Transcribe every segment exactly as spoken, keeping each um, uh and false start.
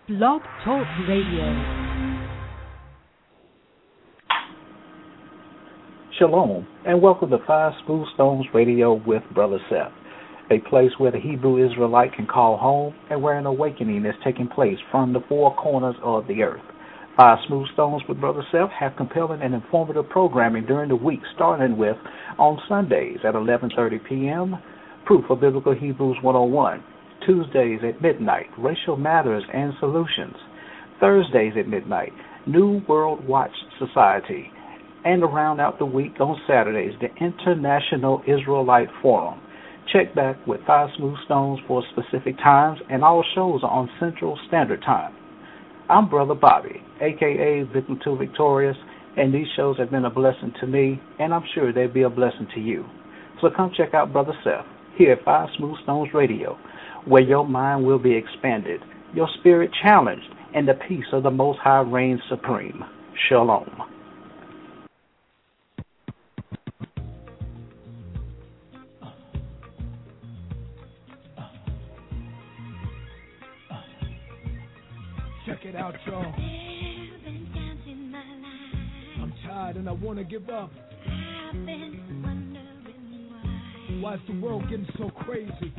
Blog Talk Radio. Shalom, and welcome to Five Smooth Stones Radio with Brother Seth, a place where the Hebrew Israelite can call home and where an awakening is taking place from the four corners of the earth. Five Smooth Stones with Brother Seth have compelling and informative programming during the week, starting with on Sundays at eleven thirty p.m., Proof of Biblical Hebrews one oh one, Tuesdays at midnight, Racial Matters and Solutions, Thursdays at midnight, New World Watch Society, and to round out the week on Saturdays, the International Israelite Forum. Check back with Five Smooth Stones for specific times, and all shows are on Central Standard Time. I'm Brother Bobby, a k a. Victim to Victorious, and these shows have been a blessing to me, and I'm sure they'll be a blessing to you. So come check out Brother Seth here at Five Smooth Stones Radio, where your mind will be expanded, your spirit challenged, and the peace of the Most High reigns supreme. Shalom. Check it out, y'all. I'm tired and I want to give up. Why is the world getting so crazy?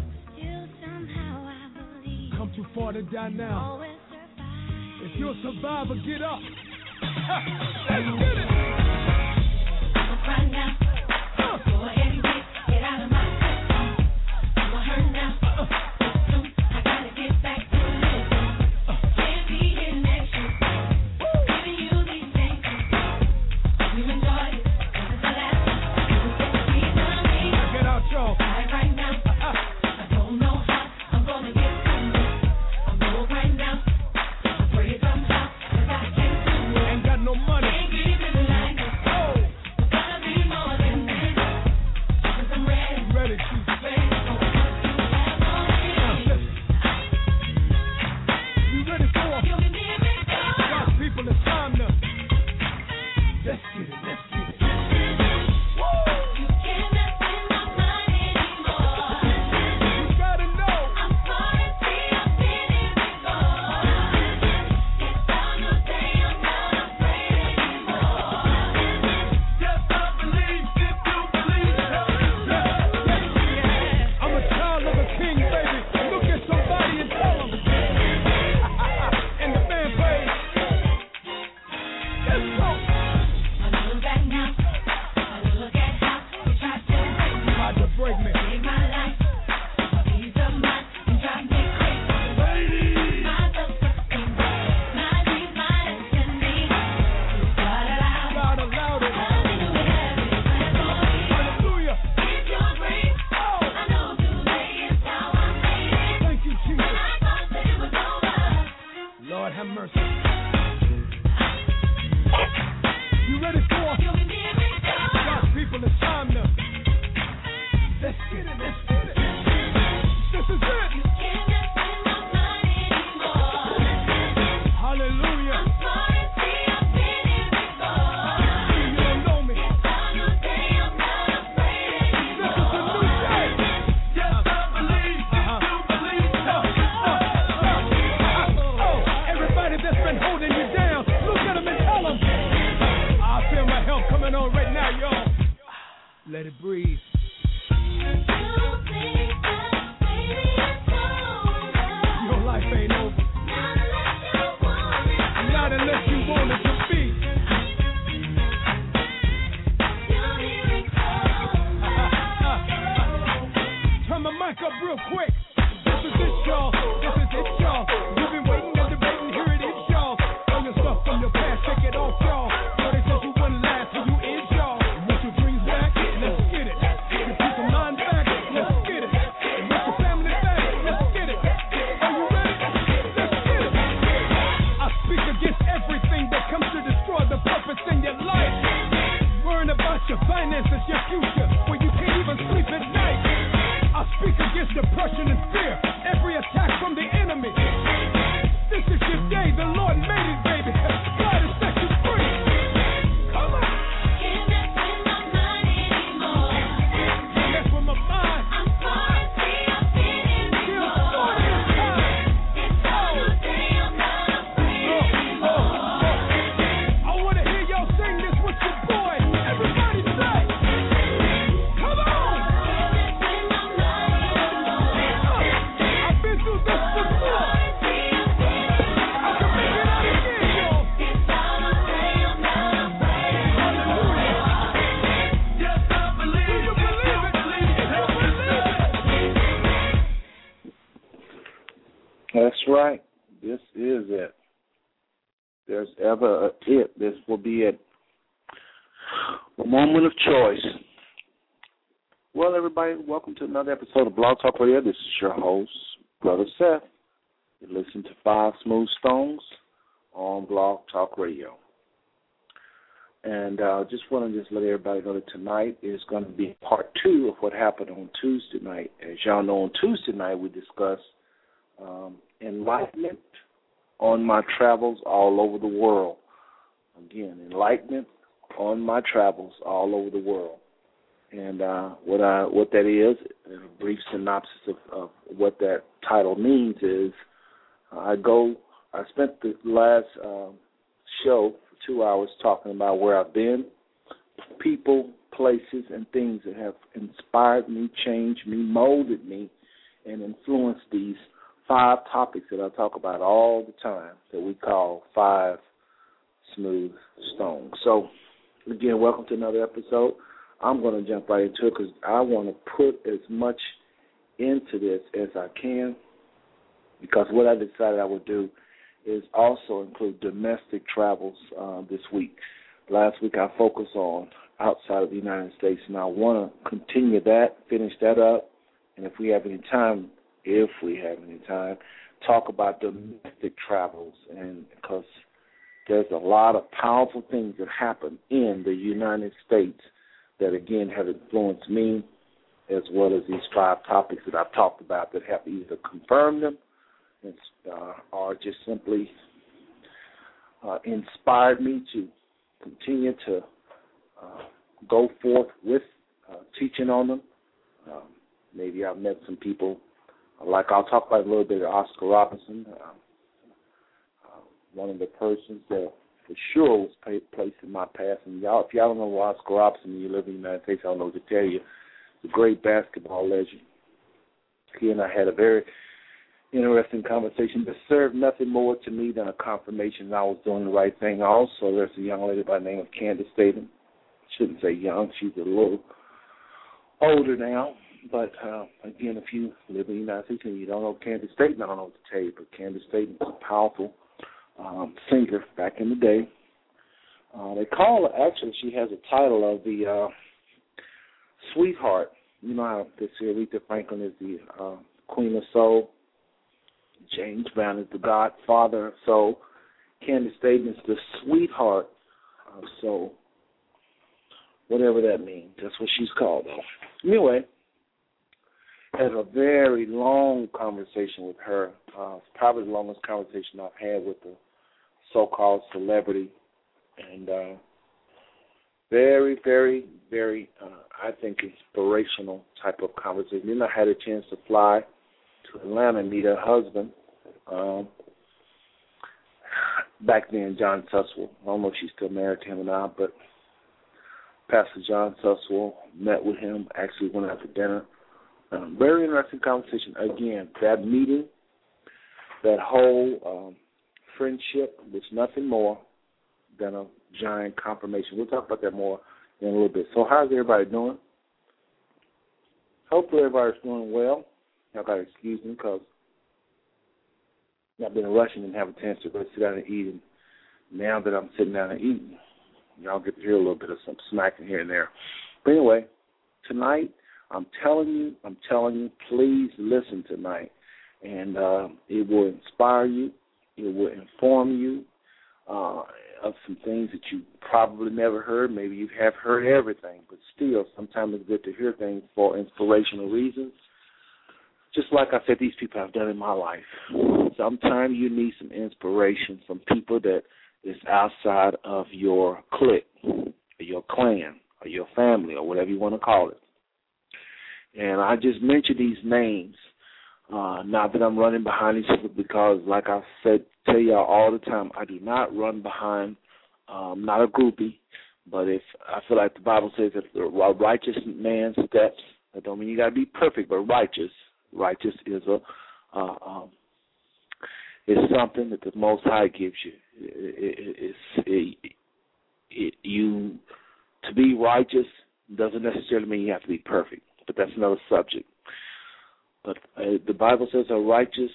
Come too far to die now. If you're a survivor, get up. Let's get it. Right now. Go ahead and get, get out of my system. I'm a hurt now. I gotta get back to living. Can't be here next year. Giving you these things. You enjoyed it. This is the last one. Check it out, y'all. Right now. I don't know how I'm gonna get through this. I'm broke right now. I pray somehow that I can do it. Ain't got no money. Ain't giving like this. Oh, it's gotta be more than this. Cause I'm ready. Ready to. Ready for what you have on me. You ready for it? You'll be near me. God's people, it's time to. Let's get it. Let's get it. You can't mess with my mind anymore. You gotta know. I'm sorry, see, I've been here before. It's on your day, I'm not afraid anymore. Yes, I believe, if you believe, yeah. I'm a child of a king, baby. Look at somebody and tell them. And the band plays. Let's go. I look back now. I look at how you tried to break me. Tried to break me. Save my life. A piece of mind and drive me crazy. My self-esteem, my dreams, my destiny. God allowed, God allowed it. Nothing to have it for me. Hallelujah. If you're great, I know today is how I'm feeling. Thank you, Jesus. When I thought that it was over, Lord have mercy. You ready for it? You'll be near me. God's people, it's time to. Let's get it, let's get it. This is it. You can't mess with my mind anymore. Hallelujah. I'm sorry, see, I've been here before. See, you don't know me. It's on your day, I'm not afraid anymore. This is a new day. Yes, I believe, if you believe. Oh, everybody that's been holding you down, look at them and tell them. I feel my help coming on right now, y'all. Let it breathe. Your life ain't over. Not unless you want it to be. Turn my mic up real quick. This is it, y'all. This is it, y'all. You've been waiting and debating. Here it is, y'all. All your stuff from your past, take it off, y'all. Girl, they said you wouldn't last, so you is, y'all. Want your dreams back? Let's get it. This is it. There's ever a it. This will be it. A moment of choice. Well, everybody, welcome to another episode of Blog Talk Radio. This is your host, Brother Seth. You listen to Five Smooth Stones on Blog Talk Radio. And I uh, just want to just let everybody know that tonight is going to be part two of what happened on Tuesday night. As y'all know, on Tuesday night we discussed um, enlightenment on my travels all over the world. Again, enlightenment on my travels all over the world. And uh, what I what that is, a brief synopsis of, of what that title means is, uh, I go. I spent the last uh, show for two hours talking about where I've been, people, places, and things that have inspired me, changed me, molded me, and influenced these five topics that I talk about all the time that we call Five Smooth Stones. So, again, welcome to another episode. I'm going to jump right into it because I want to put as much into this as I can, because what I decided I would do is also include domestic travels uh, this week. Last week I focused on outside of the United States, and I want to continue that, finish that up, and if we have any time, if we have any time, talk about domestic travels, and because there's a lot of powerful things that happen in the United States that, again, have influenced me, as well as these five topics that I've talked about that have either confirmed them uh, or just simply uh, inspired me to continue to uh, go forth with uh, teaching on them. Um, maybe I've met some people, like I'll talk about a little bit of Oscar Robertson, uh, uh, one of the persons that for sure was placed in my past. And y'all, if y'all don't know Oscar Robertson and you live in the United States, I don't know what to tell you. He's a great basketball legend. He and I had a very interesting conversation that served nothing more to me than a confirmation that I was doing the right thing. Also, there's a young lady by the name of Candace Staten. Shouldn't say young. She's a little older now. But, uh, again, if you live in the United States and you don't know Candace Staten, I don't know what to tell you. But Candace Staten is a powerful Um, singer back in the day. Uh, they call her, actually, she has a title of the uh, Sweetheart. You know how this Aretha Franklin is the uh, Queen of Soul. James Brown is the Godfather of Soul. Candace Staten is the Sweetheart of Soul. Whatever that means. That's what she's called, though. Anyway, had a very long conversation with her. Uh, it's probably the longest conversation I've had with a so-called celebrity. And uh, very, very, very, uh, I think, inspirational type of conversation. Then I had a chance to fly to Atlanta and meet her husband. Um, back then, John Suswell. I don't know if she's still married to him or not, but Pastor John Suswell, met with him, actually went out to dinner. Um, very interesting conversation. Again, that meeting, that whole um, friendship was nothing more than a giant confirmation. We'll talk about that more in a little bit. So how's everybody doing? Hopefully everybody's doing well. Y'all got to excuse me because I've been rushing and have a chance to go sit down and eat. And now that I'm sitting down and eating, y'all get to hear a little bit of some smacking here and there. But anyway, tonight, I'm telling you, I'm telling you, please listen tonight. And uh, it will inspire you. It will inform you uh, of some things that you probably never heard. Maybe you have heard everything, but still, sometimes it's good to hear things for inspirational reasons. Just like I said, these people have done in my life. Sometimes you need some inspiration from people that is outside of your clique, or your clan, or your family, or whatever you want to call it. And I just mention these names, uh, not that I'm running behind these people, because, like I said, tell y'all all the time, I do not run behind, um, not a groupie, but if I feel like the Bible says if the righteous man steps, that don't mean you got to be perfect, but righteous. Righteous is a uh, um, is something that the Most High gives you. It, it, it, it, it, you to be righteous doesn't necessarily mean you have to be perfect, but that's another subject. But uh, the Bible says a righteous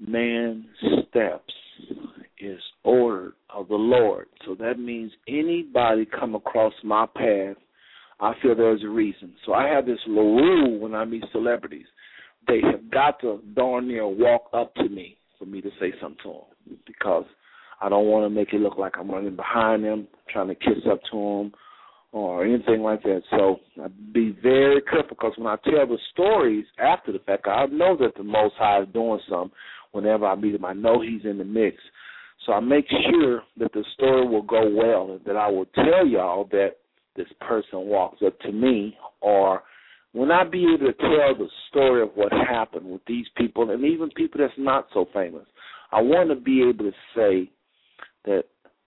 man's steps is ordered of the Lord. So that means anybody come across my path, I feel there's a reason. So I have this little rule when I meet celebrities. They have got to darn near walk up to me for me to say something to them, because I don't want to make it look like I'm running behind them, trying to kiss up to them or anything like that. So I be very careful, because when I tell the stories after the fact, I know that the Most High is doing something. Whenever I meet him, I know he's in the mix. So I make sure that the story will go well, and that I will tell y'all that this person walks up to me, or when I be able to tell the story of what happened with these people, and even people that's not so famous, I want to be able to say that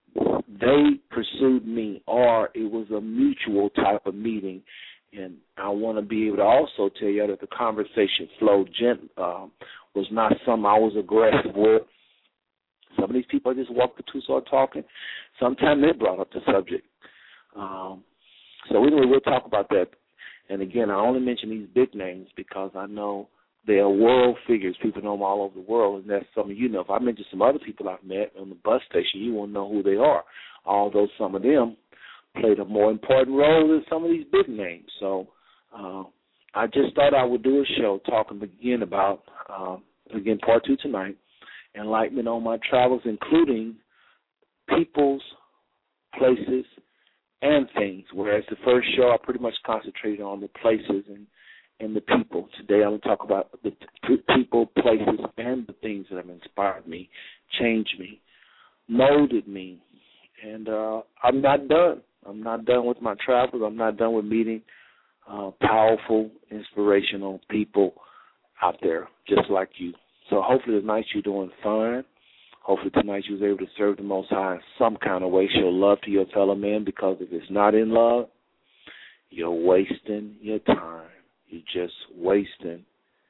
they pursued me, or it was a mutual type of meeting. And I want to be able to also tell you that the conversation flowed gent um, was not something I was aggressive with. Some of these people I just walked up to, started talking. Sometimes they brought up the subject. Um, so anyway, we'll talk about that. And again, I only mention these big names because I know they are world figures. People know them all over the world, and that's some of you know. If I mention some other people I've met on the bus station, you won't know who they are, although some of them played a more important role than some of these big names. So uh, I just thought I would do a show talking again about, um, again, part two tonight, enlightenment on my travels, including people's, places, and things, whereas the first show I pretty much concentrated on the places and, and the people. Today I'm going to talk about the t- people, places, and the things that have inspired me, changed me, molded me, and uh, I'm not done. I'm not done with my travels. I'm not done with meeting uh, powerful, inspirational people out there just like you. So hopefully tonight you're doing fine. Hopefully tonight you was able to serve the Most High in some kind of way, show love to your fellow man, because if it's not in love, you're wasting your time. You're just wasting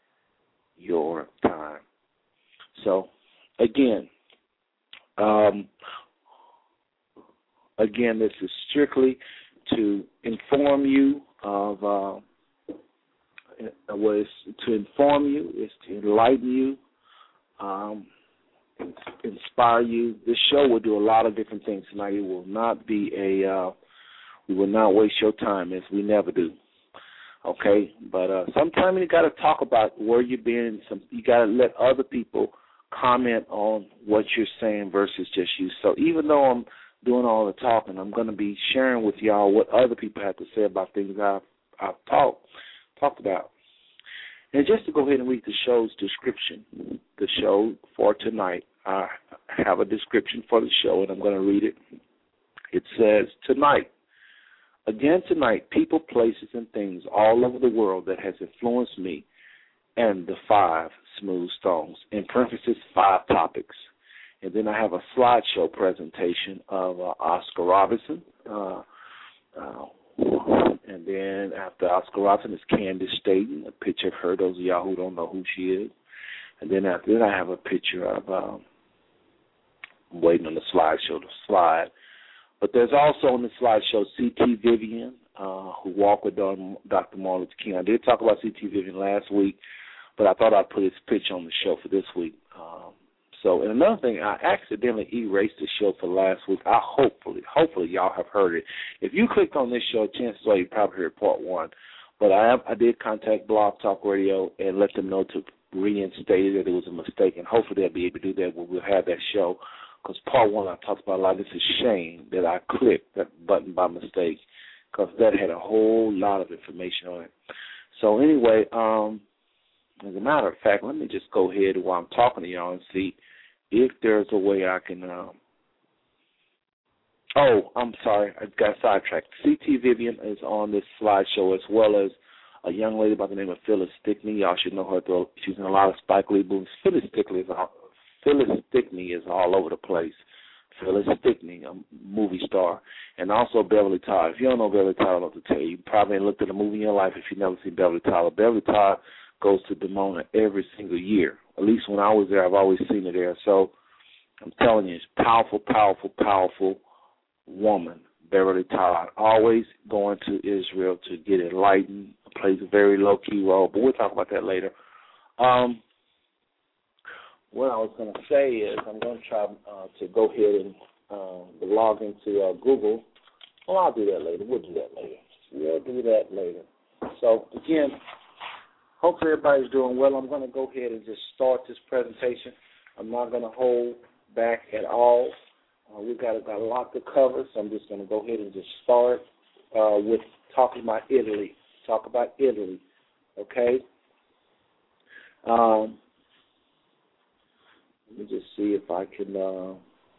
your time. So, again, um, again, this is strictly to inform you of uh, what is to inform you, is to enlighten you, um, inspire you. This show will do a lot of different things tonight. It will not be a, uh, we will not waste your time, as we never do. Okay, but uh, sometimes you got to talk about where you've been. Some you got to let other people comment on what you're saying versus just you. So even though I'm doing all the talking, I'm going to be sharing with y'all what other people have to say about things I've I've talked talked about. And just to go ahead and read the show's description, the show for tonight, I have a description for the show, and I'm going to read it. It says, tonight, again tonight, people, places, and things all over the world that has influenced me, and the five smooth stones, in parentheses, five topics. And then I have a slideshow presentation of uh, Oscar Robinson. Uh, uh, and then after Oscar Robinson is Candace Staten, a picture of her, those of y'all who don't know who she is. And then after that I have a picture of, um, I'm waiting on the slideshow to slide. But there's also on the slideshow C T Vivian, uh, who walked with Doctor Martin Luther King. I did talk about C T Vivian last week, but I thought I'd put his picture on the show for this week. Um, so, and another thing, I accidentally erased the show for last week. I hopefully, hopefully y'all have heard it. If you clicked on this show, chances are you probably heard part one. But I have, I did contact Blog Talk Radio and let them know to reinstate it, that it was a mistake, and hopefully they'll be able to do that when we'll have that show. Because part one, I talked about a lot. It's a shame that I clicked that button by mistake, because that had a whole lot of information on it. So anyway, um, as a matter of fact, let me just go ahead while I'm talking to y'all and see if there's a way I can. Um, oh, I'm sorry, I got sidetracked. C T Vivian is on this slideshow, as well as a young lady by the name of Phyllis Stickney. Y'all should know her, though. She's in a lot of Spike Lee movies. Phyllis Stickney is all, Phyllis Stickney is all over the place. Phyllis Stickney, a movie star, and also Beverly Todd. If you don't know Beverly Todd, I don't know what to tell you. You probably ain't looked at a movie in your life if you've never seen Beverly Todd. Beverly Todd goes to Dimona every single year. At least when I was there, I've always seen her there. So I'm telling you, it's powerful, powerful, powerful woman, Beverly Todd. Always going to Israel to get enlightened. Plays a very low-key role, but we'll talk about that later. Um, what I was going to say is I'm going to try uh, to go ahead and uh, log into uh, Google. Well, I'll do that later. We'll do that later. We'll do that later. So, again, hopefully everybody's doing well. I'm going to go ahead and just start this presentation. I'm not going to hold back at all. Uh, we've got, got a lot to cover, so I'm just going to go ahead and just start uh, with talking about Italy. Talk about Italy, okay? Um, let me just see if I can, uh,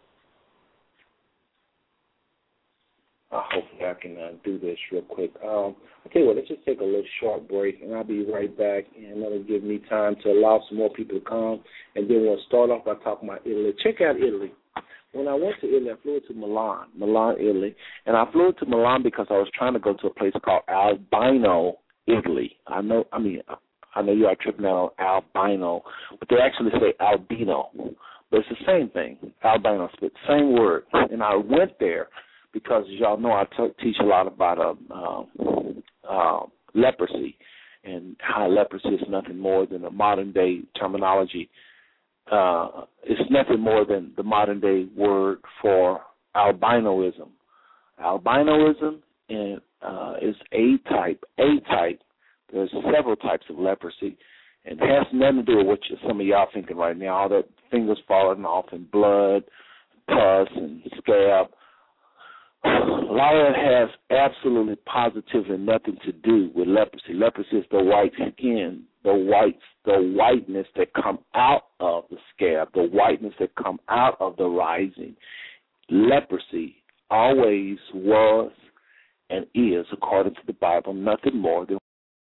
uh, hopefully I can uh, do this real quick. Um, okay, well, let's just take a little short break, and I'll be right back, and that'll give me time to allow some more people to come, and then we'll start off by talking about Italy. Check out Italy. When I went to Italy, I flew to Milan, Milan, Italy, and I flew to Milan because I was trying to go to a place called Albino, Italy. I know, I mean, I know you are tripping out on albino, but they actually say albino, but it's the same thing, albino, but same word. And I went there because, as y'all know, I t- teach a lot about uh, um, uh, leprosy and how leprosy is nothing more than a modern-day terminology. Uh, it's nothing more than the modern-day word for albinoism. Albinoism in, uh, is a type, a type. There's several types of leprosy, and it has nothing to do with what you, some of y'all thinking right now, all that fingers falling off and blood, pus, and scab. A lot of it has absolutely positively nothing to do with leprosy. Leprosy is the white skin, the white, the whiteness that come out of the scab, the whiteness that come out of the rising. Leprosy always was and is, according to the Bible, nothing more than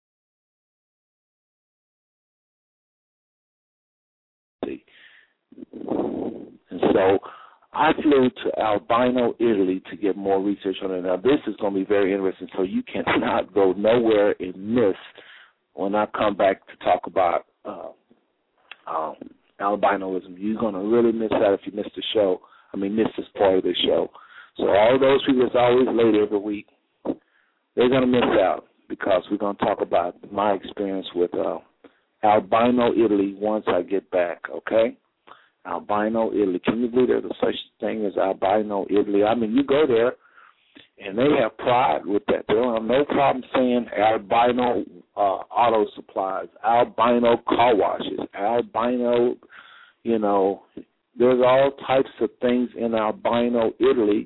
and so I flew to Albino, Italy to get more research on it. Now, this is going to be very interesting, so you cannot go nowhere and miss when I come back to talk about uh, um, albinoism. You're going to really miss that if you miss the show. I mean, miss this part of the show. So all those people that's always late every week, they're going to miss out because we're going to talk about my experience with uh, Albino, Italy once I get back, okay? Albino, Italy. Can you believe there's a such thing as Albino, Italy? I mean, you go there, and they have pride with that. They don't have no problem saying albino uh, auto supplies, albino car washes, albino, you know, there's all types of things in Albino, Italy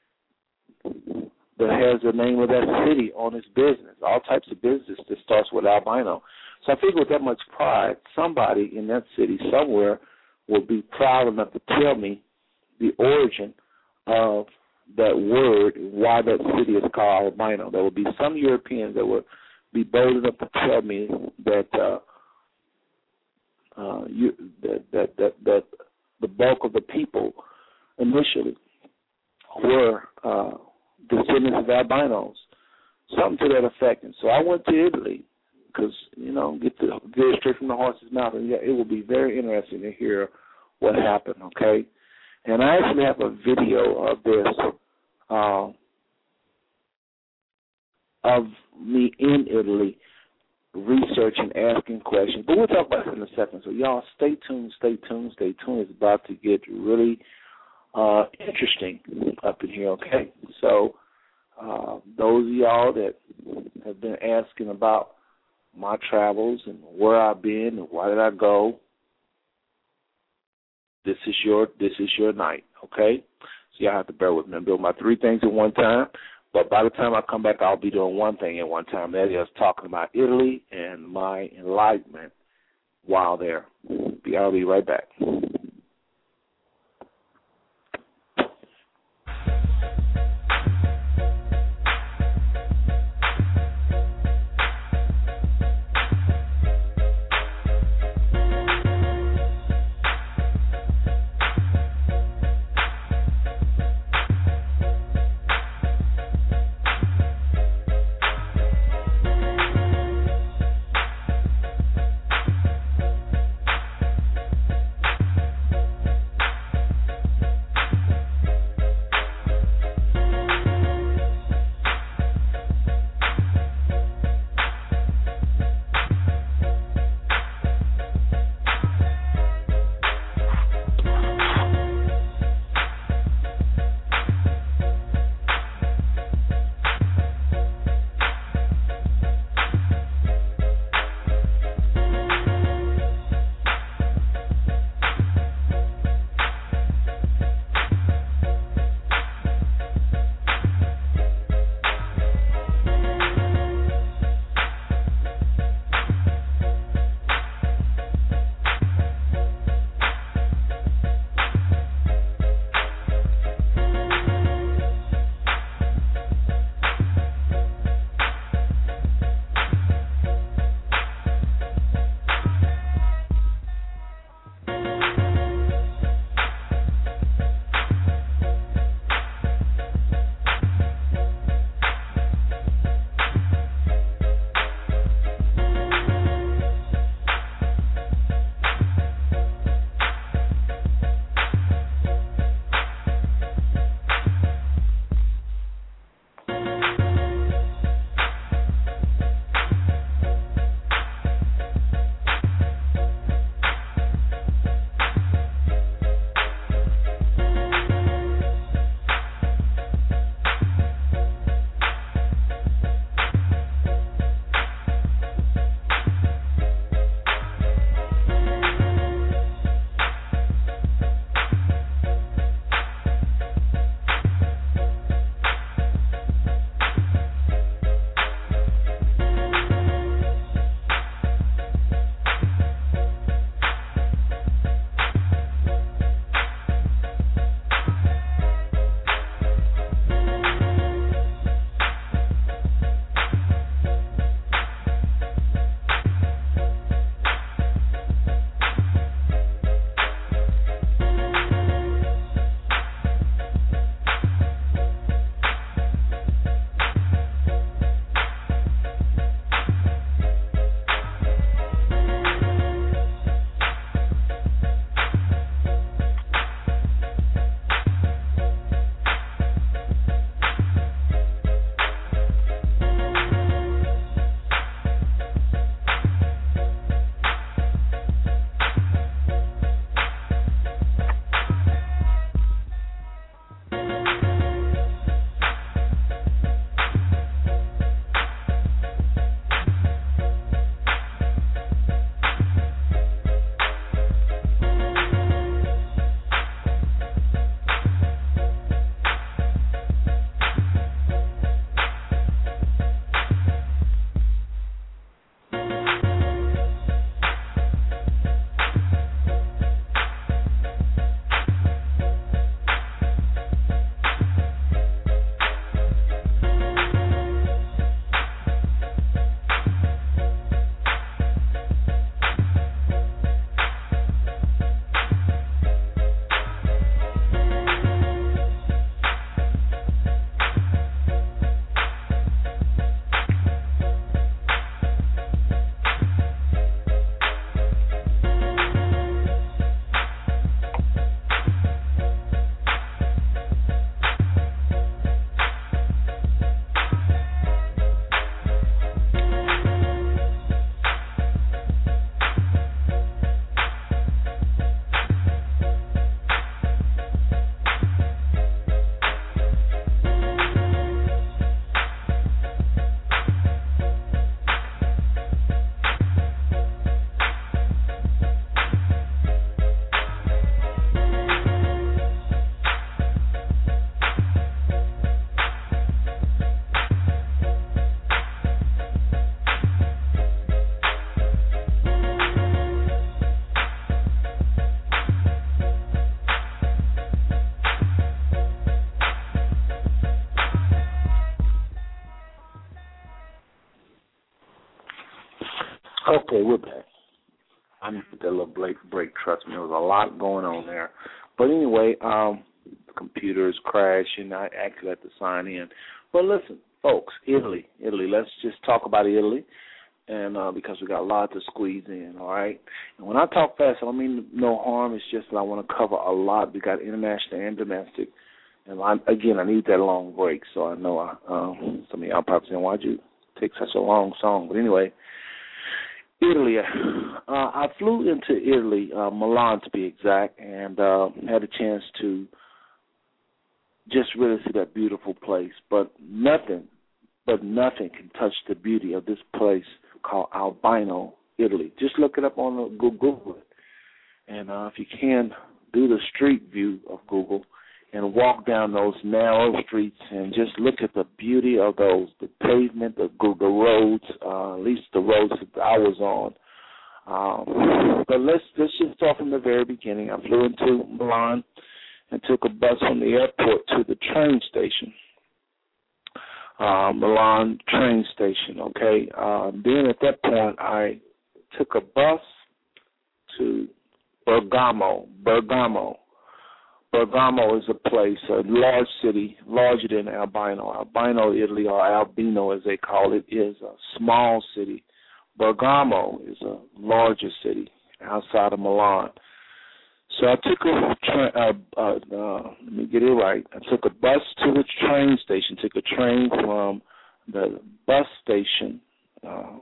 that has the name of that city on its business, all types of business that starts with albino. So I figure with that much pride, somebody in that city somewhere will be proud enough to tell me the origin of that word, why that city is called albino. There will be some Europeans that will be bold enough to tell me that uh, uh, you, that, that, that, that the bulk of the people initially were uh, descendants of albinos, something to that effect. And so I went to Italy because, you know, get the get it straight from the horse's mouth, and yeah, it will be very interesting to hear what happened, okay? And I actually have a video of this, uh, of me in Italy researching, asking questions. But we'll talk about it in a second. So y'all stay tuned, stay tuned, stay tuned. It's about to get really uh, interesting up in here, okay? So uh, those of y'all that have been asking about my travels and where I've been and why did I go, this is your this is your night, okay? So y'all have to bear with me. I'm doing my three things at one time, but by the time I come back, I'll be doing one thing at one time. That is talking about Italy and my enlightenment while there. I'll be right back. Okay, we're back. I need to get that little break, break. Trust me, there was a lot going on there. But anyway, um, the computer is crashing. I actually had to sign in. But listen, folks, Italy, Italy. Let's just talk about Italy, and uh, because we got a lot to squeeze in, all right? And when I talk fast, I don't mean no harm. It's just that I want to cover a lot. We got international and domestic. And I, again, I need that long break, so I know I, um, some of y'all probably saying, why'd you take such a long song? But anyway, Italy. Uh, I flew into Italy, uh, Milan to be exact, and uh, had a chance to just really see that beautiful place. But nothing, but nothing can touch the beauty of this place called Albino, Italy. Just look it up on the, Google it. And uh, if you can, do the street view of Google and walk down those narrow streets and just look at the beauty of those, the pavement, the, the roads, uh, at least the roads that I was on. Um, but let's, let's just start from the very beginning. I flew into Milan and took a bus from the airport to the train station, uh, Milan train station, okay? Uh, then at that point, I took a bus to Bergamo, Bergamo. Bergamo is a place, a large city, larger than Albino. Albino, Italy, or Albino as they call it, is a small city. Bergamo is a larger city outside of Milan. So I took a train, uh, uh, uh, let me get it right. I took a bus to the train station, took a train from the bus station, uh,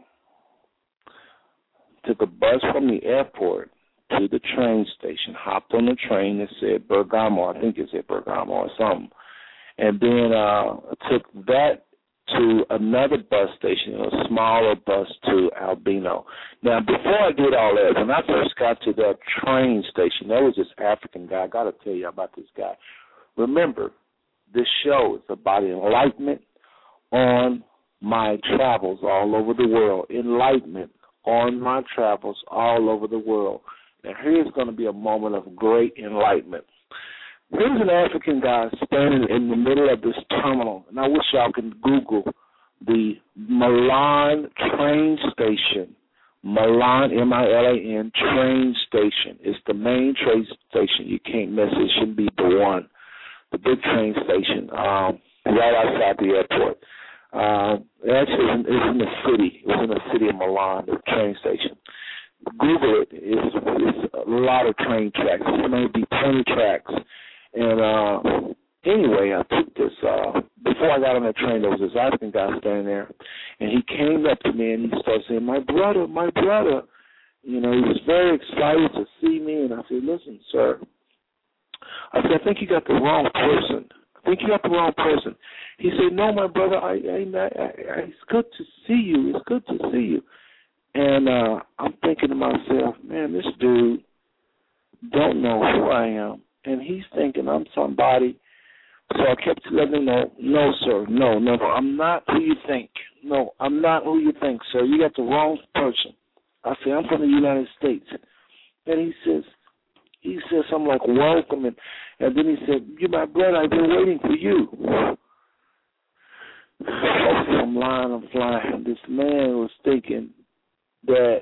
took a bus from the airport to the train station, hopped on the train that said Bergamo, I think it said Bergamo or something, and then uh, took that to another bus station, a smaller bus to Albino. Now, before I did all that, when I first got to that train station, there was this African guy. I got to tell you about this guy. Remember, this show is about enlightenment on my travels all over the world, enlightenment on my travels all over the world. Now, here's going to be a moment of great enlightenment. Here's an African guy standing in the middle of this terminal, and I wish y'all can Google the Milan train station. Milan, M I L A N, train station. It's the main train station. You can't miss it. It should be the one, the big train station, um, right outside the airport. Uh, actually, it's in, it's in the city. It's in the city of Milan, the train station. Google it. It's, it's a lot of train tracks. It's maybe twenty tracks. And uh, anyway, I took this. Uh, before I got on the train, there was this African guy standing there, and he came up to me and he started saying, "My brother, my brother." You know, he was very excited to see me, and I said, "Listen, sir," I said, "I think you got the wrong person. I think you got the wrong person." He said, "No, my brother, I, I, I, I, it's good to see you. It's good to see you." And uh, I'm thinking to myself, man, this dude don't know who I am. And he's thinking I'm somebody. So I kept letting him know, no, sir, no, no, no, I'm not who you think. No, I'm not who you think, sir. You got the wrong person. I said, I'm from the United States. And he says, he says something like, welcome. And, and then he said, you're my brother. I've been waiting for you. I'm lying, I'm flying. This man was thinking that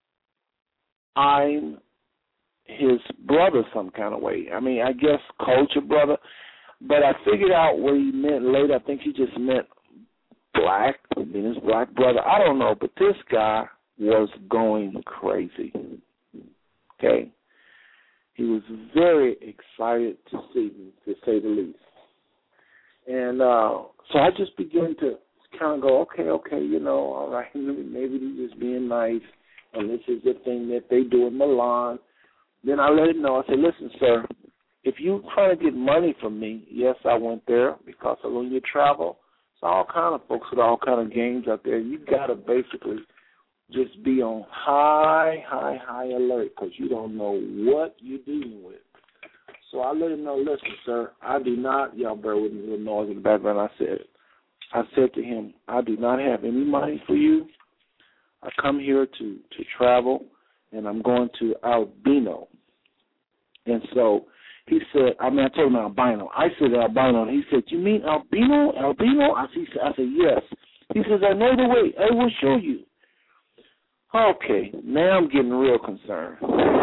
I'm his brother some kind of way. I mean, I guess culture brother. But I figured out what he meant later. I think he just meant black, I mean his black brother. I don't know, but this guy was going crazy. Okay? He was very excited to see me, to say the least. And uh, so I just began to kind of go, okay, okay, you know, all right, maybe he's just being nice, and this is the thing that they do in Milan. Then I let him know. I said, listen, sir, if you're trying to get money from me, yes, I went there because of when you travel, it's all kind of folks with all kind of games out there. You got to basically just be on high, high, high alert because you don't know what you're dealing with. So I let him know, listen, sir, I do not, y'all bear with me, a little noise in the background. I said, I said to him, I do not have any money for you. I come here to, to travel, and I'm going to Albino. And so he said, I mean, I told him albino. I said albino, and he said, you mean albino? Albino? I said, I said, yes. He says, I know the way. I will show you. Okay, now I'm getting real concerned.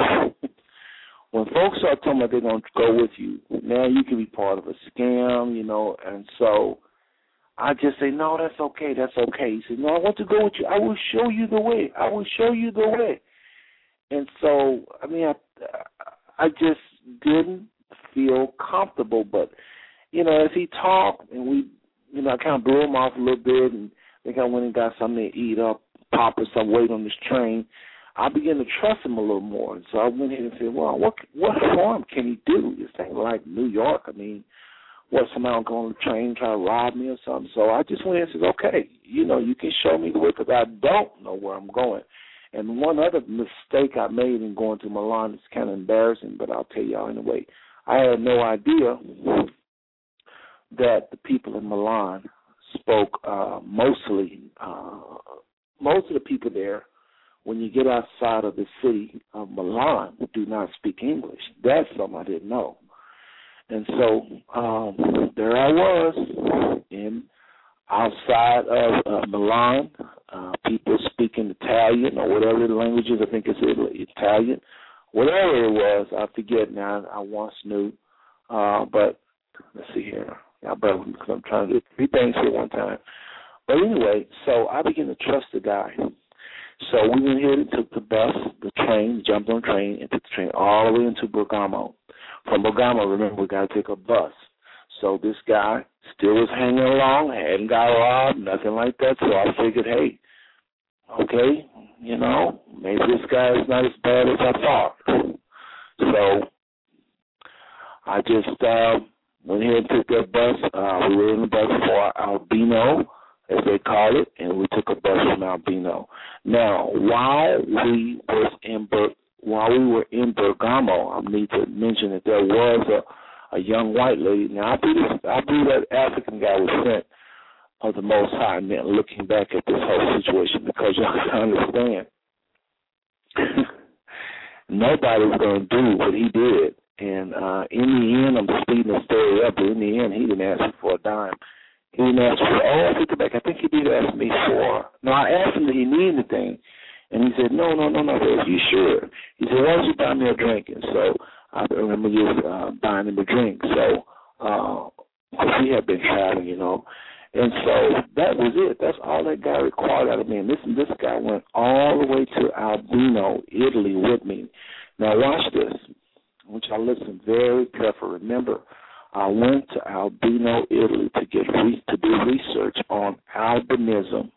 When folks start talking about they're going to go with you, now you can be part of a scam, you know, and so I just say, no, that's okay, that's okay. He said, no, I want to go with you. I will show you the way. I will show you the way. And so, I mean, I, I just didn't feel comfortable. But, you know, as he talked and we, you know, I kind of blew him off a little bit, and I think I went and got something to eat up, pop or some weight on this train, I began to trust him a little more. And so I went ahead and said, well, what what harm can he do? This ain't like New York. I mean, what, somebody go on the train try to rob me or something? So I just went and said, okay, you know, you can show me the way because I don't know where I'm going. And one other mistake I made in going to Milan is kind of embarrassing, but I'll tell y'all anyway. I had no idea that the people in Milan spoke uh, mostly, uh, most of the people there, when you get outside of the city of Milan, do not speak English. That's something I didn't know. And so um, there I was in outside of uh, Milan, uh, people speaking Italian or whatever the language is. I think it's Italian. Whatever it was, I forget now. I once knew. Uh, but let's see here. Y'all bear with me because I'm trying to do three things here at one time. But anyway, so I began to trust the guy. So we went ahead and took the bus, the train, jumped on the train, and took the train all the way into Bergamo. From Bergamo, remember, we got to take a bus. So this guy still was hanging along, hadn't got robbed, nothing like that. So I figured, hey, okay, you know, maybe this guy is not as bad as I thought. So I just uh, went ahead and took that bus. Uh, we were in the bus for Albino, as they call it, and we took a bus from Albino. Now, while we was in Ber- while we were in Bergamo, I need to mention that there was a, a young white lady. Now, I believe, I believe that African guy was sent of the Most High, and then looking back at this whole situation, because y'all can understand, nobody was going to do what he did. And uh, in the end, I'm speeding the story up, but in the end, he didn't ask me for a dime. He didn't ask for, oh, I take it back. I think he did ask me for, no, I asked him, did he need anything? And he said, no, no, no, no. Are you sure? He said, why don't you buy me a drink? And so I remember just uh, buying him a drink. So uh, we had been traveling, you know. And so that was it. That's all that guy required out of me. And this, this guy went all the way to Albino, Italy with me. Now watch this. I want y'all to listen very carefully. Remember, I went to Albino, Italy to get re- to do research on albinism,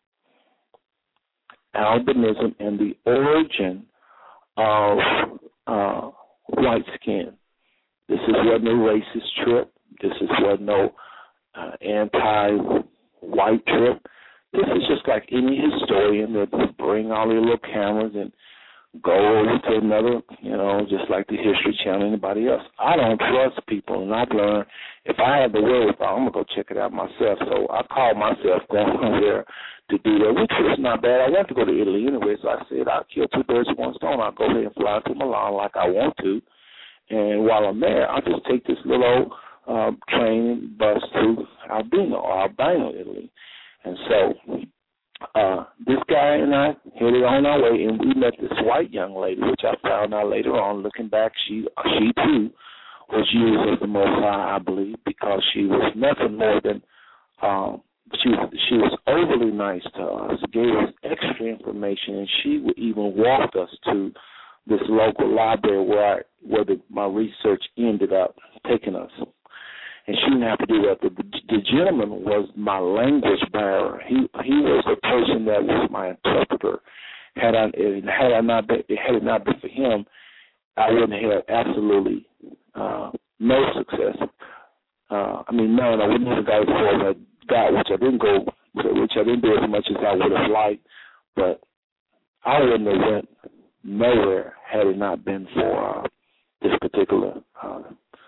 albinism and the origin of uh, white skin. This is what no racist trip. This is what no uh, anti-white trip. This is just like any historian that bring all their little cameras and go over to another, you know, just like the History Channel, anybody else. I don't trust people, and I've learned if I have the wherewithal, I'm going to go check it out myself. So I called myself going over there to do that, which was not bad. I wanted to go to Italy anyway, so I said I'll kill two birds with one stone. I'll go ahead and fly to Milan like I want to, and while I'm there, I'll just take this little old uh, train bus to Albino, or Albino, Italy. And so Uh, this guy and I headed on our way, and we met this white young lady, which I found out later on. Looking back, she she too was used of the Most High, I believe, because she was nothing more than um, she was she was overly nice to us, gave us extra information, and she would even walked us to this local library where I, where the, my research ended up taking us. And she didn't have to do that. The, the gentleman was my language barrier. He he was the person that was my interpreter. Had I had I not been, had it not been for him, I wouldn't have absolutely uh, no success. Uh, I mean, none. I wouldn't have got as far as I got, which I didn't go, which I didn't do as much as I would have liked. But I wouldn't have went nowhere had it not been for uh, this particular. Uh,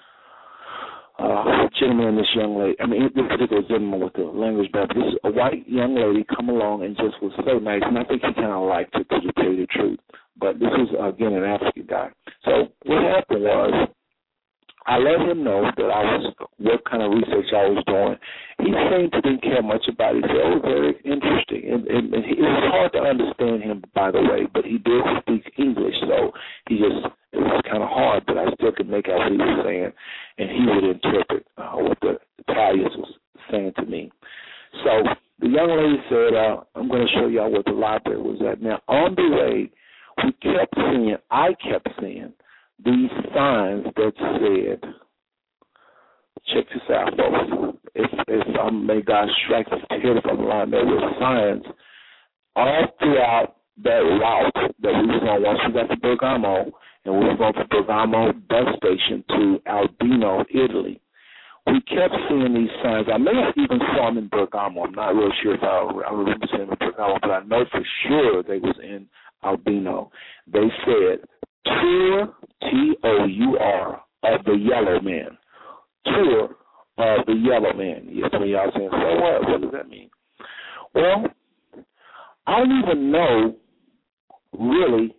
Uh, gentleman and this young lady, I mean, this particular gentleman with the language barrier, this a white young lady come along and just was so nice, and I think he kind of liked it, to tell you the truth. But this is, again, an African guy. So what happened was I let him know that I was, what kind of research I was doing, he seemed to didn't care much about it. He said, oh, very interesting. And, and, and it was hard to understand him, by the way, but he did speak English, so he just, it was kind of hard, but I still could make out what he was saying, and he would interpret uh, what the Italians was saying to me. So the young lady said, uh, I'm going to show y'all what the library was at. Now, on the way, we kept seeing, I kept seeing these signs that said, check this out, folks. If, if um, may God strike us to hear from the line, there were signs all throughout that route that we was on once we got to Bergamo, and we were going from Bergamo bus station to Albino, Italy. We kept seeing these signs. I may have even saw them in Bergamo. I'm not real sure if I, I remember seeing them in Bergamo, but I know for sure they was in Albino. They said, Tour, T O U R, of the Yellow Man. Tour of the Yellow Man. Yes, some of y'all saying, so what? What does that mean? Well, I don't even know, really,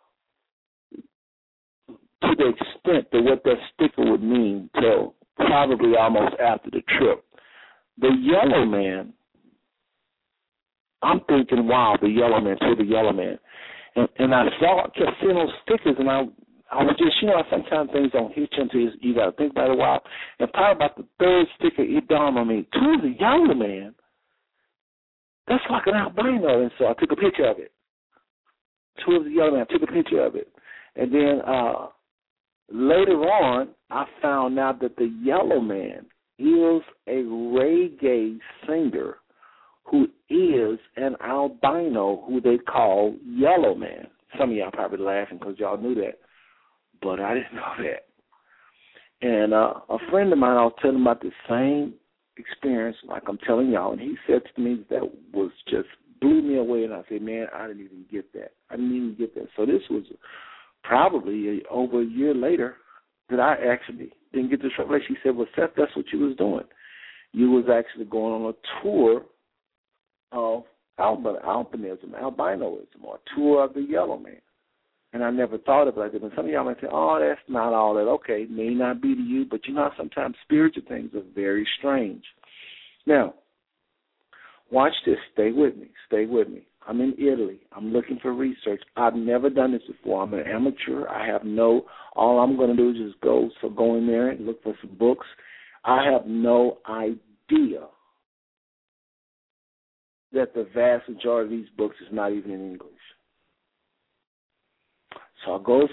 to the extent that what that sticker would mean till probably almost after the trip. The Yellow Man, I'm thinking, wow, the Yellow Man, to the Yellow Man. And, and I saw, I kept seeing those stickers, and I I was just, you know, sometimes things don't hit you until you got to think about it a while. And probably about the third sticker, it dawned on me, to the Yellow Man, that's like an albino. And so I took a picture of it. To the Yellow Man, I took a picture of it. And then uh, later on, I found out that the Yellow Man is a reggae singer who is an albino who they call Yellow Man. Some of y'all probably laughing because y'all knew that, but I didn't know that. And uh, a friend of mine, I was telling him about the same experience like I'm telling y'all, and he said to me that was just blew me away, and I said, man, I didn't even get that. I didn't even get that. So this was probably a, over a year later that I actually didn't get this revelation. He said, well, Seth, that's what you was doing. You was actually going on a tour of albinism, albinoism, or a tour of the Yellow Man. And I never thought of it like that. And some of y'all might say, oh, that's not all that. Okay, it may not be to you, but you know sometimes spiritual things are very strange. Now, watch this. Stay with me. Stay with me. I'm in Italy. I'm looking for research. I've never done this before. I'm an amateur. I have no, all I'm going to do is just go, so go in there and look for some books. I have no idea that the vast majority of these books is not even in English. So I goes,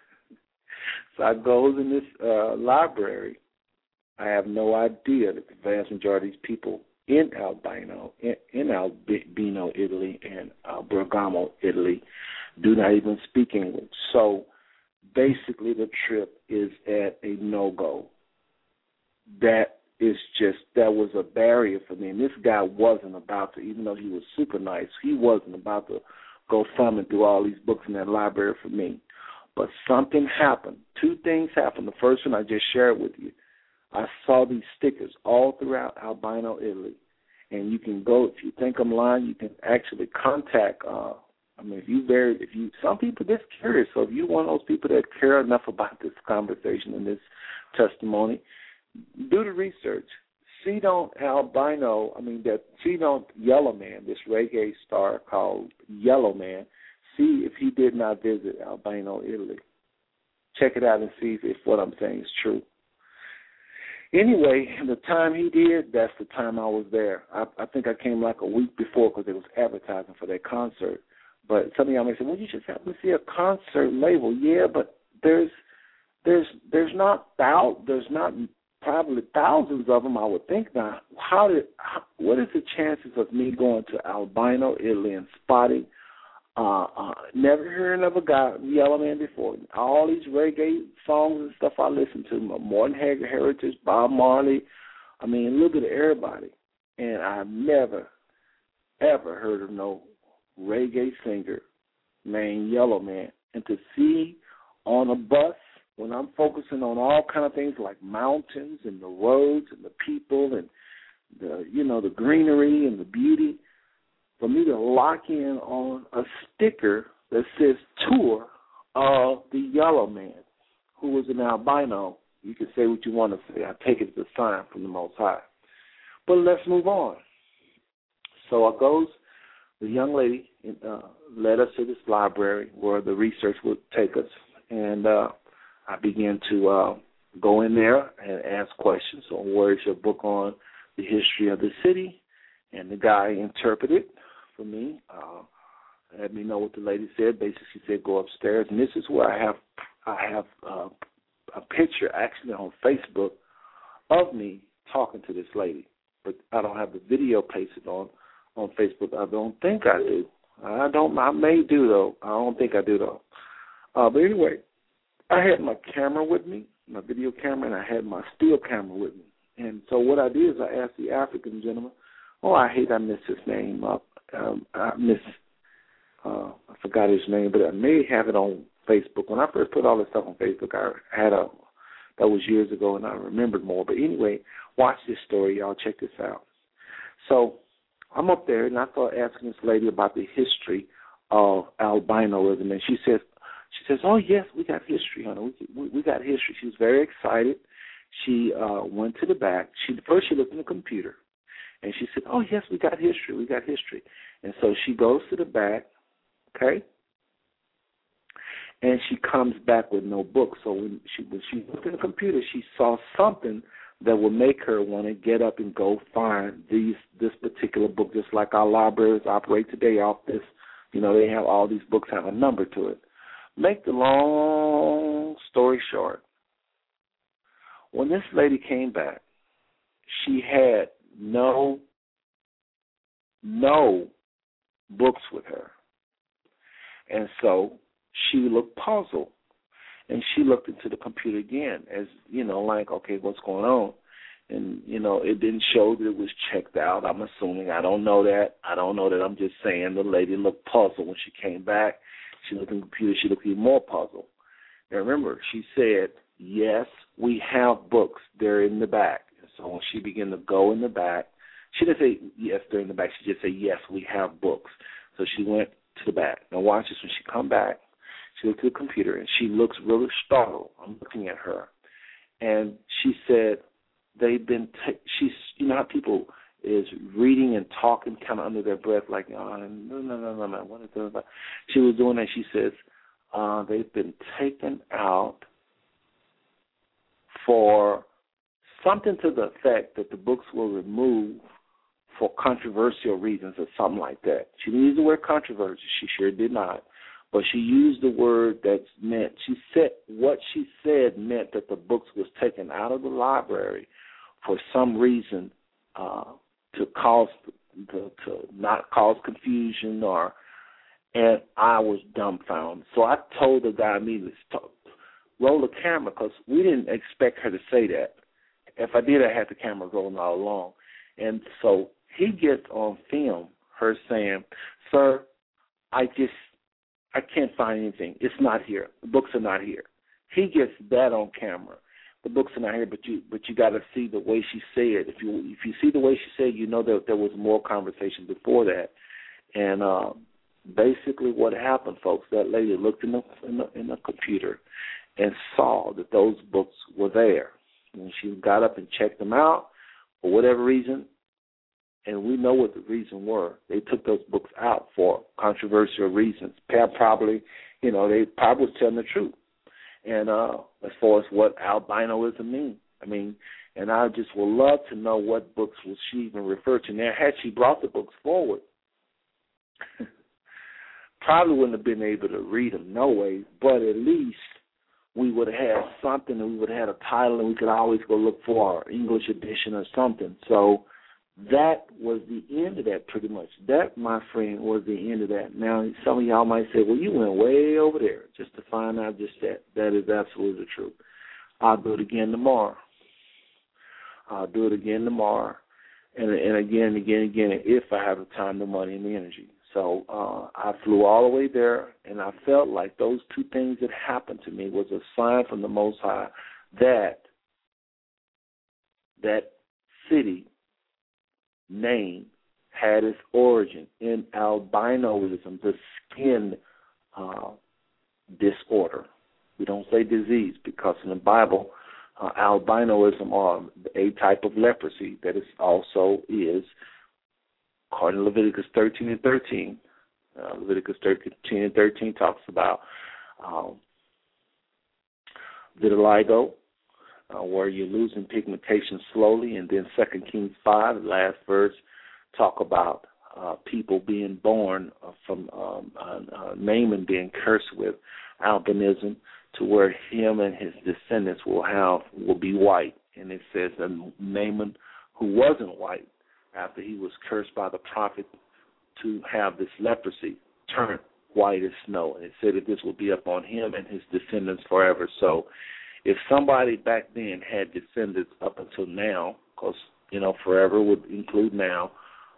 so I goes in this uh, library. I have no idea that the vast majority of these people in Albino, in, in Albino, Italy, and uh, Bergamo, Italy, do not even speak English. So basically, the trip is at a no-go. That is just, that was a barrier for me. And this guy wasn't about to, even though he was super nice, he wasn't about to go thumbing through all these books in that library for me. But something happened. Two things happened. The first one I just shared with you. I saw these stickers all throughout Albino, Italy. And you can go, if you think I'm lying, you can actually contact, uh, I mean, if you very, if you, some people just curious. So if you're one of those people that care enough about this conversation and this testimony, do the research. See don't albino, I mean, that see don't Yellow Man, this reggae star called Yellow Man, see if he did not visit Albino, Italy. Check it out and see if, if what I'm saying is true. Anyway, the time he did, that's the time I was there. I, I think I came like a week before because it was advertising for that concert. But some of y'all may say, well, you just happen to see a concert label. Yeah, but there's there's there's not thou there's not probably thousands of them, I would think. Now, how did how, what is the chances of me going to Albino, Italy, and spotting? Uh, uh, never hearing of a guy, Yellow Man, before. All these reggae songs and stuff I listen to, Morton Heritage, Bob Marley, I mean, a little bit of everybody. And I've never, ever heard of no reggae singer named Yellow Man. And to see on a bus, when I'm focusing on all kind of things like mountains and the roads and the people and the, you know, the greenery and the beauty, for me to lock in on a sticker that says tour of the Yellow Man, who was an albino. You can say what you want to say. I take it as a sign from the Most High. But let's move on. So I goes, the young lady uh, led us to this library where the research would take us, and uh, I began to uh, go in there and ask questions on where's your book on the history of the city, and the guy interpreted for me, uh, let me know what the lady said. Basically, she said go upstairs, and this is where I have I have uh, a picture actually on Facebook of me talking to this lady, but I don't have the video pasted on on Facebook. I don't think I do. I don't. I may do though. I don't think I do though. Uh, but anyway, I had my camera with me, my video camera, and I had my still camera with me. And so what I did is I asked the African gentleman. Oh, I hate I missed his name up. Um, I miss. Uh, I forgot his name, but I may have it on Facebook. When I first put all this stuff on Facebook, I had a. That was years ago, and I remembered more. But anyway, watch this story, y'all. Check this out. So I'm up there, and I started asking this lady about the history of albinoism, and she says, she says, oh yes, we got history, honey. We we, we got history. She was very excited. She uh, went to the back. She first she looked in the computer, and she said, oh yes, we got history. We got history. And so she goes to the back, okay, and she comes back with no book. So when she when she looked in the computer, she saw something that would make her want to get up and go find these this particular book, just like our libraries operate today off this. You know, they have all these books have a number to it. Make the long story short, when this lady came back, she had no no books with her. And so she looked puzzled. And she looked into the computer again as, you know, like, okay, what's going on? And, you know, it didn't show that it was checked out. I'm assuming. I don't know that. I don't know that. I'm just saying the lady looked puzzled when she came back. She looked in the computer. She looked even more puzzled. And remember, she said, yes, we have books. They're in the back. And so when she began to go in the back, she didn't say, yes, they're in the back. She just said, yes, we have books. So she went to the back. Now watch this. When she come back, she looked at the computer, and she looks really startled. I'm looking at her. And she said, they've been, t- she's, you know how people is reading and talking kind of under their breath, like, oh, no, no, no, no, no, what is that? She was doing that. She says, uh, they've been taken out for something to the effect that the books were removed for controversial reasons or something like that. She didn't use the word controversy. She sure did not. But she used the word that meant, she said, what she said meant that the books was taken out of the library for some reason uh, to cause, to, to not cause confusion or, and I was dumbfounded. So I told the guy immediately, roll the camera, because we didn't expect her to say that. If I did, I had the camera rolling all along. And so he gets on film her saying, sir, I just, I can't find anything. It's not here. The books are not here. He gets that on camera. The books are not here, but you but you got to see the way she said. If you if you see the way she said, you know that there was more conversation before that. And uh, basically, what happened, folks? That lady looked in the, in the in the computer and saw that those books were there. And she got up and checked them out for whatever reason. And we know what the reason were. They took those books out for controversial reasons. Probably, you know, they probably was telling the truth. And uh, as far as what albinoism means, I mean, and I just would love to know what books was she even referred to. Now, had she brought the books forward, probably wouldn't have been able to read them, no way. But at least we would have had something, and we would have had a title, and we could always go look for our English edition or something. So that was the end of that pretty much. That, my friend, was the end of that. Now, some of y'all might say, well, you went way over there just to find out just that. That is absolutely the truth. I'll do it again tomorrow. I'll do it again tomorrow. And, and again, again, again, if I have the time, the money, and the energy. So uh, I flew all the way there, and I felt like those two things that happened to me was a sign from the Most High that that city name had its origin in albinoism, the skin uh, disorder. We don't say disease because in the Bible, uh, albinoism, or a type of leprosy that is also is, according to Leviticus thirteen and thirteen, uh, Leviticus thirteen and thirteen talks about um, vitiligo, uh, where you're losing pigmentation slowly, and then Second Kings five, the last verse, talk about uh, people being born from um, uh, uh, Naaman being cursed with albinism, to where him and his descendants will have will be white. And it says that Naaman, who wasn't white, after he was cursed by the prophet to have this leprosy, turned white as snow. And it said that this will be upon him and his descendants forever. So if somebody back then had descendants up until now, because, you know, forever would include now,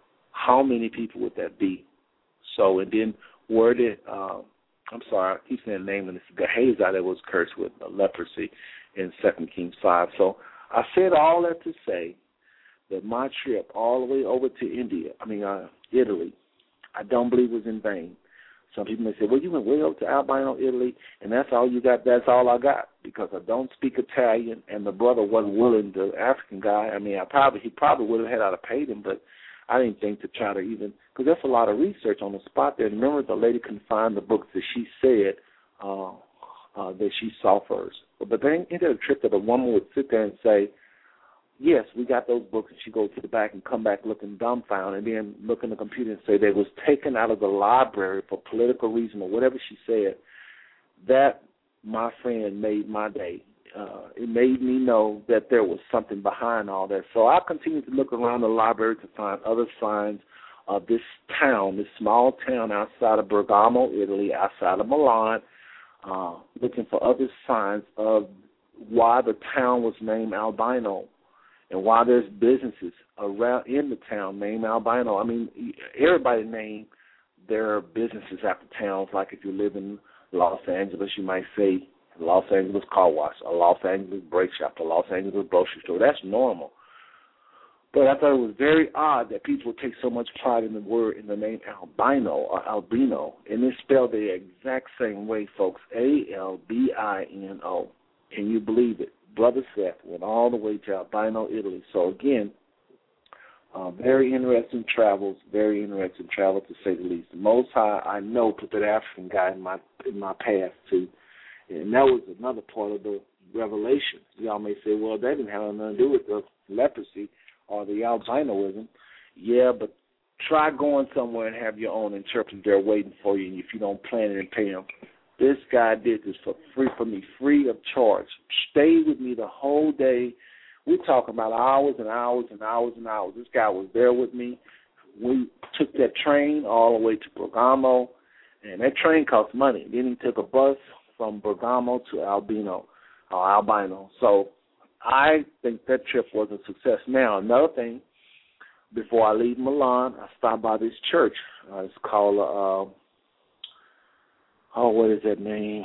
how many people would that be? So, and then where did, uh, I'm sorry, I keep saying name, and it's Gehazi that was cursed with leprosy in Second Kings five. So I said all that to say that my trip all the way over to India, I mean, uh, Italy, I don't believe was in vain. Some people may say, well, you went way over to Albino, Italy, and that's all you got, that's all I got, because I don't speak Italian, and the brother wasn't willing, the African guy, I mean, I probably he probably would have had to pay him, but I didn't think to try to even, because that's a lot of research on the spot there. And remember, the lady couldn't find the books that she said uh, uh, that she saw first. But then ended a trip that a woman would sit there and say, yes, we got those books, and she goes to the back and come back looking dumbfounded, and then look in the computer and say they was taken out of the library for political reason or whatever she said. That, my friend, made my day. Uh, it made me know that there was something behind all that. So I continued to look around the library to find other signs of this town, this small town outside of Bergamo, Italy, outside of Milan, uh, looking for other signs of why the town was named Albino and why there's businesses around in the town named Albino. I mean, everybody named their businesses after towns. Like if you live in Los Angeles, you might say Los Angeles Car Wash, a Los Angeles Brake Shop, a Los Angeles Grocery Store. That's normal. But I thought it was very odd that people take so much pride in the word, in the name albino or albino. And it's spelled the exact same way, folks, A L B I N O. Can you believe it? Brother Seth went all the way to Albino, Italy. So, again, uh, very interesting travels, very interesting travel to say the least. The Most High, I know, put that African guy in my in my path, too. And that was another part of the revelation. Y'all may say, well, that didn't have nothing to do with the leprosy or the albinoism. Yeah, but try going somewhere and have your own interpreter there waiting for you if you don't plan it and pay them. This guy did this for free for me, free of charge. Stayed with me the whole day. We're talking about hours and hours and hours and hours. This guy was there with me. We took that train all the way to Bergamo, and that train cost money. Then he took a bus from Bergamo to Albino, or Albino. So I think that trip was a success. Now, another thing, before I leave Milan, I stopped by this church. Uh, it's called, uh, oh, what is that name?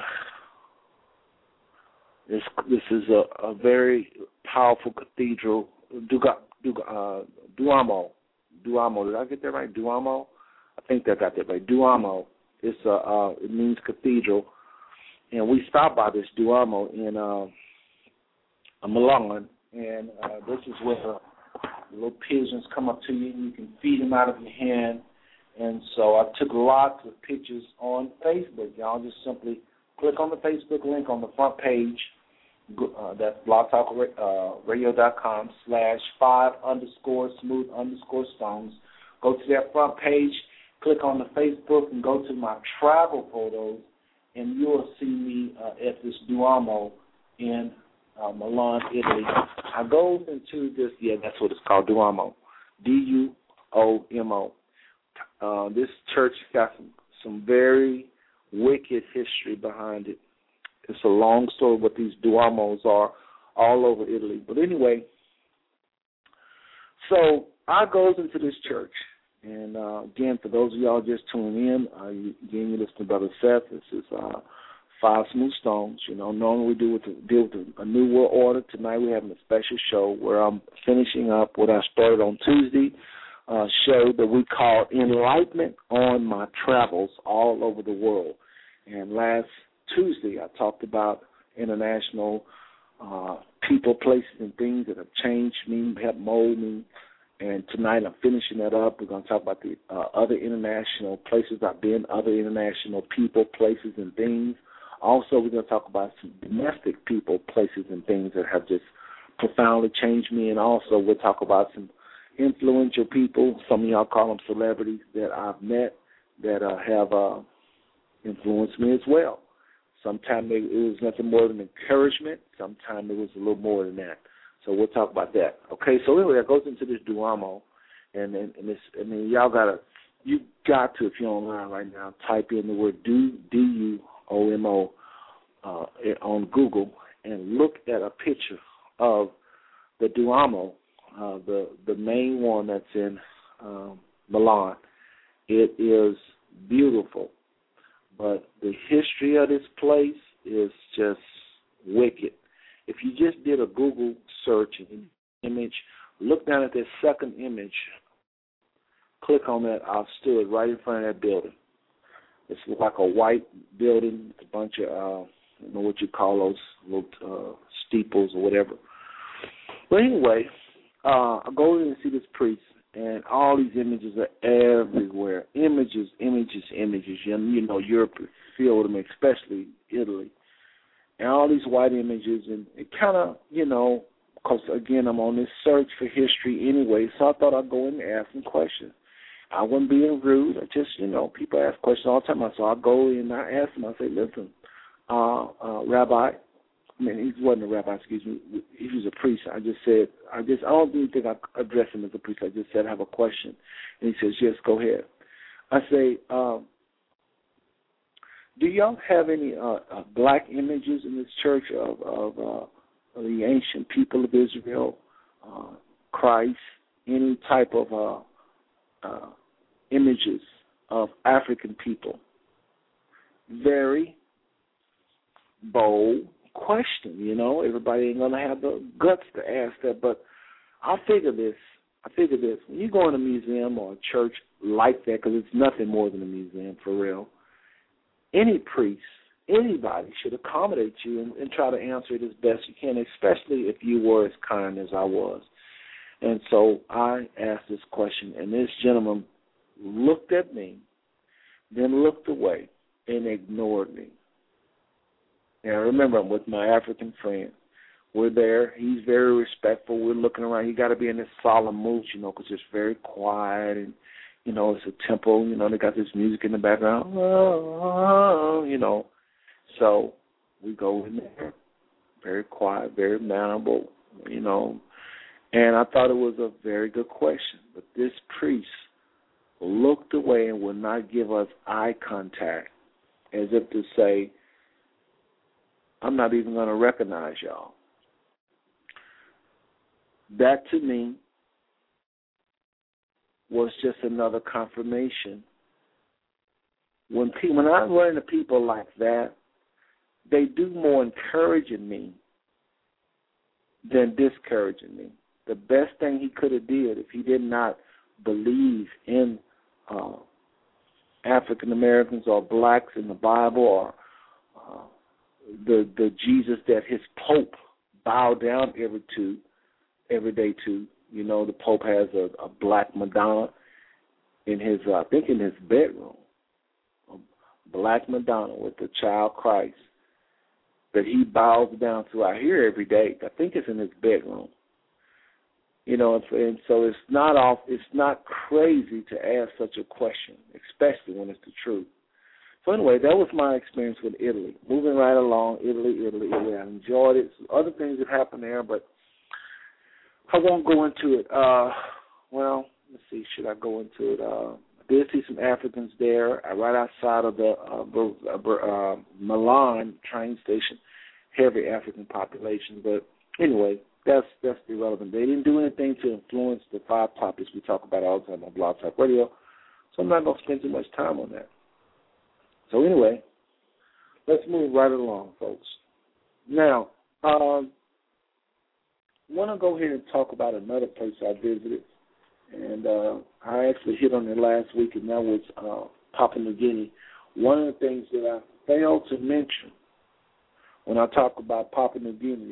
This this is a, a very powerful cathedral, Duga, Duga, uh, Duomo. Duomo, did I get that right? Duomo? I think I got that right. Duomo. It's a, uh, it means cathedral. And we stopped by this Duomo in uh, Milan, and uh, this is where the little pigeons come up to you, and you can feed them out of your hand. And so I took lots of pictures on Facebook. Y'all just simply click on the Facebook link on the front page. Uh, that's blogtalkradio.com slash five underscore smooth underscore stones. Go to that front page, click on the Facebook, and go to my travel photos, and you'll see me uh, at this Duomo in uh, Milan, Italy. I go into this, yeah, that's what it's called, Duomo, D U O M O. Uh, this church got some, some very wicked history behind it. It's a long story what these Duomos are all over Italy. But anyway, so I goes into this church. And, uh, again, for those of y'all just tuning in, uh, you, again, you listen to Brother Seth. This is uh, Five Smooth Stones. You know, normally we do with the, deal with a, a New World Order. Tonight we're having a special show where I'm finishing up what I started on Tuesday, uh, show that we call Enlightenment on My Travels All Over the World. And last Tuesday I talked about International uh, people, places, and things that have changed me, helped mold me. And tonight I'm finishing that up. We're going to talk about the uh, other international places I've been, other international people, places, and things. Also, we're going to talk about some domestic people, places, and things that have just profoundly changed me. And also we'll talk about some influential people, some of y'all call them celebrities, that I've met that uh, have uh, influenced me as well. Sometimes it was nothing more than encouragement. Sometimes it was a little more than that. So we'll talk about that. Okay, so anyway, that goes into this Duomo, and and, and this, I mean, y'all gotta, you got to, if you're online right now, type in the word D U O M O uh, on Google and look at a picture of the Duomo, uh, the the main one that's in um, Milan. It is beautiful. But the history of this place is just wicked. If you just did a Google search and image, look down at that second image, click on that. I stood right in front of that building. It's like a white building, a bunch of, uh, I don't know what you call those little uh, steeples or whatever. But anyway, uh, I go in and see this priest. And all these images are everywhere. Images, images, images. You know, Europe is filled with them, especially Italy. And all these white images. And it kind of, you know, because, again, I'm on this search for history anyway, so I thought I'd go in and ask some questions. I wasn't being rude. I just, you know, people ask questions all the time. So I go in and I ask them. I say, listen, uh, uh, Rabbi, I mean, he wasn't a rabbi, excuse me. He was a priest. I just said, I just, I don't even think I addressed him as a priest. I just said, I have a question. And he says, yes, go ahead. I say, um, do y'all have any uh, uh, black images in this church of, of, uh, of the ancient people of Israel, uh, Christ, any type of uh, uh, images of African people? Very bold question, you know. Everybody ain't gonna have the guts to ask that, but I figure this. I figure this. When you go in a museum or a church like that, because it's nothing more than a museum for real, any priest, anybody should accommodate you and, and try to answer it as best you can, especially if you were as kind as I was. And so I asked this question, and this gentleman looked at me, then looked away and ignored me. Now, remember, I'm with my African friend. We're there. He's very respectful. We're looking around. You got to be in this solemn mood, you know, because it's very quiet. And, you know, it's a temple. You know, they got this music in the background. Oh, you know. So we go in there, very quiet, very mannerable, you know. And I thought it was a very good question. But this priest looked away and would not give us eye contact, as if to say, I'm not even going to recognize y'all. That, to me, was just another confirmation. When people, when I run into people like that, they do more encouraging me than discouraging me. The best thing he could have did, if he did not believe in uh, African Americans or blacks in the Bible, or uh, the the Jesus that his Pope bowed down every to, every day to. You know, the Pope has a, a black Madonna in his, uh, I think in his bedroom, a black Madonna with the child Christ that he bows down to out here every day. I think it's in his bedroom. You know, and so it's not off. It's not crazy to ask such a question, especially when it's the truth. So anyway, that was my experience with Italy. Moving right along, Italy, Italy, Italy. I enjoyed it. Some other things that happened there, but I won't go into it. Uh, well, let's see. Should I go into it? Uh, I did see some Africans there, uh, right outside of the uh, uh, Milan train station. Heavy African population, but anyway, that's that's irrelevant. They didn't do anything to influence the five topics we talk about all the time on Blog Talk Radio, so I'm not going to spend too much time on that. So anyway, let's move right along, folks. Now, um, I want to go ahead and talk about another place I visited, and uh, I actually hit on it last week, and that was uh, Papua New Guinea. One of the things that I failed to mention when I talk about Papua New Guinea,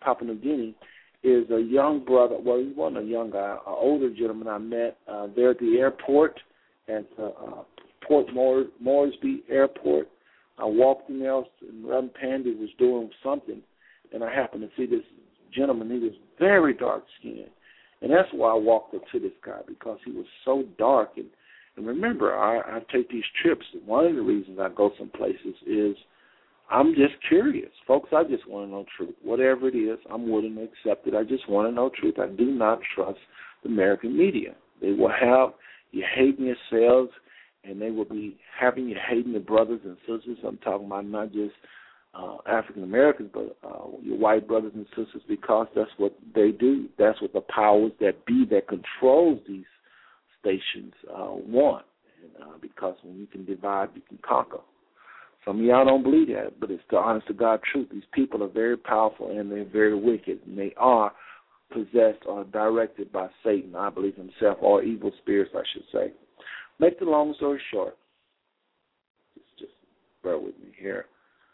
Papua New Guinea is a young brother. Well, he wasn't a young guy, an older gentleman I met uh, there at the airport at uh, uh, Port Mor- Moresby Airport. I walked in there, and Reverend Pandy was doing something, and I happened to see this gentleman. He was very dark-skinned, and that's why I walked up to this guy, because he was so dark. And, and remember, I, I take these trips, and one of the reasons I go some places is I'm just curious. Folks, I just want to know truth. Whatever it is, I'm willing to accept it. I just want to know truth. I do not trust the American media. They will have you hating yourselves, and they will be having you hating your brothers and sisters. I'm talking about not just uh, African Americans, but uh, your white brothers and sisters, because that's what they do. That's what the powers that be that controls these stations uh, want. And, uh, because when you can divide, you can conquer. Some of y'all don't believe that, but it's the honest to God truth. These people are very powerful and they're very wicked, and they are possessed or directed by Satan, I believe himself, or evil spirits, I should say. Make the long story short, just, just bear with me here.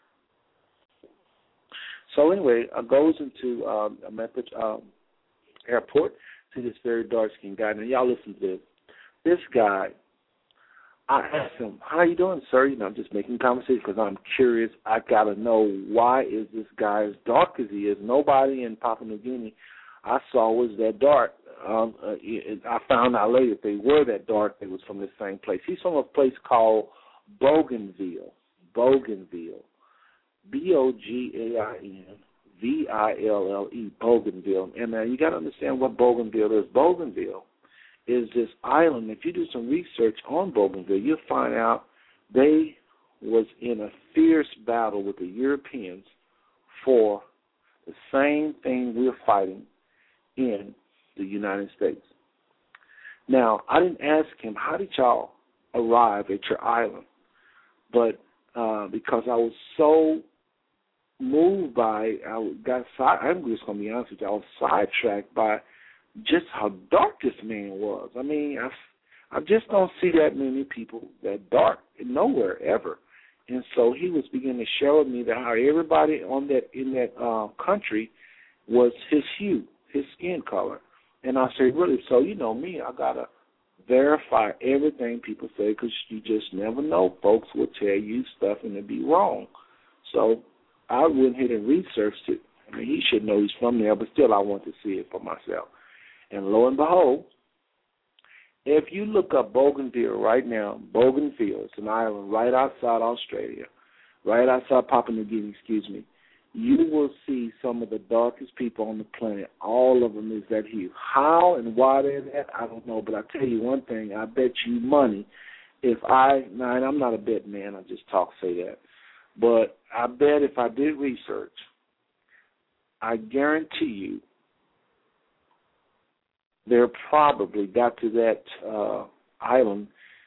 So anyway, I goes into um, a Methodist um, airport to this very dark-skinned guy. Now, y'all listen to this. This guy, I asked him, how you doing, sir? You know, I'm just making conversation because I'm curious. I got to know, why is this guy as dark as he is? Nobody in Papua New Guinea I saw was that dark. Um, uh, I found out later if they were that dark, they was from the same place. He's from a place called Bougainville. Bougainville. B O G A I N V I L L E, Bougainville. And now you got to understand what Bougainville is. Bougainville is this island. If you do some research on Bougainville, you'll find out they was in a fierce battle with the Europeans for the same thing we're fighting in the United States. Now, I didn't ask him, how did y'all arrive at your island? But uh, because I was so moved by, I got side, I'm just going to be honest with you, I was sidetracked by just how dark this man was. I mean, I, I just don't see that many people that dark nowhere ever. And so he was beginning to share with me that how everybody on that in that uh, country was his hue, his skin color. And I said, really? So you know me, I gotta verify everything people say, because you just never know. Folks will tell you stuff and it'll be wrong. So I went ahead and researched it. I mean, he should know he's from there, but still I want to see it for myself. And lo and behold, if you look up Bougainville right now, Bougainville, it's an island right outside Australia, right outside Papua New Guinea, excuse me, you will see some of the darkest people on the planet. All of them is that hue. How and why they're that, I don't know. But I tell you one thing, I bet you money if I, now and I'm not a bet man, I just talk, say that. But I bet if I did research, I guarantee you they probably got to that uh, island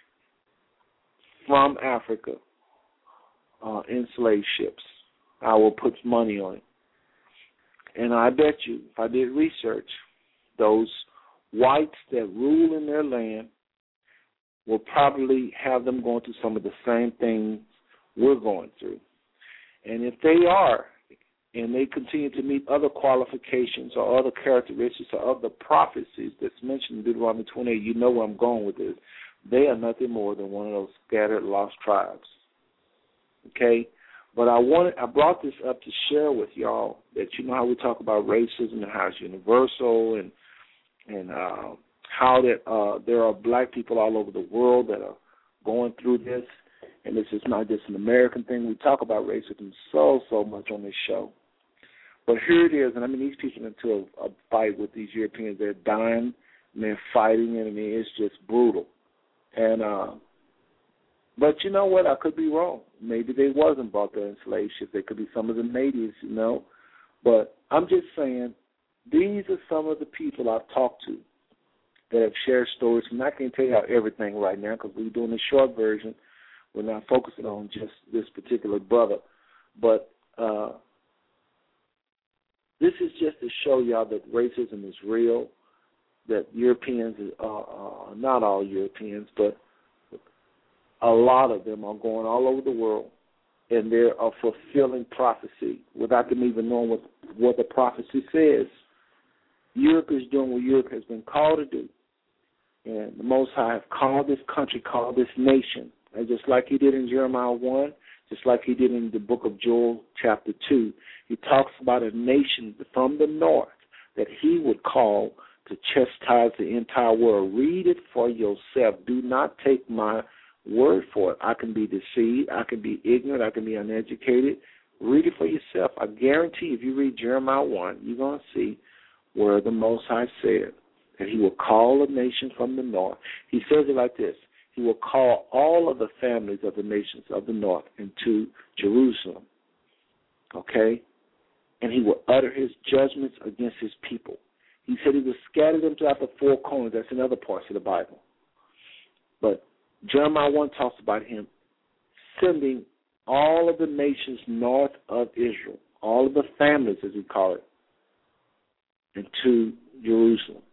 from Africa uh, in slave ships. I will put money on it. And I bet you, if I did research, those whites that rule in their land will probably have them going through some of the same things we're going through. And if they are, and they continue to meet other qualifications or other characteristics or other prophecies that's mentioned in Deuteronomy twenty-eight, you know where I'm going with this. They are nothing more than one of those scattered, lost tribes. Okay? But I wanted, I brought this up to share with y'all that you know how we talk about racism and how it's universal, and and uh, how that uh, there are black people all over the world that are going through this, and this is not just an American thing. We talk about racism so, so much on this show. But here it is, and I mean, these people into a, a fight with these Europeans. They're dying, and they're fighting, and I mean, it's just brutal. And uh, but you know what? I could be wrong. Maybe they wasn't brought there in slave ships. They could be some of the natives, you know. But I'm just saying, these are some of the people I've talked to that have shared stories. And I can't tell you everything right now because we're doing a short version. We're not focusing on just this particular brother. But uh, this is just to show y'all that racism is real, that Europeans, are, uh, not all Europeans, but a lot of them are going all over the world and they're a fulfilling prophecy without them even knowing what, what the prophecy says. Europe is doing what Europe has been called to do. And the Most High have called this country, called this nation. And just like he did in Jeremiah one, just like he did in the book of Joel chapter two, he talks about a nation from the north that he would call to chastise the entire world. Read it for yourself. Do not take my word for it. I can be deceived. I can be ignorant. I can be uneducated. Read it for yourself. I guarantee if you read Jeremiah one, you're going to see where the Most High said that he will call a nation from the north. He says it like this. He will call all of the families of the nations of the north into Jerusalem. Okay? And he will utter his judgments against his people. He said he will scatter them throughout the four corners. That's in other parts of the Bible. But Jeremiah one talks about him sending all of the nations north of Israel, all of the families, as we call it, into Jerusalem,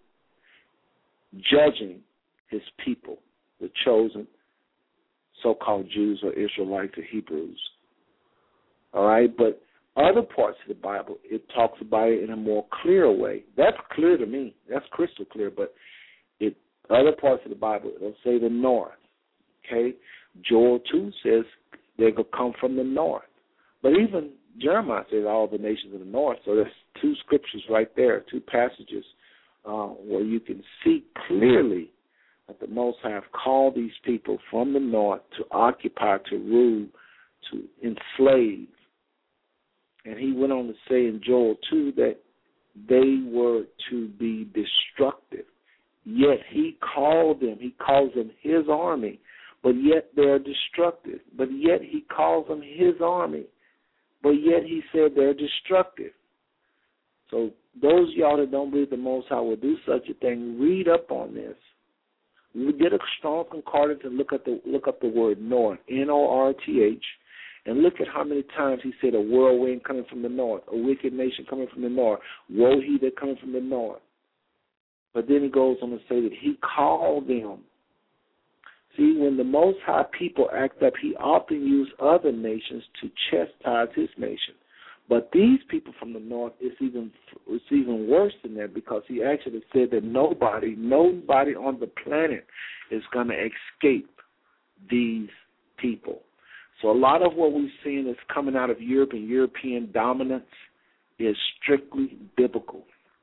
judging his people, the chosen so-called Jews or Israelites or Hebrews. All right? But other parts of the Bible, it talks about it in a more clear way. That's clear to me. That's crystal clear. But it other parts of the Bible, it'll say the north. Okay? Joel two says they're going to come from the north. But even Jeremiah says all the nations of the north. So there's two scriptures right there, two passages uh, where you can see clearly that the Most High have called these people from the north to occupy, to rule, to enslave. And he went on to say in Joel two that they were to be destructive. Yet he called them, he calls them his army, but yet they're destructive. But yet he calls them his army, but yet he said they're destructive. So those of y'all that don't believe the Most High will do such a thing, read up on this. We get a strong concordance and look at the look up the word north, N O R T H, and look at how many times he said a whirlwind coming from the north, a wicked nation coming from the north, woe he that coming from the north. But then he goes on to say that he called them. See, when the Most High people act up, he often used other nations to chastise his nation. But these people from the north, it's even it's even worse than that, because he actually said that nobody, nobody on the planet is going to escape these people. So a lot of what we've seen is coming out of Europe and European dominance is strictly biblical.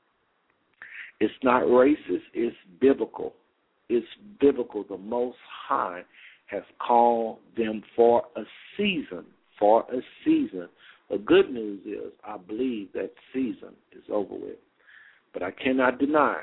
It's not racist, it's biblical. It's biblical. The Most High has called them for a season, for a season. The good news is I believe that season is over with. But I cannot deny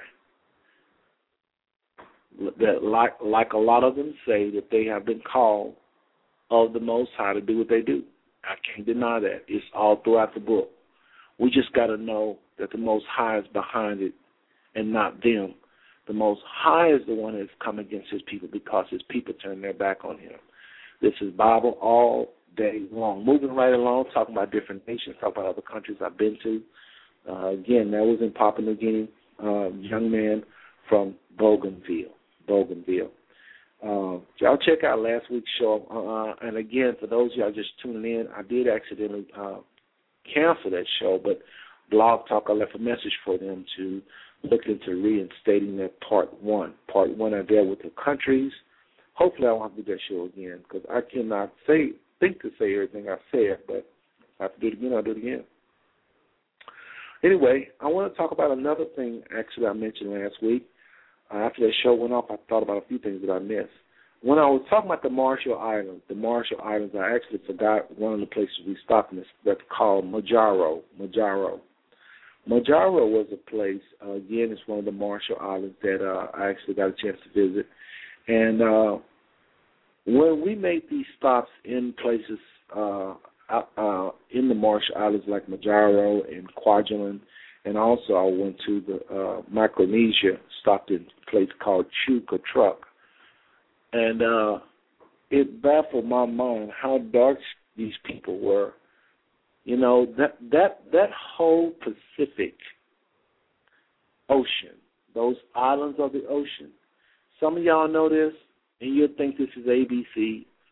that, like, like a lot of them say, that they have been called of the Most High to do what they do. I can't deny that. It's all throughout the book. We just got to know that the Most High is behind it and not them. The Most High is the one that's come against his people because his people turned their back on him. This is Bible all day long. Moving right along, talking about different nations, talking about other countries I've been to. Uh, again, that was in Papua New Guinea, uh, young man from Bougainville. Bougainville. Uh, y'all check out last week's show. Uh, and again, for those of y'all just tuning in, I did accidentally uh, cancel that show, but Blog Talk, I left a message for them to look into reinstating that part one. Part one, I dealt with the countries. Hopefully I won't have to do that show again, because I cannot say, think to say everything I said, but if I have to do it again, I'll do it again. Anyway, I want to talk about another thing, actually, I mentioned last week. Uh, after that show went off, I thought about a few things that I missed. When I was talking about the Marshall Islands, the Marshall Islands, I actually forgot one of the places we stopped in. That's called Majaro. Majaro. Majaro was a place, uh, again, it's one of the Marshall Islands that uh, I actually got a chance to visit. And uh, when we made these stops in places uh, uh, in the Marshall Islands like Majaro and Kwajalein, and also I went to the uh, Micronesia, stopped in a place called Chuka-Truck. And uh, it baffled my mind how dark these people were. You know, that that that whole Pacific Ocean, those islands of the ocean, some of y'all know this, and you'll think this is A B C.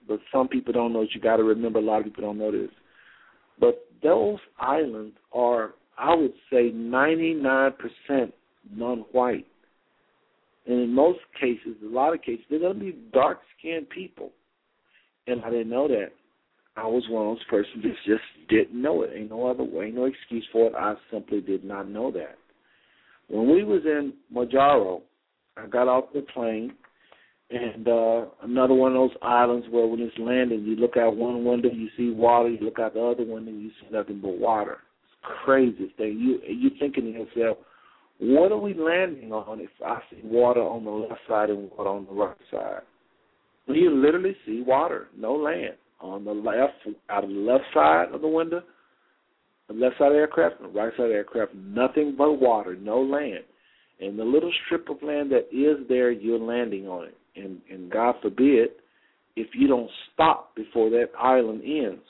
but some people don't know. You got to remember, a lot of people don't know this. But those islands are, I would say, ninety-nine percent non-white. And in most cases, a lot of cases, they're going to be dark-skinned people. And I didn't know that. I was one of those persons that just didn't know it. Ain't no other way, no excuse for it. I simply did not know that. When we was in Majaro, I got off the plane, and uh, another one of those islands where when it's landing, you look out one window, you see water, you look out the other window, you see nothing but water. It's the craziest thing. You, you're thinking to yourself, what are we landing on if I see water on the left side and water on the right side? Well, you literally see water, no land. On the left, out of the left side of the window, the left side of the aircraft, and the right side of the aircraft, nothing but water, no land. And the little strip of land that is there, you're landing on it. And, and God forbid, if you don't stop before that island ends.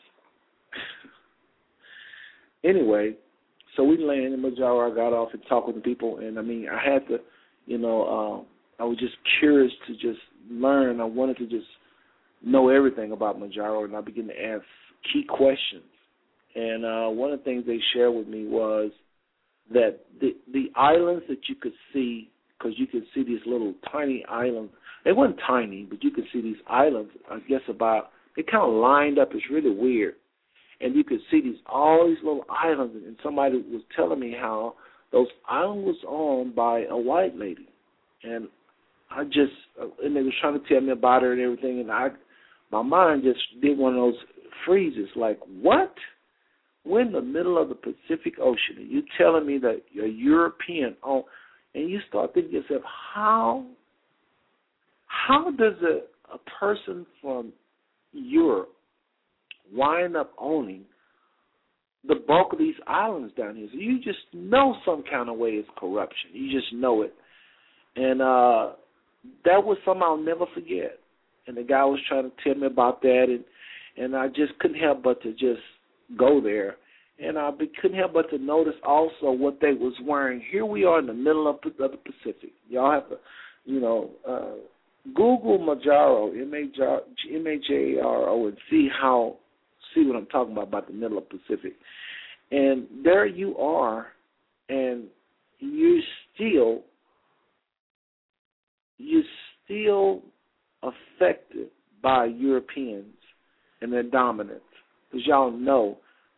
Anyway, so we landed in Majaro. I got off and talked with the people, and I mean, I had to, you know, uh, I was just curious to just learn. I wanted to just know everything about Majaro, and I began to ask key questions. And uh, one of the things they shared with me was that the the islands that you could see, because you could see these little tiny islands. They weren't tiny, but you could see these islands, I guess about, they kind of lined up. It's really weird. And you could see these all these little islands, and somebody was telling me how those islands was owned by a white lady. And I just, and they was trying to tell me about her and everything, and I, my mind just did one of those freezes, like, what? We're in the middle of the Pacific Ocean, and you're telling me that you're European, oh, and you start thinking to yourself, how, how does a, a person from Europe wind up owning the bulk of these islands down here? So you just know some kind of way it's corruption. You just know it. And uh, that was something I'll never forget. And the guy was trying to tell me about that, and, and I just couldn't help but to just go there. And I couldn't help but to notice also what they was wearing. Here we are in the middle of, of the Pacific. Y'all have to, you know, uh, Google Majaro, M A J A R O, and see how, see what I'm talking about, about the middle of the Pacific. And there you are, and you still, you're still affected by Europeans and their dominance, because y'all know.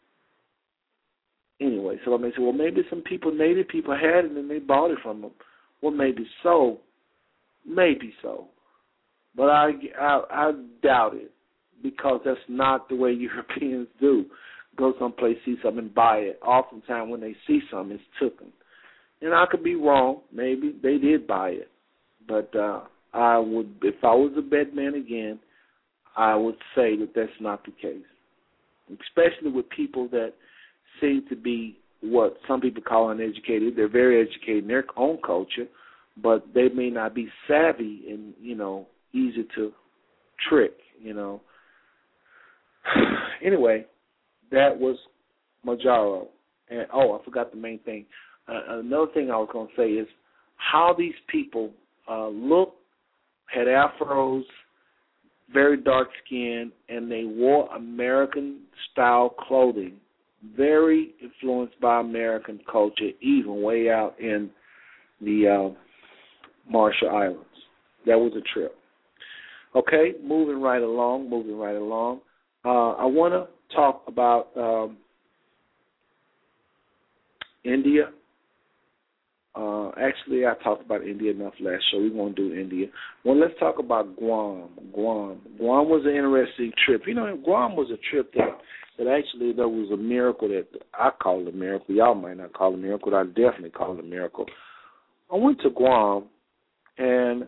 Anyway, so I may say, well, maybe some people, native people had it and they bought it from them. Well, maybe so, maybe so, but I, I, I doubt it, because that's not the way Europeans do. Go someplace, see something, and buy it. Oftentimes when they see something, it's taken. And I could be wrong. Maybe they did buy it, but uh, I would, if I was a bed man again, I would say that that's not the case, especially with people that seem to be what some people call uneducated. They're very educated in their own culture, but they may not be savvy and, you know, easy to trick, you know. Anyway, that was Majaro. And, oh, I forgot the main thing. Uh, another thing I was going to say is how these people uh, look, had afros, very dark skin, and they wore American-style clothing, very influenced by American culture, even way out in the uh, Marshall Islands. That was a trip. Okay, moving right along, moving right along. Uh, I want to talk about um, India. Uh, actually, I talked about India enough last show. We won't do India. Well, let's talk about Guam. Guam. Guam was an interesting trip. You know, Guam was a trip that, that actually there was a miracle that I call it a miracle. Y'all might not call it a miracle, but I definitely call it a miracle. I went to Guam, and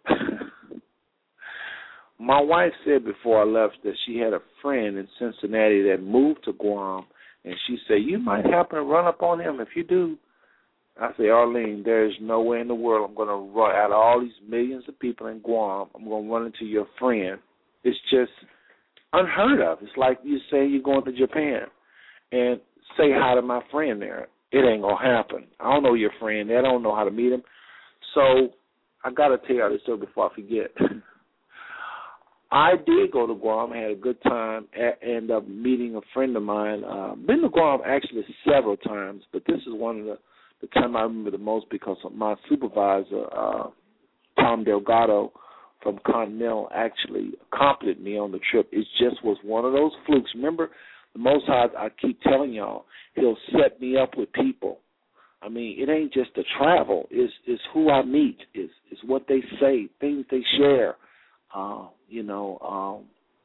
my wife said before I left that she had a friend in Cincinnati that moved to Guam, and she said, you might happen to run up on him. If you do, I say, Arlene, there's no way in the world I'm going to run out of all these millions of people in Guam. I'm going to run into your friend. It's just unheard of. It's like you say you're going to Japan and say hi to my friend there. It ain't going to happen. I don't know your friend. I don't know how to meet him. So I got to tell you this story before I forget. I did go to Guam. I had a good time. I ended up meeting a friend of mine. Uh, been to Guam actually several times, but this is one of the, the time I remember the most because of my supervisor, uh, Tom Delgado from Continental, actually accompanied me on the trip. It just was one of those flukes. Remember, the Most High, I keep telling y'all, he'll set me up with people. I mean, it ain't just the travel. It's, it's who I meet. It's, it's what they say, things they share. Uh, you know, um,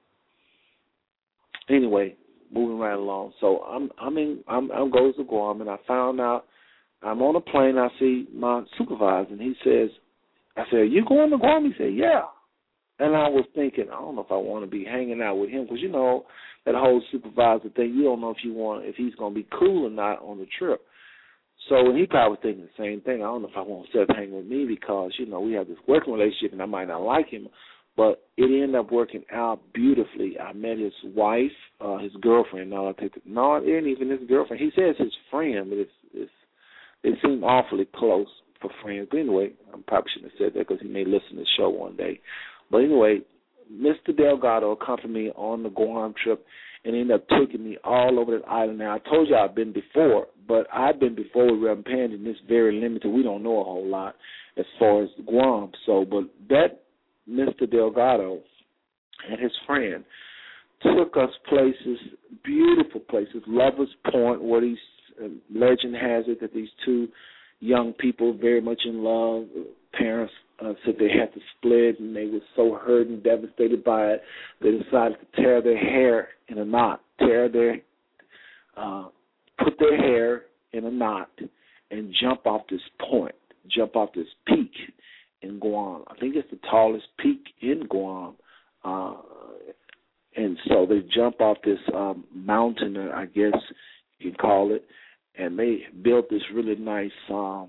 anyway, moving right along. So I'm I'm in I'm I'm goes to Guam, and I found out I'm on a plane. I see my supervisor, and he says, I said, "Are you going to Guam?" He said, "Yeah." And I was thinking, I don't know if I want to be hanging out with him because you know that whole supervisor thing. You don't know if you want if he's going to be cool or not on the trip. So he probably was thinking the same thing. I don't know if I want to sit hang with me because you know we have this working relationship, and I might not like him. But it ended up working out beautifully. I met his wife, uh, his girlfriend. No, I think no, it ain't even his girlfriend. He says his friend, but it's, it's they seem awfully close for friends. But anyway, I probably shouldn't have said that because he may listen to the show one day. But anyway, Mister Delgado accompanied me on the Guam trip and ended up taking me all over that island. Now, I told you I've been before, but I've been before with Reverend Pandy, and it's very limited. We don't know a whole lot as far as Guam. So, but that Mister Delgado and his friend took us places, beautiful places, Lover's Point, where these uh, legend has it that these two young people very much in love, parents uh, said they had to split, and they were so hurt and devastated by it, they decided to tear their hair in a knot, tear their, uh, put their hair in a knot and jump off this point, jump off this peak in Guam. I think it's the tallest peak in Guam. Uh, and so they jump off this um, mountain, I guess you can call it, and they built this really nice, um,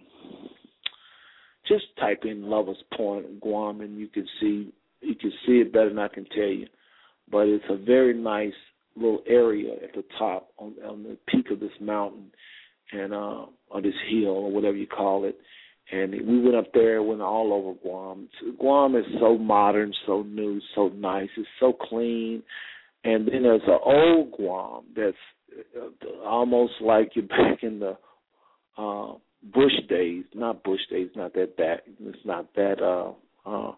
just type in Lover's Point, Guam, and you can see you can see it better than I can tell you. But it's a very nice little area at the top on, on the peak of this mountain, and uh, or this hill, or whatever you call it. And we went up there, went all over Guam. Guam is so modern, so new, so nice. It's so clean. And then there's an old Guam that's almost like you're back in the uh, Bush days. Not Bush days, not that bad. It's not that. Uh, uh,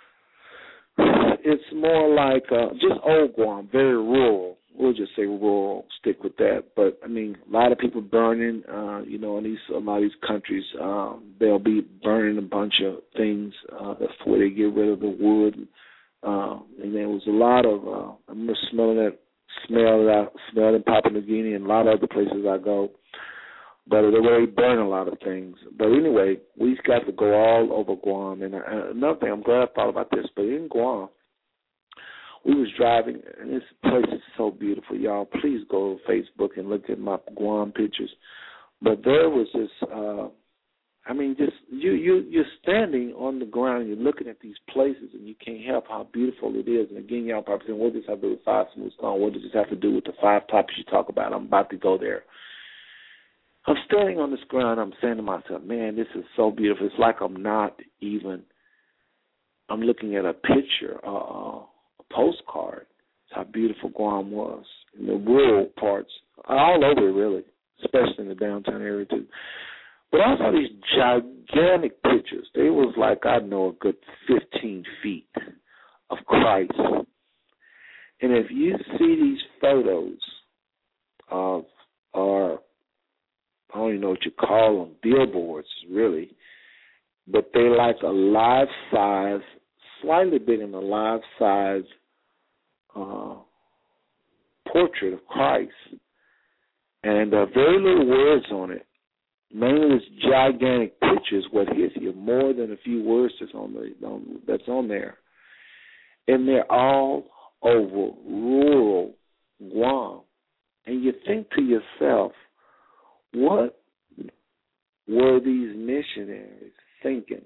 it's more like uh, just old Guam, very rural. We'll just say rural, stick with that. But, I mean, a lot of people burning, uh, you know, in these, a lot of these countries, um, they'll be burning a bunch of things. Uh, that's where they get rid of the wood. Uh, and there was a lot of, uh, I remember smelling that, smell that, smell in Papua New Guinea and a lot of other places I go. But they really burn a lot of things. But anyway, we got to go all over Guam. And uh, another thing, I'm glad I thought about this, but in Guam, we was driving, and this place is so beautiful, y'all. Please go to Facebook and look at my Guam pictures. But there was this, uh, I mean, just you, you, you're standing on the ground, and you're looking at these places, and you can't help how beautiful it is. And again, y'all probably saying, what does this have to do with Five Smooth Stone? What does this have to do with the five topics you talk about? I'm about to go there. I'm standing on this ground. I'm saying to myself, man, this is so beautiful. It's like I'm not even, I'm looking at a picture, uh, postcard. It's how beautiful Guam was. In the rural parts, all over really, especially in the downtown area too. But I saw these gigantic pictures. They was like, I know, a good fifteen feet of Christ. And if you see these photos of, or I don't even know what you call them, billboards really, but they like a life-size, slightly bigger than a life-size uh, portrait of Christ, and uh, very little words on it. Mainly it's gigantic pictures. What hits you more than a few words that's on the on, that's on there, and they're all over rural Guam. And you think to yourself, what were these missionaries thinking?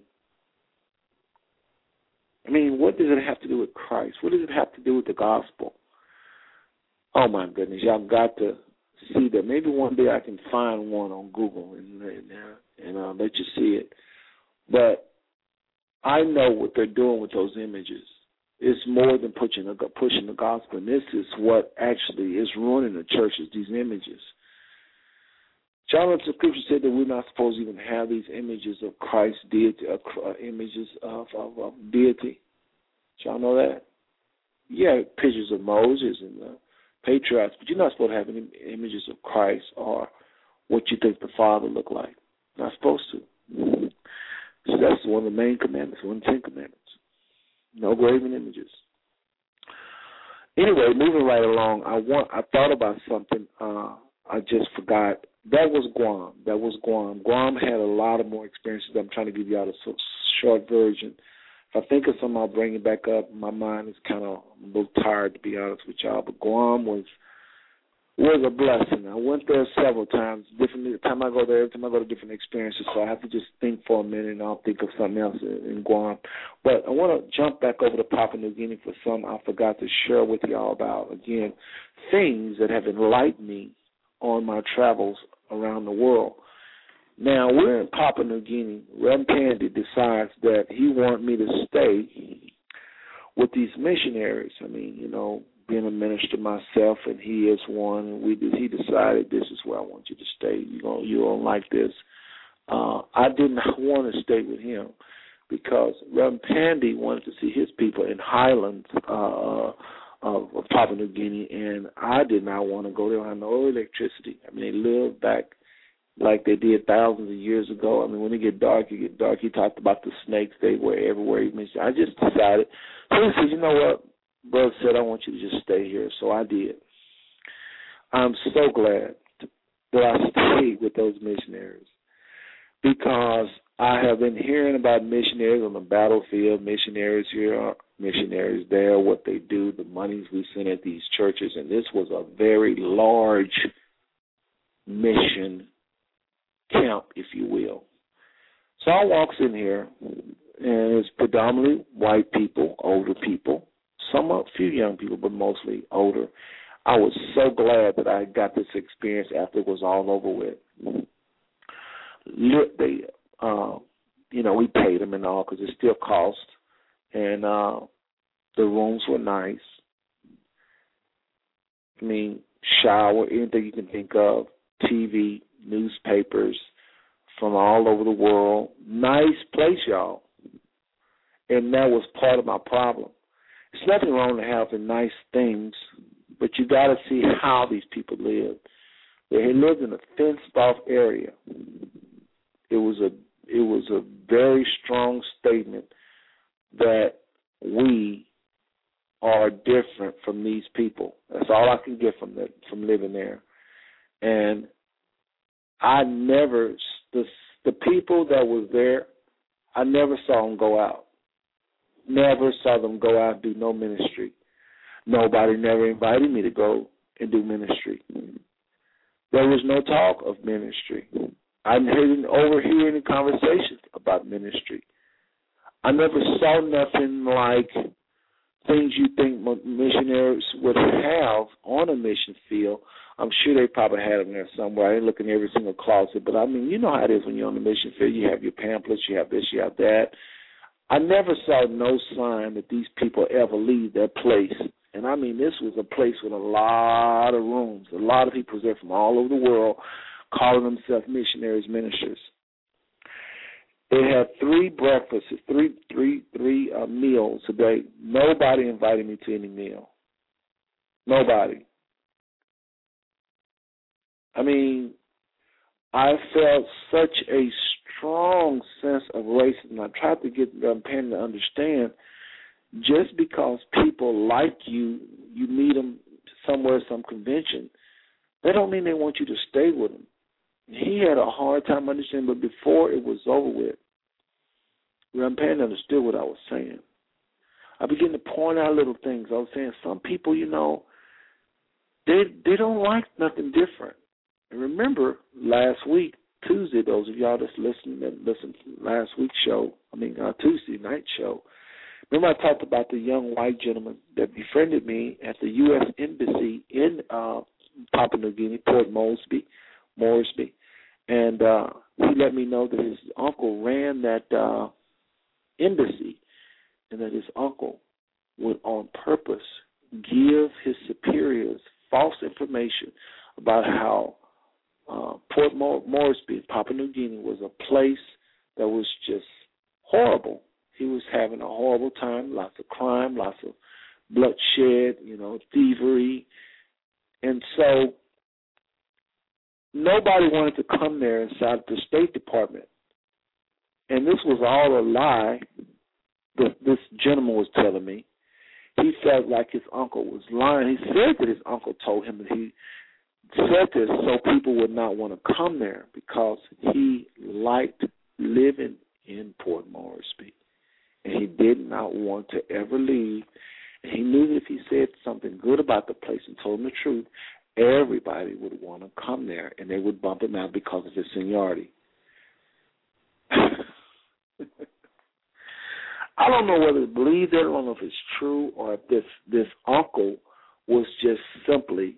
I mean, what does it have to do with Christ? What does it have to do with the gospel? Oh, my goodness. Y'all got to see that. Maybe one day I can find one on Google and, and, and uh, let you see it. But I know what they're doing with those images. It's more than pushing the, pushing the gospel. And this is what actually is ruining the churches, these images. John, the scripture said that we're not supposed to even have these images of Christ deity, uh, images of, of, of deity. Y'all know that? Yeah, pictures of Moses and the patriarchs, but you're not supposed to have any images of Christ or what you think the Father looked like. Not supposed to. So that's one of the main commandments, one of the Ten Commandments. No graven images. Anyway, moving right along, I want I thought about something. Uh, I just forgot. That was Guam. That was Guam. Guam had a lot of more experiences. I'm trying to give you all a short version. If I think of something, I'll bring it back up. My mind is kind of a little tired, to be honest with y'all. But Guam was was a blessing. I went there several times. Different every time I go there, every time I go to different experiences. So I have to just think for a minute, and I'll think of something else in, in Guam. But I want to jump back over to Papua New Guinea for some I forgot to share with y'all about. Again, things that have enlightened me on my travels around the world. Now, we're in Papua New Guinea. Reverend Pandy decides that he wants me to stay with these missionaries. I mean, you know, being a minister myself, and he is one, and we he decided this is where I want you to stay. You know, you don't like this. Uh, I did not want to stay with him because Reverend Pandy wanted to see his people in Highlands uh, of, of Papua New Guinea, and I did not want to go there. I had no electricity. I mean, they lived back like they did thousands of years ago. I mean, when it get dark, it get dark. He talked about the snakes. They were everywhere. I just decided. So he said, you know what? Brother said, I want you to just stay here. So I did. I'm so glad that I stayed with those missionaries because I have been hearing about missionaries on the battlefield, missionaries here, missionaries there, what they do, the monies we send at these churches, and this was a very large mission camp, if you will. So I walks in here, and it's predominantly white people, older people, some a few young people, but mostly older. I was so glad that I got this experience after it was all over with. They, uh, you know, we paid them and all because it still cost, and uh, the rooms were nice. I mean, shower, anything you can think of, T V, newspapers from all over the world. Nice place, y'all. And that was part of my problem. There's nothing wrong to having nice things, but you got to see how these people lived. They lived in a fenced-off area. It was a it was a very strong statement that we are different from these people. That's all I can get from the, from living there. And I never, the, the people that was there, I never saw them go out. Never saw them go out and do no ministry. Nobody never invited me to go and do ministry. There was no talk of ministry. I didn't overhear any conversations about ministry. I never saw nothing like things you think missionaries would have on a mission field. I'm sure they probably had them there somewhere. I didn't look in every single closet, but I mean, you know how it is when you're on the mission field. You have your pamphlets, you have this, you have that. I never saw no sign that these people ever leave their place. And I mean, this was a place with a lot of rooms. A lot of people was there from all over the world calling themselves missionaries, ministers. They had three breakfasts, three, three, three uh, meals a day. Nobody invited me to any meal. Nobody. I mean, I felt such a strong sense of racism. I tried to get them to understand just because people like you, you meet them somewhere, some convention, they don't mean they want you to stay with them. He had a hard time understanding, but before it was over with, Reverend Pandy understood what I was saying. I began to point out little things. I was saying some people, you know, they they don't like nothing different. And remember, last week, Tuesday, those of y'all that's listening that listened to last week's show, I mean uh, Tuesday night show, remember I talked about the young white gentleman that befriended me at the U S Embassy in uh, Papua New Guinea, Port Moresby, Moresby, and uh, he let me know that his uncle ran that uh, embassy, and that his uncle would on purpose give his superiors false information about how uh, Port Mor- Moresby, Papua New Guinea, was a place that was just horrible. He was having a horrible time, lots of crime, lots of bloodshed, you know, thievery. And so nobody wanted to come there inside the State Department. And this was all a lie that this gentleman was telling me. He felt like his uncle was lying. He said that his uncle told him that he said this so people would not want to come there because he liked living in Port Moresby. And he did not want to ever leave. And he knew that if he said something good about the place and told them the truth, everybody would want to come there, and they would bump him out because of his seniority. I don't know whether to believe that. I don't know if it's true or if this, this uncle was just simply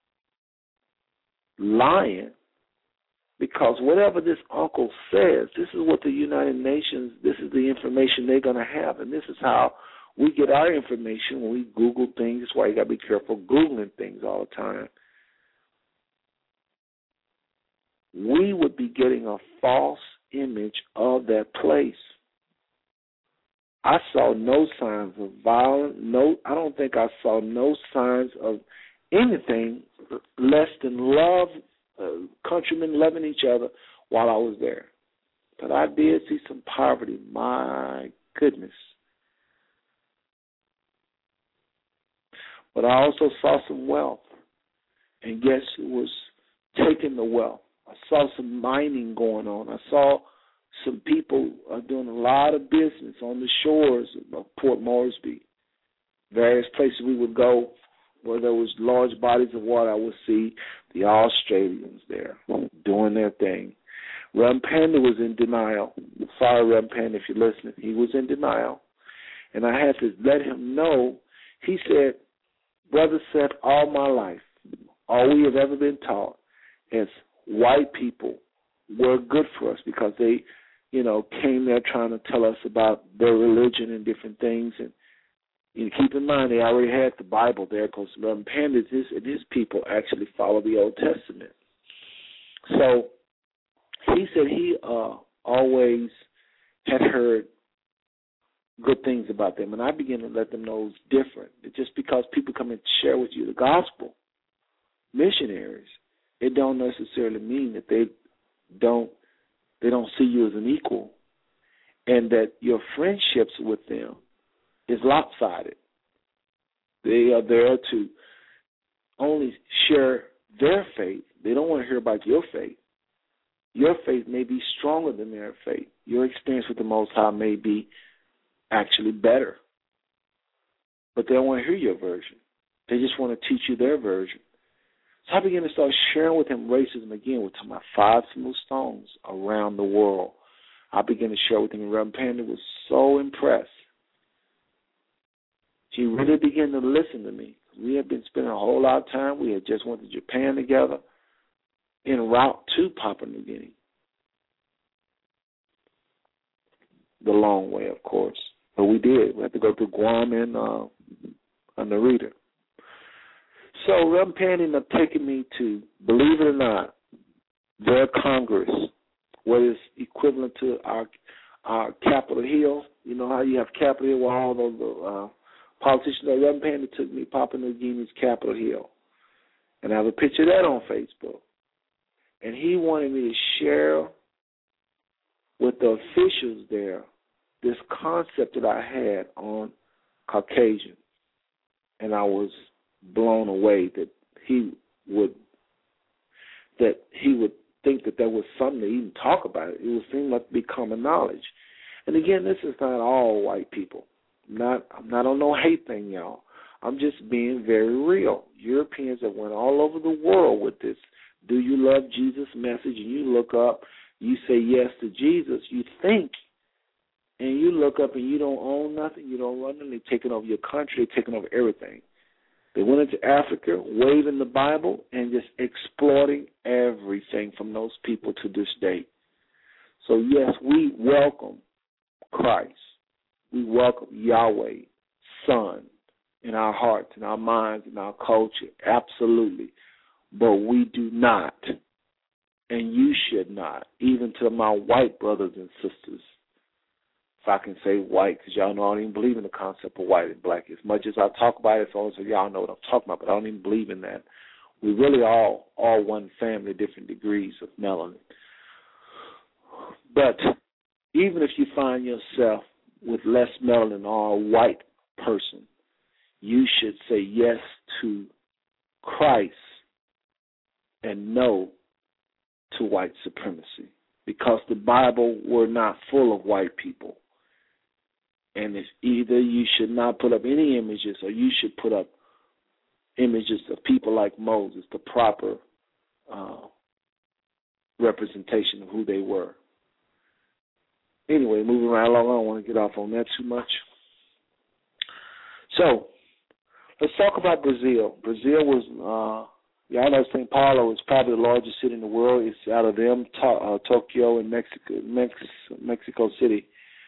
lying, because whatever this uncle says, this is what the United Nations, this is the information they're going to have, and this is how we get our information when we Google things. That's why you got to be careful Googling things all the time. We would be getting a false image of that place. I saw no signs of violence. No, I don't think I saw no signs of anything less than love, uh, countrymen loving each other while I was there. But I did see some poverty. My goodness. But I also saw some wealth. And guess who was taking the wealth? I saw some mining going on. I saw some people uh, doing a lot of business on the shores of Port Moresby. Various places we would go where there was large bodies of water. I would see the Australians there doing their thing. Reverend Panda was in denial. Sorry, Reverend Panda, if you're listening. He was in denial. And I had to let him know. He said, Brother Seth, all my life, all we have ever been taught is white people were good for us because they, you know, came there trying to tell us about their religion and different things. And you know, keep in mind, they already had the Bible there because Reverend Panda his, and his people actually follow the Old Testament. So he said he uh, always had heard good things about them. And I began to let them know it's different. It's just because people come and share with you the gospel, missionaries, it don't necessarily mean that they don't they don't see you as an equal, and that your friendships with them is lopsided. They are there to only share their faith. They don't want to hear about your faith. Your faith may be stronger than their faith. Your experience with the Most High may be actually better. But they don't want to hear your version. They just want to teach you their version. So I began to start sharing with him racism again. We're talking about five smooth stones around the world. I began to share with him, and Reverend Panda was so impressed. She really began to listen to me. We had been spending a whole lot of time. We had just went to Japan together en route to Papua New Guinea. The long way, of course. But we did. We had to go through Guam and uh, Narita. So Reverend Panda ended up taking me to, believe it or not, their Congress, what is equivalent to our our Capitol Hill. You know how you have Capitol Hill where all those uh, politicians are. Reverend Panda took me to Papua New Guinea's Capitol Hill. And I have a picture of that on Facebook. And he wanted me to share with the officials there this concept that I had on Caucasian. And I was blown away that he would that he would think that there was something to even talk about it. It would seem like to be common knowledge. And again, this is not all white people. I'm not I'm not on no hate thing, y'all. I'm just being very real. Europeans that went all over the world with this "Do you love Jesus" message, and you look up, you say yes to Jesus, you think, and you look up and you don't own nothing, you don't run nothing, they're taking over your country, they're taking over everything. They went into Africa, waving the Bible, and just exploiting everything from those people to this day. So, yes, we welcome Christ. We welcome Yahweh, sun in our hearts, in our minds, in our culture, absolutely. But we do not, and you should not, even to my white brothers and sisters. If I can say white, because y'all know I don't even believe in the concept of white and black. As much as I talk about it, so y'all know what I'm talking about, but I don't even believe in that. We really all all one family, different degrees of melanin. But even if you find yourself with less melanin or a white person, you should say yes to Christ and no to white supremacy, because the Bible were not full of white people. And it's either you should not put up any images or you should put up images of people like Moses, the proper uh, representation of who they were. Anyway, moving right along, I don't want to get off on that too much. So, let's talk about Brazil. Brazil was, uh, y'all know Saint Paulo is probably the largest city in the world. It's out of them, to, uh, Tokyo and Mexico, Mex- Mexico City.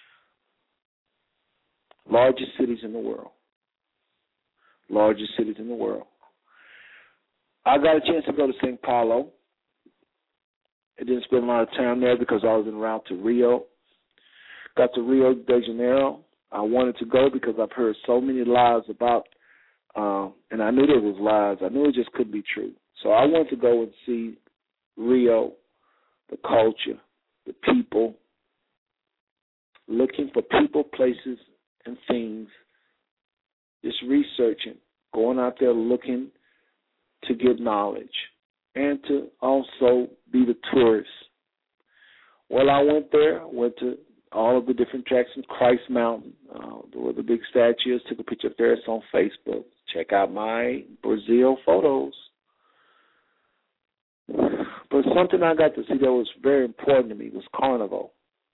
Largest cities in the world. Largest cities in the world. I got a chance to go to Saint Paulo. I didn't spend a lot of time there because I was en route to Rio. Got to Rio de Janeiro. I wanted to go because I've heard so many lies about, um, and I knew there was lies. I knew it just couldn't be true. So I wanted to go and see Rio, the culture, the people, looking for people, places, and things, just researching, going out there looking to get knowledge and to also be the tourist. Well, I went there, went to all of the different attractions, Christ Mountain, uh, where the big statue is, took a picture of there. It's on Facebook. Check out my Brazil photos. But something I got to see that was very important to me was Carnival.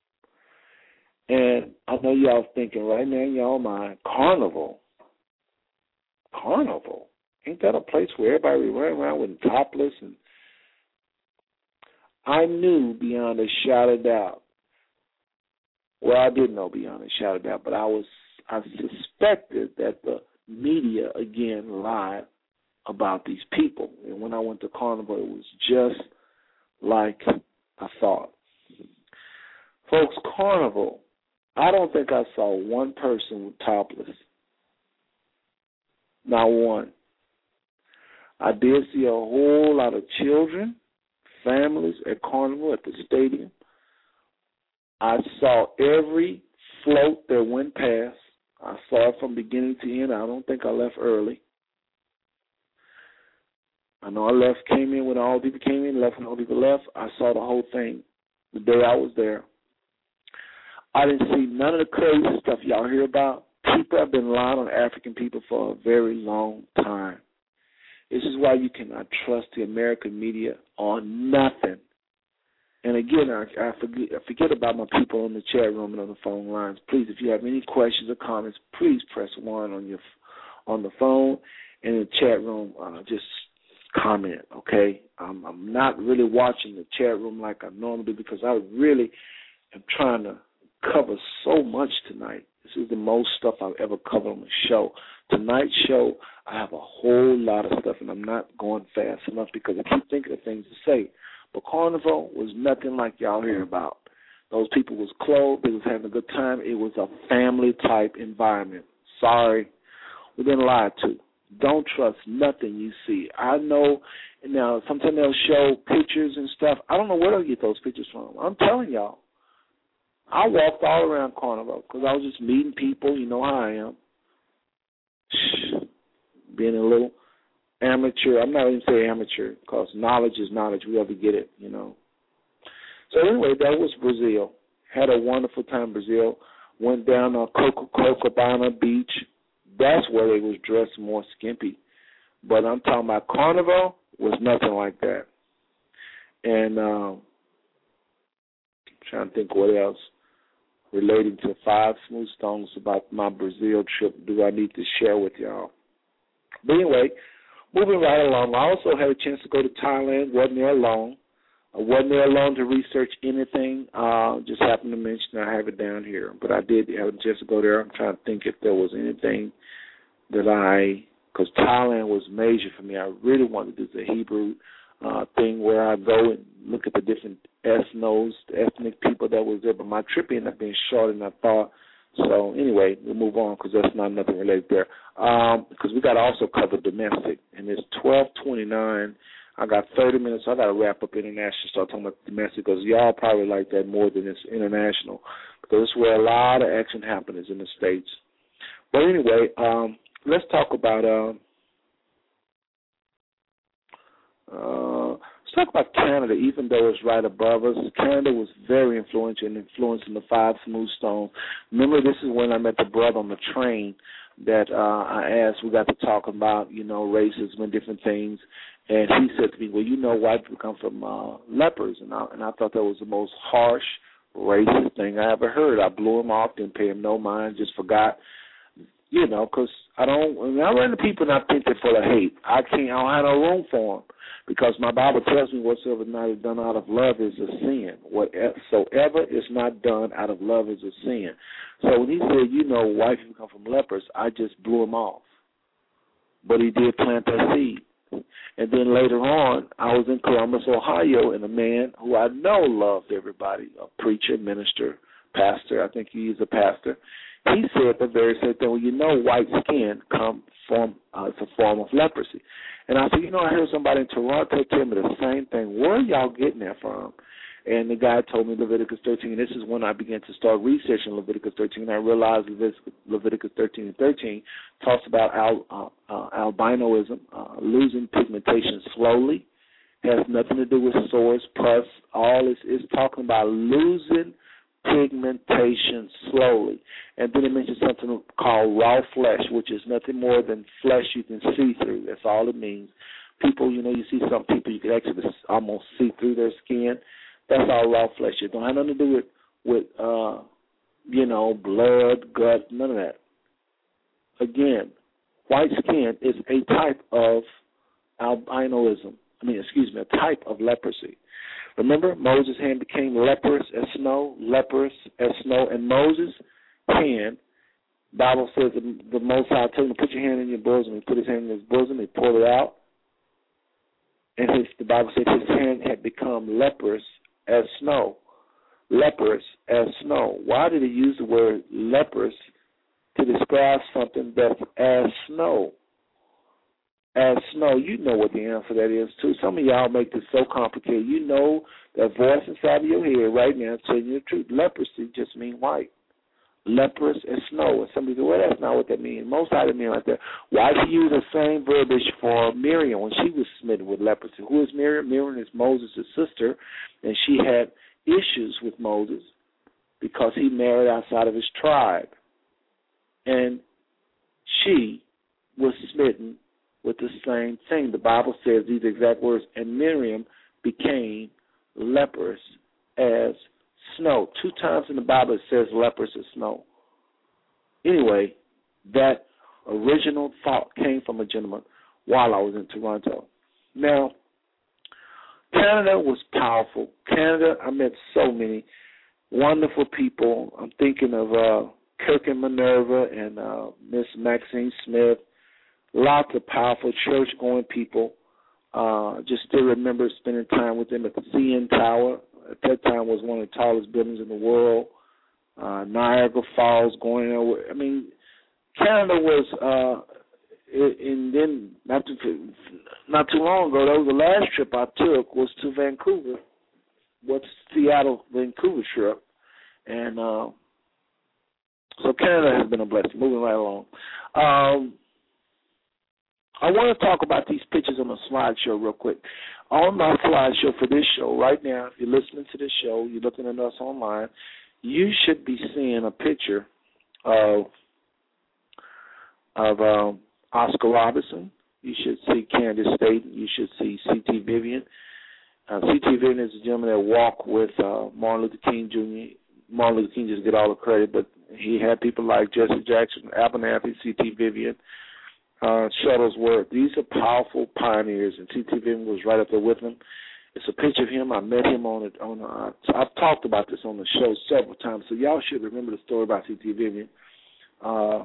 And I know y'all thinking right now in y'all mind, Carnival? Carnival? Ain't that a place where everybody running around with topless? And I knew beyond a shadow of doubt. Well, I didn't know beyond a shadow of doubt, but I was I suspected that the media again lied about these people. And when I went to Carnival, it was just like I thought. Folks, Carnival, I don't think I saw one person with topless. Not one. I did see a whole lot of children, families at Carnival, at the stadium. I saw every float that went past. I saw it from beginning to end. I don't think I left early. I know I left, came in when all people came in, left when all people left. I saw the whole thing the day I was there. I didn't see none of the crazy stuff y'all hear about. People have been lying on African people for a very long time. This is why you cannot trust the American media on nothing. And again, I, I, forget, I forget about my people in the chat room and on the phone lines. Please, if you have any questions or comments, please press one on your on the phone and in the chat room. Uh, just comment, okay? I'm, I'm not really watching the chat room like I normally do because I really am trying to cover so much tonight. This is the most stuff I've ever covered on the show. Tonight's show, I have a whole lot of stuff, and I'm not going fast enough because I keep thinking of things to say. But Carnival was nothing like y'all hear about. Those people was clothed. They was having a good time. It was a family-type environment. Sorry, we've been lied to. Don't trust nothing you see. I know, now, sometimes they'll show pictures and stuff. I don't know where they'll get those pictures from. I'm telling y'all. I walked all around Carnival because I was just meeting people. You know how I am. Being a little amateur. I'm not even saying amateur because knowledge is knowledge. We have to get it, you know. So anyway, that was Brazil. Had a wonderful time in Brazil. Went down on Copacabana Beach. That's where they was dressed more skimpy. But I'm talking about Carnival was nothing like that. And um, I'm trying to think what else relating to Five Smooth Stones about my Brazil trip do I need to share with y'all. But anyway, moving right along, I also had a chance to go to Thailand. Wasn't there alone. I wasn't there long to research anything. Uh, just happened to mention I have it down here. But I did have a chance to go there. I'm trying to think if there was anything that I, because Thailand was major for me. I really wanted to do the Hebrew uh, thing where I go and look at the different ethnos, the ethnic people that was there. But my trip ended up being shorter than I thought. So anyway, we'll move on because that's not nothing related there. Um, because we got to also cover domestic, and it's twelve twenty-nine. I got thirty minutes, so I got to wrap up international, start talking about domestic, because y'all probably like that more than it's international, because it's where a lot of action happens in the States. But anyway, um, let's talk about uh, uh, let's talk about Canada. Even though it's right above us, Canada was very influential and influencing the Five Smooth Stones. Remember, this is when I met the brother on the train that uh, I asked. We got to talk about, you know, racism and different things. And he said to me, well, you know, white people come from uh, lepers. And I, and I thought that was the most harsh, racist thing I ever heard. I blew him off, didn't pay him no mind, just forgot, you know, because I don't, when I run into people and I think they're full of hate, I can't, I don't have no room for them, because my Bible tells me whatsoever not is done out of love is a sin. Whatsoever is not done out of love is a sin. So when he said, you know, white people come from lepers, I just blew him off. But he did plant that seed. And then later on, I was in Columbus, Ohio, and a man who I know loved everybody, a preacher, minister, pastor, I think he is a pastor, he said the very same thing, well, you know, white skin come from, uh, it's a form of leprosy. And I said, you know, I heard somebody in Toronto tell me the same thing. Where are y'all getting that from? And the guy told me Leviticus thirteen, and this is when I began to start researching Leviticus thirteen, and I realized Leviticus, Leviticus thirteen and thirteen talks about al, uh, uh, albinoism, uh, losing pigmentation slowly. It has nothing to do with sores, pus. All is is talking about losing pigmentation slowly. And then it mentions something called raw flesh, which is nothing more than flesh you can see through. That's all it means. People, you know, you see some people, you can actually almost see through their skin. That's all raw flesh. It don't have nothing to do with, with uh, you know, blood, gut, none of that. Again, white skin is a type of albinoism. I mean, excuse me, a type of leprosy. Remember, Moses' hand became leprous as snow, leprous as snow, and Moses' hand, Bible says the, the Most High told him to put your hand in your bosom. He put his hand in his bosom, he pulled it out, and his, the Bible said his hand had become leprous as snow, leprous as snow. Why did he use the word leprous to describe something that's as snow? As snow, you know what the answer that is, too. Some of y'all make this so complicated. You know that voice inside of your head right now telling you the truth. Leprosy just means white. Leprous as snow. And somebody said, well, that's not what that means. Most of it mean like that. Why did he use the same verbiage for Miriam when she was smitten with leprosy? Who is Miriam? Miriam is Moses' sister, and she had issues with Moses because he married outside of his tribe. And she was smitten with the same thing. The Bible says these exact words, and Miriam became leprous as snow. Two times in the Bible it says leprous as snow. Anyway, that original thought came from a gentleman while I was in Toronto. Now, Canada was powerful. Canada, I met so many wonderful people. I'm thinking of uh, Kirk and Minerva and uh, Miss Maxine Smith. Lots of powerful church-going people. Uh, just still remember spending time with them at the C N Tower. At that time was one of the tallest buildings in the world. Uh, Niagara Falls, going there. I mean, Canada was, uh, and then not too, not too long ago, that was the last trip I took was to Vancouver. What's Seattle, Vancouver trip. And uh, so Canada has been a blessing. Moving right along. Um, I want to talk about these pictures on the slideshow real quick. On my slideshow for this show, right now, if you're listening to this show, you're looking at us online, you should be seeing a picture of of um, Oscar Robertson. You should see Candace Staten. You should see C T Vivian. Uh, C T Vivian is a gentleman that walked with uh, Martin Luther King Junior Martin Luther King just get all the credit, but he had people like Jesse Jackson, Abernathy, C T Vivian, Uh, Shuttlesworth. These are powerful pioneers, and T T Vivian was right up there with them. It's a picture of him. I met him on it. On a, I've talked about this on the show several times, so y'all should remember the story about C T Vivian. Uh,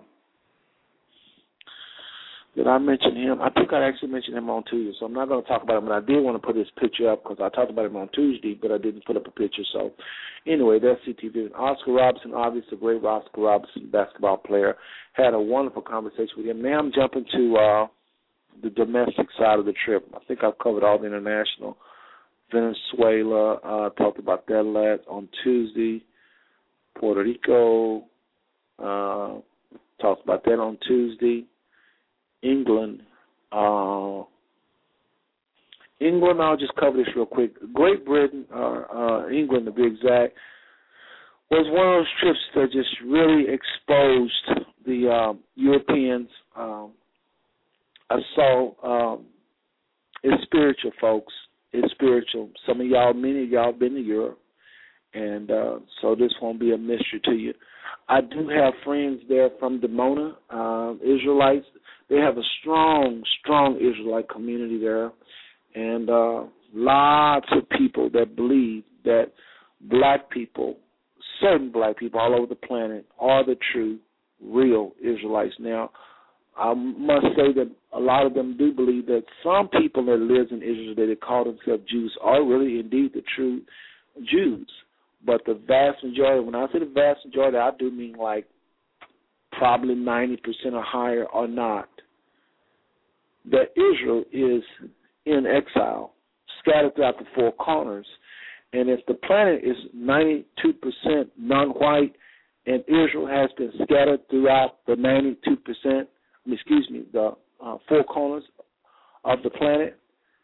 did I mention him? I think I actually mentioned him on Tuesday, so I'm not going to talk about him, but I did want to put his picture up because I talked about him on Tuesday, but I didn't put up a picture. So anyway, that's C T Vivian. Oscar Robertson, obviously a great Oscar Robertson basketball player. Had a wonderful conversation with him. Now I'm jumping to uh, the domestic side of the trip. I think I've covered all the international. Venezuela, uh, talked about that last on Tuesday. Puerto Rico, uh, talked about that on Tuesday. England, uh, England, I'll just cover this real quick. Great Britain, uh, uh, England to be exact, was one of those trips that just really exposed the um, Europeans. Um, I saw um, it's spiritual, folks. It's spiritual. Some of y'all, many of y'all been to Europe, and uh, so this won't be a mystery to you. I do have friends there from Dimona, uh, Israelites. They have a strong, strong Israelite community there, and uh, lots of people that believe that black people, certain black people all over the planet, are the true, real Israelites. Now, I must say that a lot of them do believe that some people that live in Israel that call themselves Jews are really indeed the true Jews. But the vast majority, when I say the vast majority, I do mean like probably ninety percent or higher are not. That Israel is in exile, scattered throughout the four corners. And if the planet is ninety-two percent non-white and Israel has been scattered throughout the ninety-two percent, excuse me, the uh, four corners of the planet,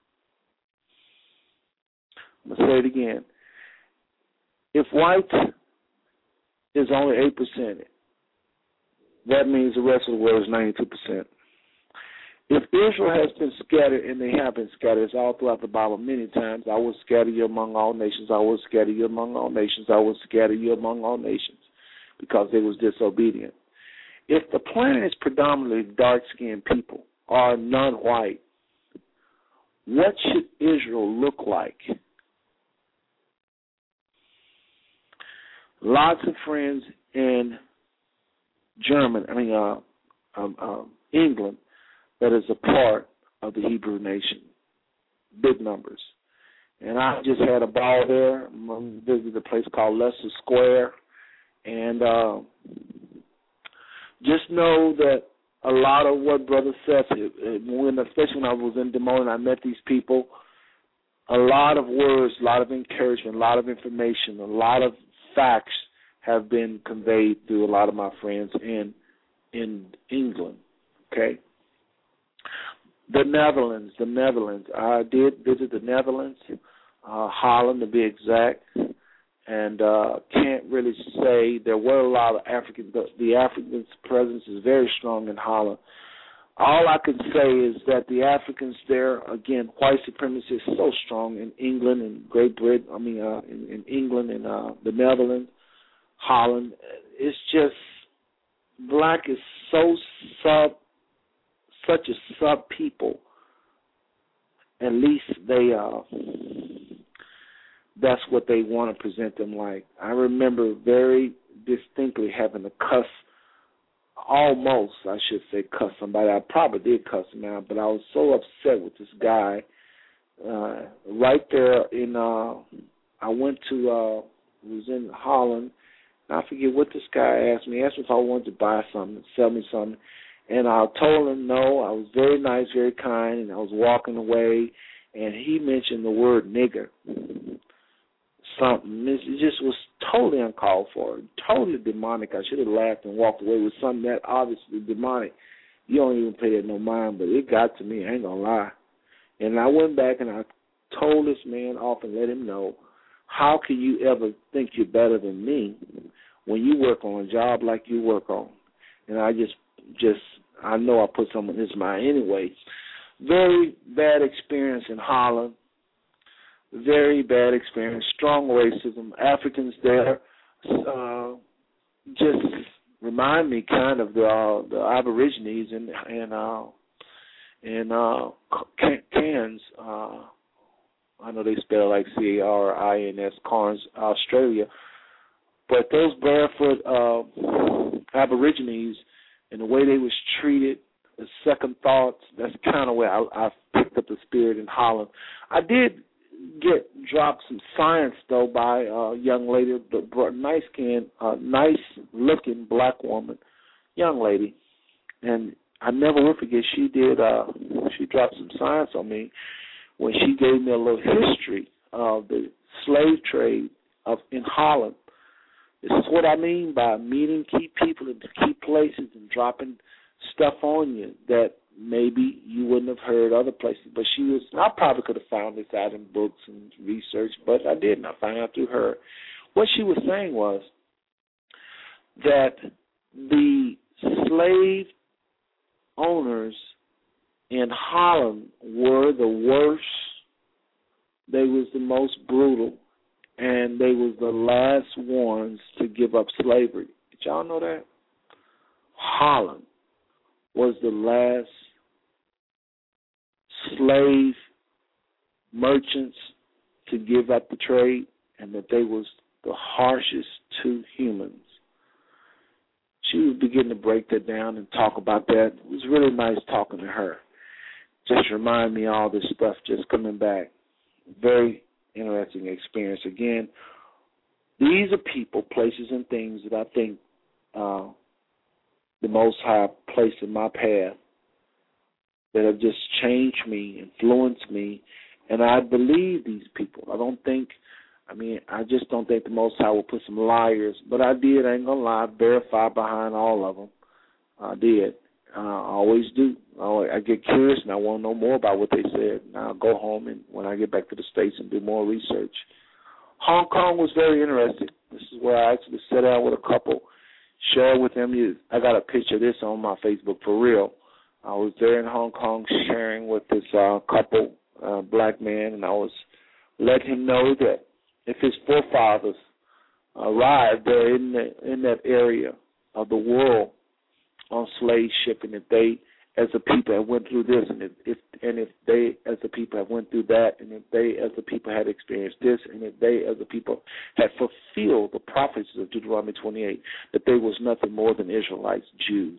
I'm going to say it again. If white is only eight percent, that means the rest of the world is ninety-two percent. If Israel has been scattered, and they have been scattered, it's all throughout the Bible many times, I will scatter you among all nations, I will scatter you among all nations, I will scatter you among all nations, because they was disobedient. If the planet is predominantly dark-skinned people or non-white, what should Israel look like? Lots of friends in German, I mean, uh, um, um, England, that is a part of the Hebrew nation. Big numbers. And I just had a ball there. I visited a place called Leicester Square. And uh, just know that a lot of what Brother Seth, when, especially when I was in Des Moines and I met these people, a lot of words, a lot of encouragement, a lot of information, a lot of facts have been conveyed through a lot of my friends in in England, okay? The Netherlands, the Netherlands. I did visit the Netherlands, uh, Holland to be exact, and uh, can't really say there were a lot of African, the, the African presence is very strong in Holland. All I can say is that the Africans there, again, white supremacy is so strong in England and Great Britain, I mean, uh, in, in England and uh, the Netherlands, Holland. It's just, black is so sub, such a sub people. At least they, uh, that's what they want to present them like. I remember very distinctly having to cuss, almost, I should say, cuss somebody. I probably did cuss him out, but I was so upset with this guy. Uh, right there in, uh, I went to, uh, was in Holland. I forget what this guy asked me. He asked me if I wanted to buy something, sell me something. And I told him no. I was very nice, very kind, and I was walking away. And he mentioned the word nigger. Something. It just was totally uncalled for, totally demonic. I should have laughed and walked away with something that obviously demonic. You don't even pay that no mind, but it got to me. I ain't going to lie. And I went back and I told this man off and let him know, how can you ever think you're better than me when you work on a job like you work on? And I just, just I know I put something in his mind anyway. Very bad experience in Holland. Very bad experience. Strong racism. Africans there uh, just remind me kind of the, uh, the Aborigines in in uh, in uh, Cairns. Uh, I know they spell it like C A R I N S, Cairns, Australia. But those barefoot uh, Aborigines and the way they was treated, the second thoughts, that's kind of where I, I picked up the spirit in Holland. I did get dropped some science, though, by a young lady, the nice skin, uh, nice-looking black woman, young lady. And I never will forget, she did, uh, she dropped some science on me when she gave me a little history of the slave trade of in Holland. This is what I mean by meeting key people in key places and dropping stuff on you that maybe you wouldn't have heard other places. But she was, I probably could have found this out in books and research, but I didn't. I found out through her. What she was saying was that the slave owners in Holland were the worst. They was the most brutal, and they was the last ones to give up slavery. Did y'all know that? Holland was the last slave merchants to give up the trade, and that they was the harshest to humans. She was beginning to break that down and talk about that. It was really nice talking to her. Just remind me of all this stuff just coming back. Very interesting experience. Again, these are people, places, and things that I think uh, the Most High placed in my path that have just changed me, influenced me, and I believe these people. I don't think, I mean, I just don't think the Most High will put some liars, but I did, I ain't going to lie, verify behind all of them. I did. Uh, I always do. I get curious, and I want to know more about what they said. And I'll go home, and when I get back to the States, and do more research. Hong Kong was very interesting. This is where I actually sat down with a couple, share with them. I got a picture of this on my Facebook for real. I was there in Hong Kong sharing with this uh, couple, uh, black man, and I was letting him know that if his forefathers arrived there in the, in that area of the world on slave shipping, if they, as a people, have went through this, and if, if and if they, as a people, have went through that, and if they, as a people, had experienced this, and if they, as a people, had fulfilled the prophecies of Deuteronomy twenty-eight, that they was nothing more than Israelites, Jews.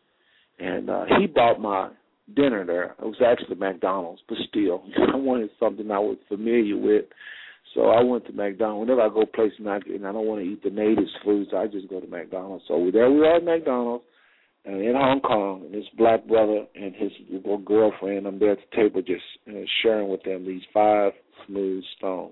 And uh, he bought my dinner there. It was actually McDonald's, but still, I wanted something I was familiar with. So I went to McDonald's. Whenever I go places and I, and I don't want to eat the natives' foods, I just go to McDonald's. So there we are at McDonald's. And in Hong Kong, and this black brother and his little girlfriend, I'm there at the table just uh, sharing with them these five smooth stones.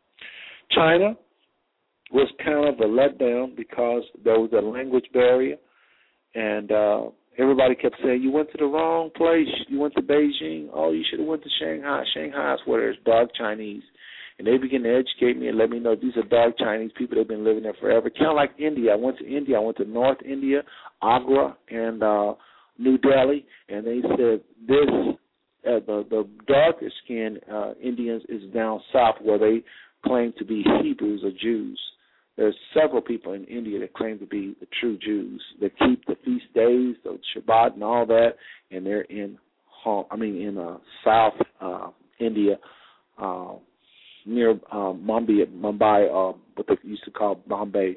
China was kind of a letdown because there was a language barrier, and uh, everybody kept saying, you went to the wrong place. You went to Beijing. Oh, you should have went to Shanghai. Shanghai is where there's dark Chinese. And they began to educate me and let me know these are dark Chinese people that have been living there forever. Kind of like India. I went to India. I went to North India, Agra, and uh, New Delhi. And they said this, uh, the, the darker skinned uh, Indians is down south where they claim to be Hebrews or Jews. There's several people in India that claim to be the true Jews that keep the feast days, the Shabbat and all that, and they're in, I mean, in uh, South uh, India, uh, near uh, Mumbai, Mumbai, uh, what they used to call Bombay.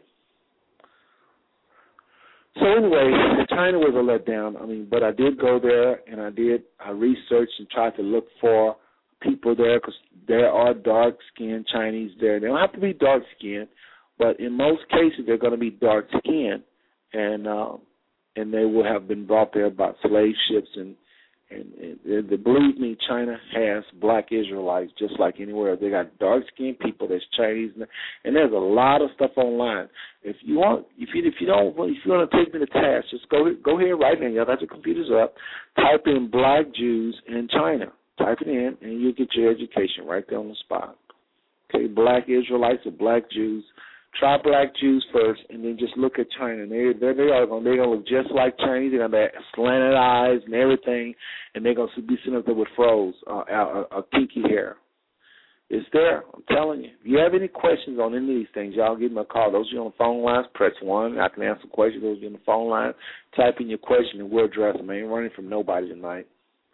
So anyway, China was a letdown. I mean, but I did go there, and I did. I researched and tried to look for people there because there are dark-skinned Chinese there. They don't have to be dark-skinned, but in most cases they're going to be dark-skinned, and uh, and they will have been brought there by slave ships and. And, and, and believe me, China has black Israelites just like anywhere. They got dark-skinned people. There's Chinese, and there's a lot of stuff online. If you want, if you if you don't, if you want to take me to task, just go go here right now. Y'all got your computers up. Type in black Jews in China. Type it in, and you'll get your education right there on the spot. Okay, black Israelites or black Jews. Try black Jews first, and then just look at China. And they they they are going they're going to look just like Chinese. They're going to have slanted eyes and everything, and they're going to be sitting up there with froze, uh, a, a kinky hair. It's there. I'm telling you. If you have any questions on any of these things, y'all give me a call. Those of you on the phone lines, press one. I can answer questions. Those of you on the phone line, type in your question, and we'll address them. I ain't running from nobody tonight.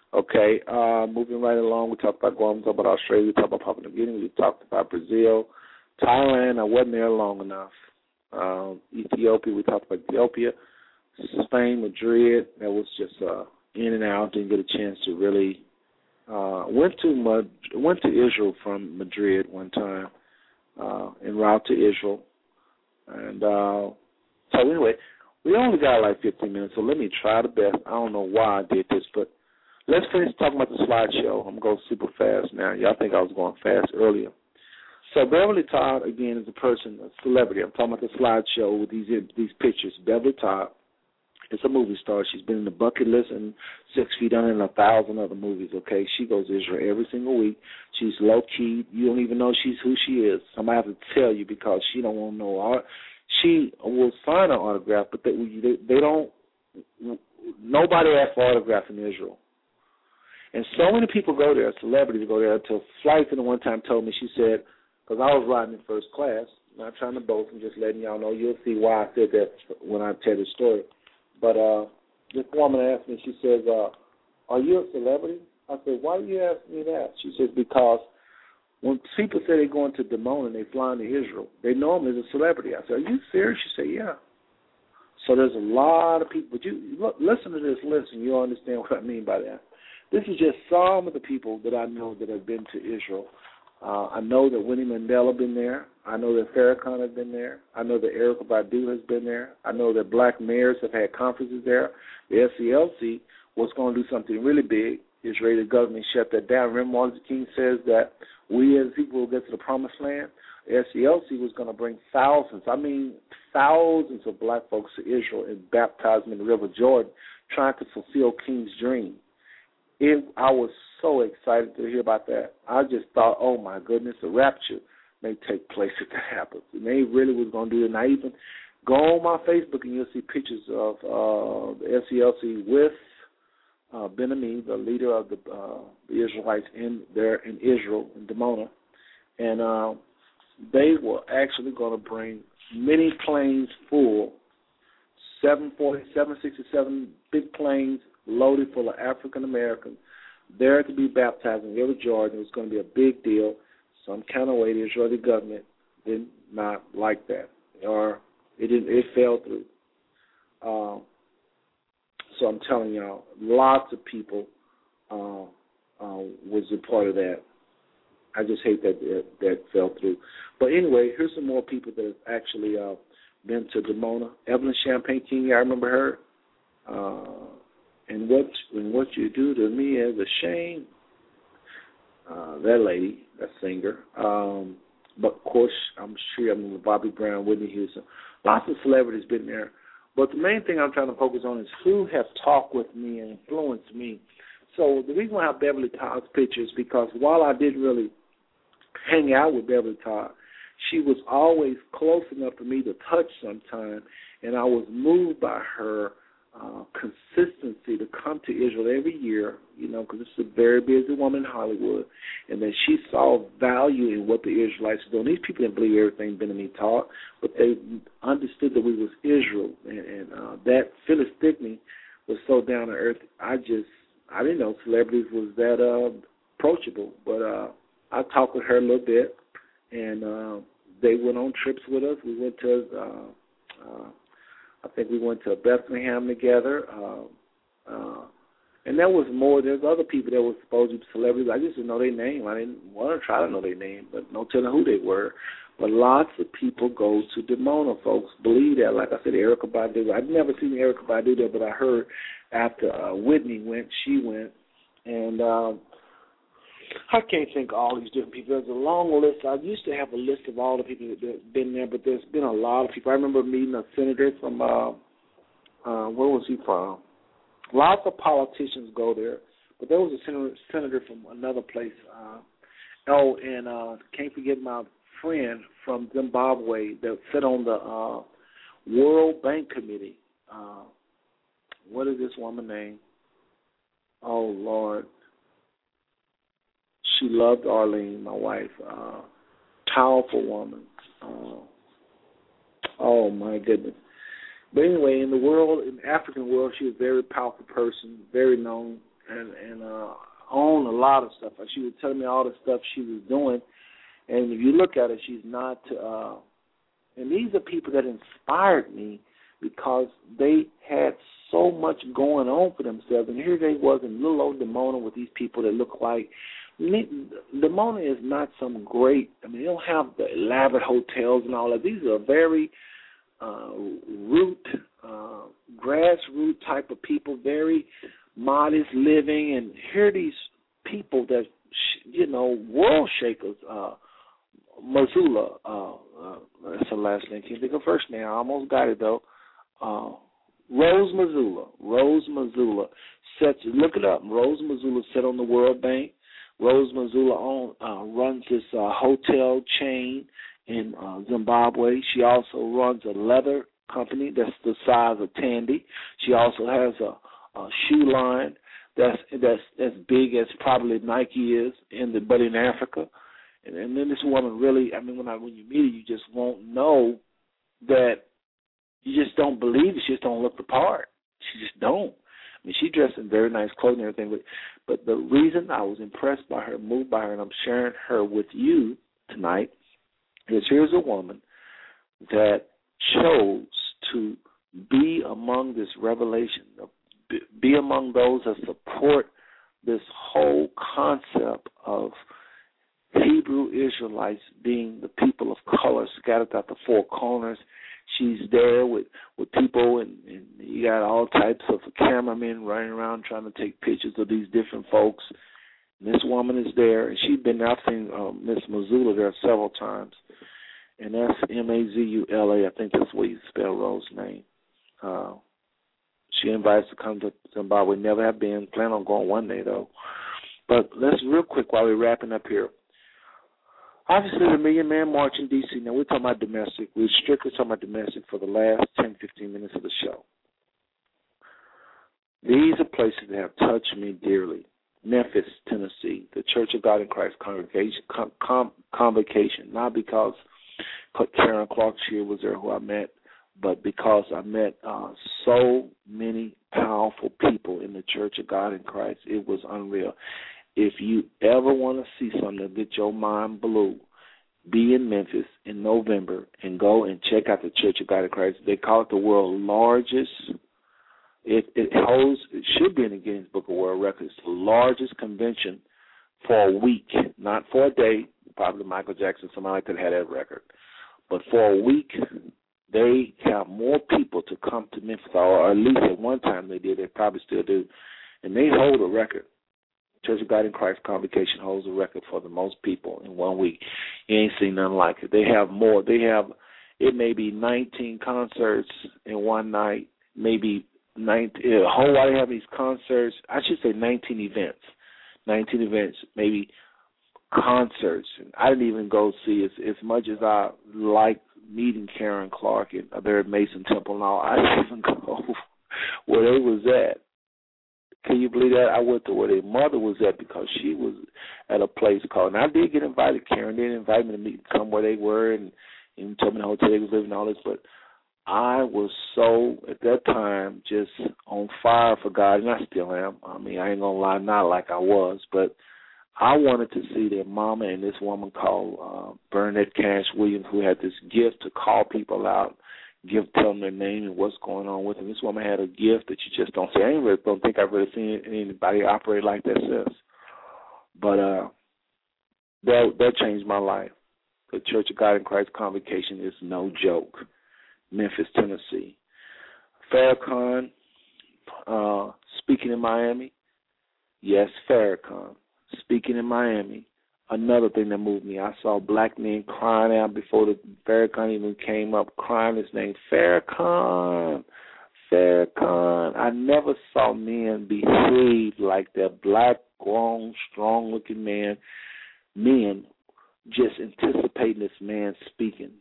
Okay, uh, moving right along, we talked about Guam, we talked about Australia, we talked about Papua New Guinea, we talked about Brazil, Thailand. I wasn't there long enough. Um, Ethiopia, we talked about Ethiopia. Spain, Madrid, that was just uh, in and out. Didn't get a chance to really. Uh, went to Mad- went to Israel from Madrid one time, uh, en route to Israel, and uh, so anyway, we only got like fifteen minutes. So let me try the best. I don't know why I did this, but let's finish talking about the slideshow. I'm going super fast now. Y'all think I was going fast earlier. So Beverly Todd again is a person, a celebrity. I'm talking about the slideshow with these these pictures. Beverly Todd. It's a movie star. She's been in the Bucket List and Six Feet Under and a thousand other movies, okay? She goes to Israel every single week. She's low-key. You don't even know she's who she is. Somebody have to tell you because she don't want to know. She will sign an autograph, but they, they, they don't – nobody asks for autograph in Israel. And so many people go there, celebrities go there, until Flight Attendant one time told me, she said, because I was riding in first class, not trying to boast, I'm just letting y'all know. You'll see why I said that when I tell the story. But uh, this woman asked me, she says, uh, are you a celebrity? I said, why do you ask me that? She says, because when people say they're going to Dimona and they fly into Israel, they know them as a celebrity. I said, are you serious? She said, yeah. So there's a lot of people. But you look, listen to this list and you'll understand what I mean by that. This is just some of the people that I know that have been to Israel. Uh, I know that Winnie Mandela been there. I know that Farrakhan has been there. I know that Erykah Badu has been there. I know that black mayors have had conferences there. The S C L C was going to do something really big. The Israeli government shut that down. Remember, Martin Luther King says that we as people will get to the promised land. The S C L C was going to bring thousands, I mean thousands of black folks to Israel and baptize them in the River Jordan, trying to fulfill King's dream. It, I was so excited to hear about that. I just thought, oh, my goodness, the rapture may take place if that happens. And they really was going to do it. And I even go on my Facebook and you'll see pictures of uh, the S C L C with uh, Ben-Ami, the leader of the, uh, the Israelites in there in Israel, in Dimona. And uh, they were actually going to bring many planes full, seven forty, seven sixty-seven big planes loaded full of African Americans there to be baptized in River Jordan. It was going to be a big deal. Some kind of way the Israeli government did not like that, or it didn't. It fell through. Uh, so I'm telling y'all, lots of people uh, uh, was a part of that. I just hate that that, that fell through. But anyway, here's some more people that have actually uh, been to Dimona. Evelyn Champagne-King, I remember her. Uh, And what and what you do to me is a shame. Uh, that lady, that singer. Um, but of course, I'm sure I mean Bobby Brown, Whitney Houston. Lots of celebrities been there. But the main thing I'm trying to focus on is who have talked with me and influenced me. So the reason why I have Beverly Todd's picture is because while I didn't really hang out with Beverly Todd, she was always close enough for me to touch sometime, and I was moved by her Uh, consistency to come to Israel every year, you know, because it's a very busy woman in Hollywood, and then she saw value in what the Israelites were doing. These people didn't believe everything Ben-Ami taught, but they understood that we was Israel, and, and uh, that Phyllis Stickney was so down to earth. I just, I didn't know celebrities was that uh, approachable, but uh, I talked with her a little bit, and uh, they went on trips with us. We went to uh, uh, I think we went to Bethlehem together, uh, uh, and there was more. There's other people that were supposed to be celebrities. I just didn't know their name. I didn't want to try to know their name, but no telling who they were. But lots of people go to Dimona, folks. Believe that. Like I said, Erykah Badu. I've never seen Erykah Badu there, but I heard after uh, Whitney went, she went. And um, I can't think of all these different people. There's a long list. I used to have a list of all the people that have been there, but there's been a lot of people. I remember meeting a senator from, uh, uh, where was he from? Lots of politicians go there, but there was a senator, senator from another place. Uh, oh, and uh, can't forget my friend from Zimbabwe that sat on the uh, World Bank Committee. Uh, what is this woman's name? Oh, Lord. She loved Arlene, my wife. Uh, powerful woman. Uh, oh, my goodness. But anyway, in the world, in the African world, she was a very powerful person, very known, and and uh, own a lot of stuff. She was telling me all the stuff she was doing, and if you look at it, she's not. Uh, and these are people that inspired me because they had so much going on for themselves, and here they was in little old Dimona with these people that look like. Dimona is not some great. I mean, they don't have the elaborate hotels and all that. These are very uh, root, uh, grassroots type of people, very modest living, and here are these people that, you know, world shakers. Uh, Missoula, uh, uh, that's her last name. Can't think of her first name. I almost got it though. Uh, Rose Missoula. Rose Missoula. Set, look it up. Rose Missoula sat on the World Bank. Rose Missoula own, uh, runs this uh, hotel chain in uh, Zimbabwe. She also runs a leather company that's the size of Tandy. She also has a, a shoe line that's that's as big as probably Nike is in the but in Africa. And, and then this woman really, I mean, when I when you meet her, you just won't know that. You just don't believe it. She just don't look the part. She just don't. I mean, she dressed in very nice clothing and everything, but, but the reason I was impressed by her, moved by her, and I'm sharing her with you tonight is here's a woman that chose to be among this revelation, be among those that support this whole concept of Hebrew Israelites being the people of color scattered out the four corners. She's there with, with people, and, and you got all types of cameramen running around trying to take pictures of these different folks. And this woman is there, and she's been there. I've seen um, Miss Missoula there several times, and that's M A Z U L A. I think that's the way you spell Rose's name. Uh, she invites us to come to Zimbabwe. Never have been. Plan on going one day, though. But let's real quick while we're wrapping up here. Obviously, the Million Man March in D C. Now, we're talking about domestic. We're strictly talking about domestic for the last ten, fifteen minutes of the show. These are places that have touched me dearly. Memphis, Tennessee, the Church of God in Christ congregation, com, com, convocation, not because Karen Clark Shear was there who I met, but because I met uh, so many powerful people in the Church of God in Christ. It was unreal. If you ever want to see something to get your mind blew, be in Memphis in November and go and check out the Church of God in Christ. They call it the world's largest. It, it holds. It should be in the Guinness Book of World Records. The largest convention for a week, not for a day. Probably Michael Jackson, somebody like that had that record. But for a week, they have more people to come to Memphis, or at least at one time they did. They probably still do, and they hold a record. Church of God in Christ Convocation holds a record for the most people in one week. You ain't seen nothing like it. They have more. They have, it may be nineteen concerts in one night, maybe nineteen, a whole lot. They have these concerts. I should say nineteen events. nineteen events, maybe concerts. And I didn't even go see as, as much as I liked meeting Karen Clark and there at Mason Temple and all. I didn't even go where they was at. Can you believe that? I went to where their mother was at because she was at a place called, and I did get invited. Karen did invite me to meet, come where they were, and, and told me the hotel they was living and all this. But I was so, at that time, just on fire for God, and I still am. I mean, I ain't going to lie, not like I was, but I wanted to see their mama and this woman called uh, Burnett Cash Williams, who had this gift to call people out, give tell them their name and what's going on with them. This woman had a gift that you just don't see. I ain't really, don't think I've really seen anybody operate like that since. But uh, that that changed my life. The Church of God in Christ Convocation is no joke. Memphis, Tennessee. Farrakhan uh, speaking in Miami. Yes, Farrakhan speaking in Miami. Another thing that moved me, I saw black men crying out before the Farrakhan even came up, crying his name, Farrakhan, Farrakhan. I never saw men behave like that, black, grown, strong-looking man, men just anticipating this man speaking.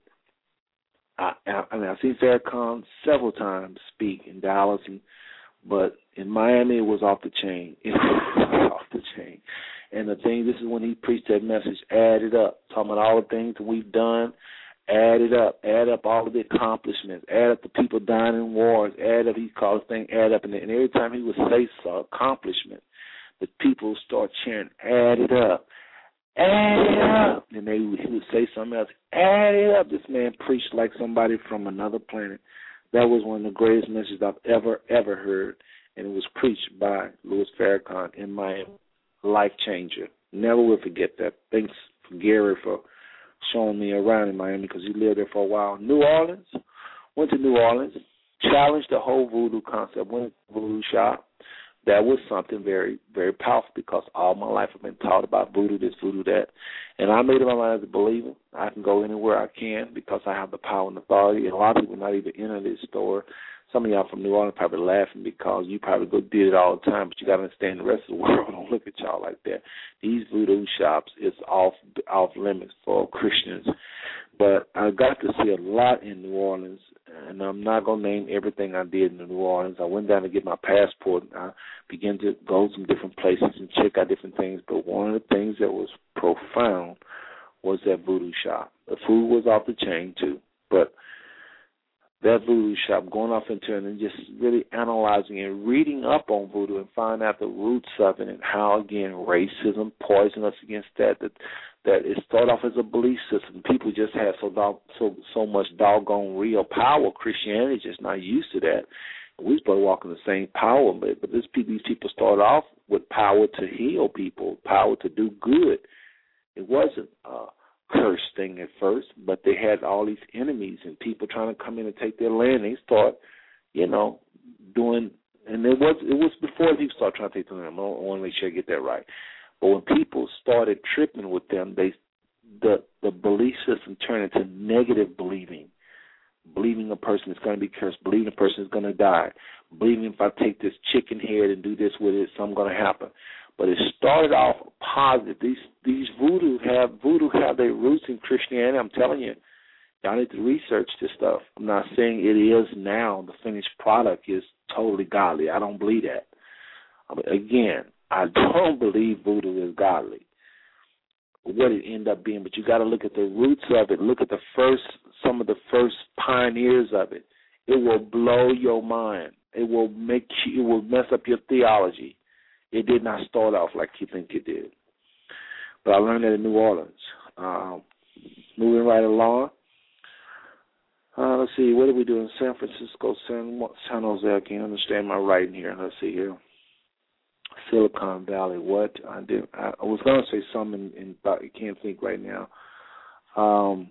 I, I, I mean, I've seen Farrakhan several times speak in Dallas, and, but in Miami it was off the chain. It was off the chain. And the thing, this is when he preached that message, add it up, talking about all the things that we've done, add it up, add up all of the accomplishments, add up the people dying in wars, add up, he called the thing, add up, and, and every time he would say so, accomplishment, the people start chanting, add it up, add it up. And they would, he would say something else, add it up. This man preached like somebody from another planet. That was one of the greatest messages I've ever, ever heard. And it was preached by Louis Farrakhan in Miami. Life changer. Never will forget that. Thanks for Gary for showing me around in Miami because he lived there for a while. New Orleans. Went to New Orleans. Challenged the whole voodoo concept. Went to the voodoo shop. That was something very, very powerful because all my life I've been taught about voodoo this, voodoo that. And I made up my mind as a believer. I can go anywhere I can because I have the power and authority. And a lot of people not even enter this store. Some of y'all from New Orleans probably laughing because you probably go did it all the time, but you got to understand the rest of the world don't look at y'all like that. These voodoo shops is off off limits for Christians. But I got to see a lot in New Orleans, and I'm not going to name everything I did in New Orleans. I went down to get my passport, and I began to go to some different places and check out different things. But one of the things that was profound was that voodoo shop. The food was off the chain, too. But that voodoo shop, going off into it and just really analyzing and reading up on voodoo and finding out the roots of it and how, again, racism poisoned us against that, that that it started off as a belief system. People just had so dog, so so much doggone real power. Christianity is just not used to that. We started walking the same power, but, but this, these people started off with power to heal people, power to do good. It wasn't a curse thing at first, but they had all these enemies and people trying to come in and take their land. They start, you know, doing, and it was it was before people started trying to take their land. I want to make sure I get that right. But when people started tripping with them, they the the belief system turned into negative believing. Believing a person is going to be cursed, believing a person is going to die, believing if I take this chicken head and do this with it, something's going to happen. But it started off positive. These these voodoo have voodoo have their roots in Christianity. I'm telling you, y'all need to research this stuff. I'm not saying it is now. The finished product is totally godly. I don't believe that. I mean, again, I don't believe voodoo is godly. What it ended up being, but you got to look at the roots of it. Look at the first, some of the first pioneers of it. It will blow your mind. It will make you. It will mess up your theology. It did not start off like you think it did. But I learned that in New Orleans. Um, moving right along. Uh, let's see, what did we do in San Francisco, San, San Jose? I can't understand my writing here. Let's see here. Silicon Valley. What I did? I, I was going to say something, in, but I can't think right now. Um,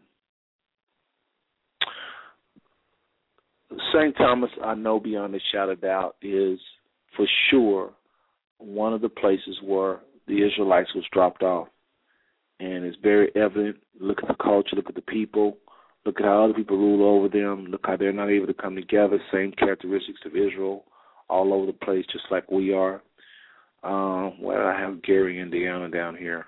Saint Thomas, I know beyond a shadow of doubt, is for sure one of the places where the Israelites was dropped off. And it's very evident. Look at the culture, look at the people, look at how other people rule over them, look how they're not able to come together, same characteristics of Israel all over the place, just like we are. Um, well, I have Gary, Indiana down here.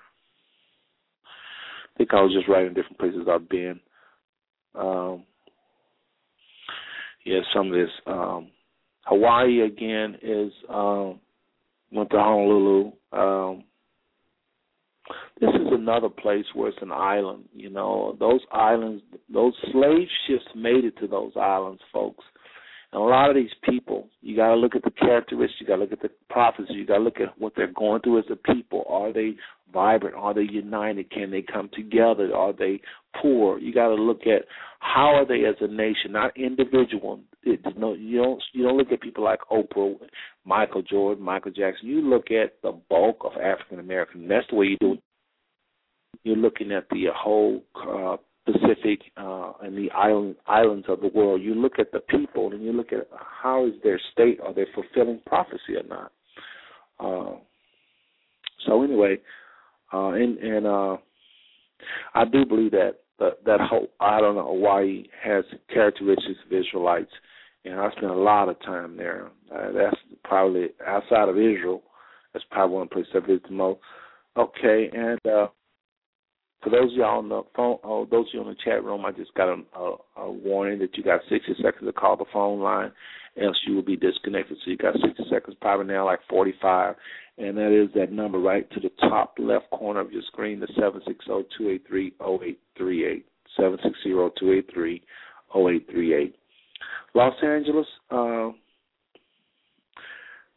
I think I was just writing different places I've been. Um, yeah, some of this. Um, Hawaii, again, is... Um, went to Honolulu. Um, this is another place where it's an island. You know, those islands, those slave ships made it to those islands, folks. And a lot of these people, you got to look at the characteristics. You got to look at the prophecy. You got to look at what they're going through as a people. Are they vibrant? Are they united? Can they come together? Are they poor? You got to look at how are they as a nation, not individual. It, no, you don't you don't look at people like Oprah, Michael Jordan, Michael Jackson. You look at the bulk of African Americans. That's the way you do it. You're looking at the whole uh, Pacific uh, and the island, islands of the world. You look at the people and you look at how is their state, are they fulfilling prophecy or not? Uh, so anyway, uh, and, and uh, I do believe that that, that whole island of Hawaii has characteristics of Israelites, and I spent a lot of time there. Uh, that's probably outside of Israel. That's probably one place I visit the most. Okay, and uh, for those of y'all on the phone, oh, those of you on the chat room, I just got a, a, a warning that you got sixty seconds to call the phone line, else you will be disconnected. So you got sixty seconds, probably now like forty-five, and that is that number right to the top left corner of your screen, the seven six zero, two eight three, zero eight three eight, seven six zero, two eight three, zero eight three eight. Los Angeles, uh,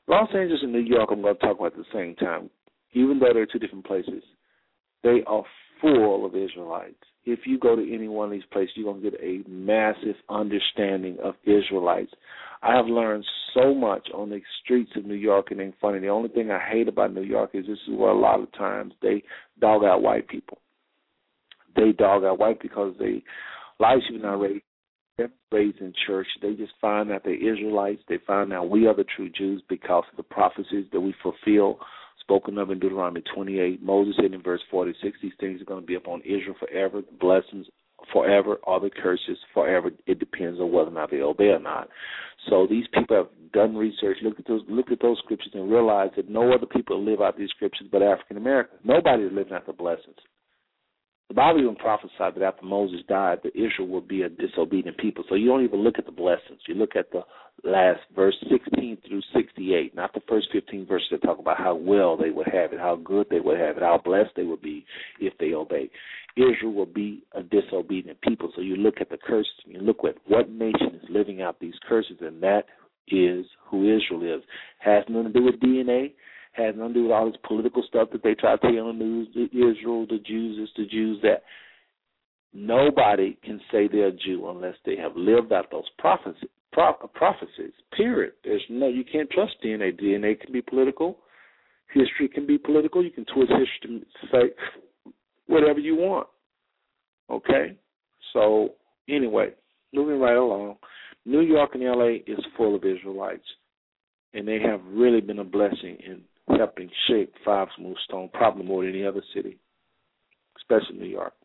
Los Angeles and New York, I'm going to talk about at the same time. Even though they're two different places, they are full of Israelites. If you go to any one of these places, you're going to get a massive understanding of Israelites. I have learned so much on the streets of New York, and ain't funny. The only thing I hate about New York is this is where a lot of times they dog out white people. They dog out white because they, a lot of people not raised, raised in church. They just find that they're Israelites. They find out we are the true Jews because of the prophecies that we fulfill, spoken of in Deuteronomy twenty-eight. Moses said in verse forty-six, these things are going to be upon Israel forever, the blessings forever, or the curses forever. It depends on whether or not they obey or not. So these people have done research, looked at those, looked at those scriptures, and realized that no other people live out these scriptures but African Americans. Nobody is living out the blessings. The Bible even prophesied that after Moses died, that Israel would be a disobedient people. So you don't even look at the blessings. You look at the last verse sixteen through sixty-eight, not the first fifteen verses that talk about how well they would have it, how good they would have it, how blessed they would be if they obey. Israel will be a disobedient people. So you look at the curses, and you look at what nation is living out these curses, and that is who Israel is. Has nothing to do with D N A. Has nothing to do with all this political stuff that they try to tell you on the news, Israel, the Jews, this, the Jews, that. Nobody can say they're a Jew unless they have lived out those prophecies, prophecies, period. There's no, you can't trust D N A. D N A can be political. History can be political. You can twist history to say whatever you want. Okay? So, anyway, moving right along, New York and L A is full of Israelites, and they have really been a blessing in helping shape Five Smooth Stone, probably more than any other city, especially New York.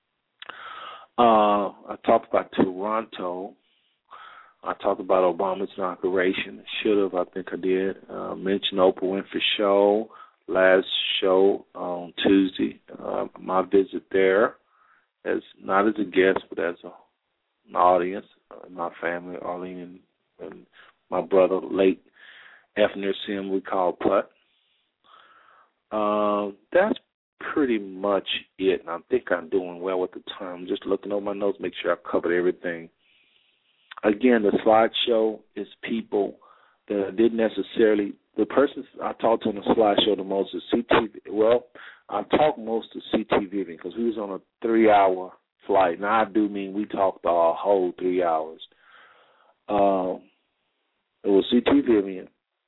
Uh, I talked about Toronto. I talked about Obama's inauguration. Should have, I think I did. Uh, mentioned Oprah Winfrey show, last show on Tuesday. Uh, my visit there, as not as a guest, but as a, an audience. Uh, my family, Arlene and, and my brother, late Efner Sim, we call Putt. Uh, that's pretty much it, and I think I'm doing well with the time. Just looking over my notes, make sure I covered everything. Again, the slideshow is people that didn't necessarily, the person I talked to on the slideshow the most is C T V. Well, I talked most to C T V because we was on a three-hour flight. Now, I do mean we talked a whole three hours. Um, it was C T V.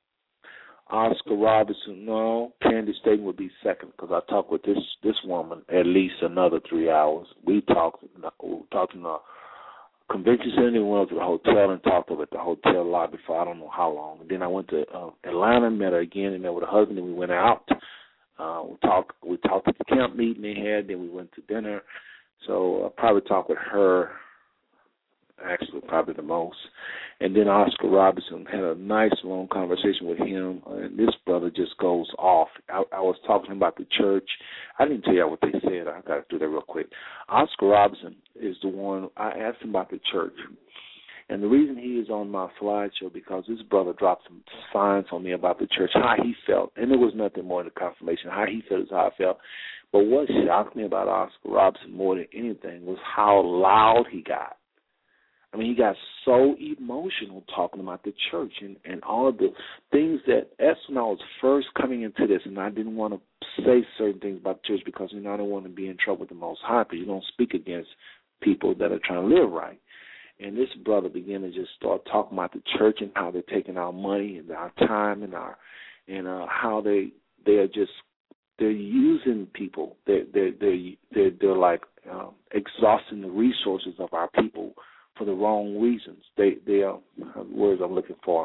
Oscar Robertson, no. Candy Staten would be second because I talked with this this woman at least another three hours. We talked, we talked in the convention center, we went to the hotel and talked over at the hotel lobby for I don't know how long. And then I went to uh, Atlanta, met her again, and met with her husband, and we went out. Uh, we talked we talked at the camp meeting they had, then we went to dinner. So I probably talked with her actually probably the most. And then Oscar Robertson had a nice long conversation with him, and this brother just goes off. I, I was talking to him about the church. I didn't tell you what they said. I got to do that real quick. Oscar Robertson is the one, I asked him about the church. And the reason he is on my slideshow because this brother dropped some signs on me about the church, how he felt. And it was nothing more than confirmation. How he felt is how I felt. But what shocked me about Oscar Robertson more than anything was how loud he got. I mean, he got so emotional talking about the church and, and all of the things that, that's when I was first coming into this, and I didn't want to say certain things about the church because, you know, I don't want to be in trouble with the Most High because you don't speak against people that are trying to live right. And this brother began to just start talking about the church and how they're taking our money and our time and our and uh, how they they are just they're using people. They're they're they're they're, they're like um, exhausting the resources of our people for the wrong reasons. They they are words I'm looking for.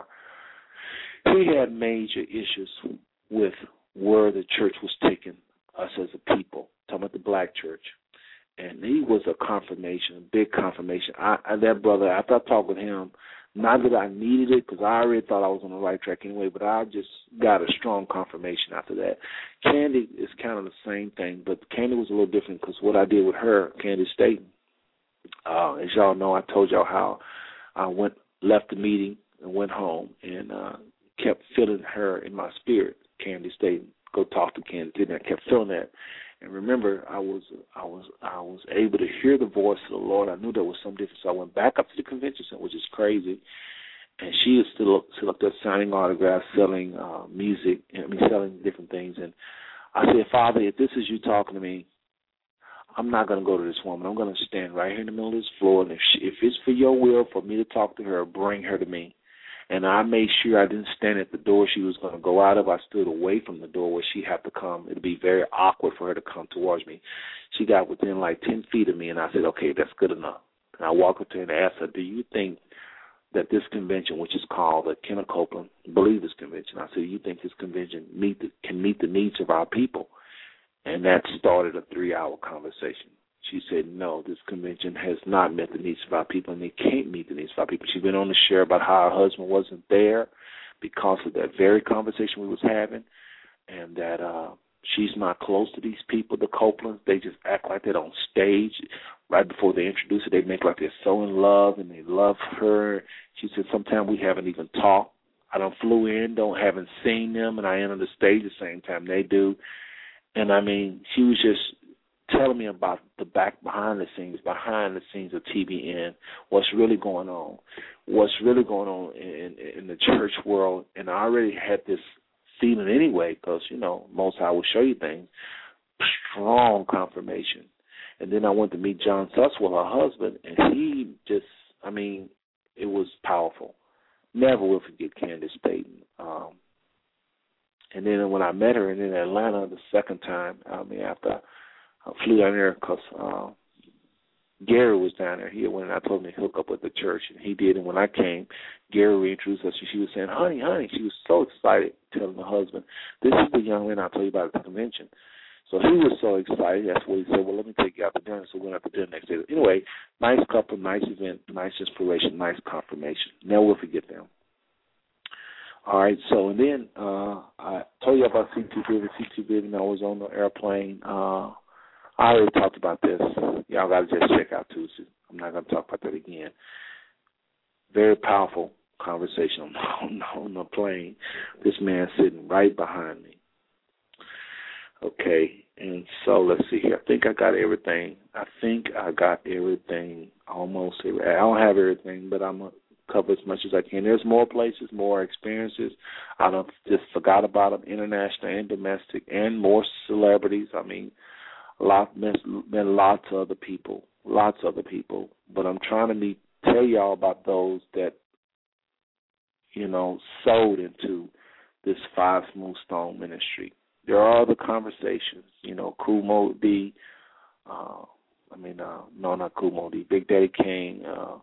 He had major issues with where the church was taking us as a people. Talking about the black church. And he was a confirmation, a big confirmation. I, I that brother, after I talked with him, not that I needed it because I already thought I was on the right track anyway, but I just got a strong confirmation after that. Candy is kind of the same thing, but Candy was a little different because what I did with her, Candy Staten, uh, as y'all know, I told y'all how I went, left the meeting and went home and uh, kept feeling her in my spirit, Candy Staten. Go talk to Candy Staten. I kept feeling that. And remember, I was I was I was able to hear the voice of the Lord. I knew there was some difference. So I went back up to the convention center, which is crazy. and she is still still up there signing autographs, selling uh, music, I mean, selling different things. And I said, Father, if this is you talking to me, I'm not going to go to this woman. I'm going to stand right here in the middle of this floor, and if, she, if it's for your will for me to talk to her, bring her to me. And I made sure I didn't stand at the door she was going to go out of. I stood away from the door where she had to come. It would be very awkward for her to come towards me. She got within like ten feet of me, and I said, okay, that's good enough. And I walked up to her and asked her, do you think that this convention, which is called the Kenneth Copeland Believers Convention, I said, do you think this convention meet the, can meet the needs of our people? And that started a three-hour conversation. She said, no, this convention has not met the needs of our people, and it can't meet the needs of our people. She went on to share about how her husband wasn't there because of that very conversation we was having, and that uh, she's not close to these people, the Copelands. They just act like they're on stage. Right before they introduce her, they make like they're so in love, and they love her. She said, sometimes we haven't even talked. I done flew in, don't haven't seen them, and I enter the stage the same time they do. And, I mean, she was just telling me about the back behind the scenes, behind the scenes of T B N, what's really going on, what's really going on in, in the church world. And I already had this feeling anyway because, you know, Most High will show you things, strong confirmation. And then I went to meet John Suswell, her husband, and he just, I mean, it was powerful. Never will forget Candace Payton. Um, and then when I met her in Atlanta the second time, I mean, after I flew down there because uh, Gary was down there. He went and I told him to hook up with the church, and he did. And when I came, Gary reintroduced us, and she was saying, honey, honey. She was so excited, telling her husband, this is the young man I told you about at the convention. So he was so excited. That's what he said, well, let me take you out to dinner. So we went out to dinner next day. Anyway, nice couple, nice event, nice inspiration, nice confirmation. Never will forget them. All right, so and then uh, I told you about C T Vivian. C T Vivian, I was on the airplane. Uh, I already talked about this. Y'all got to just check out Tuesday. I'm not going to talk about that again. Very powerful conversation on, on, on the plane. This man sitting right behind me. Okay, and so let's see here. I think I got everything. I think I got everything, almost everything. I don't have everything, but I'm going to cover as much as I can. There's more places, more experiences. I don't just forgot about them, international and domestic, and more celebrities. I mean, a lot, met, met lots of other people, lots of other people. But I'm trying to meet, tell y'all about those that, you know, sold into this Five Smooth Stone ministry. There are other conversations, you know, Kool Moe Dee, uh, I mean, uh, no, not Kool Moe Dee, Big Daddy Kane, uh,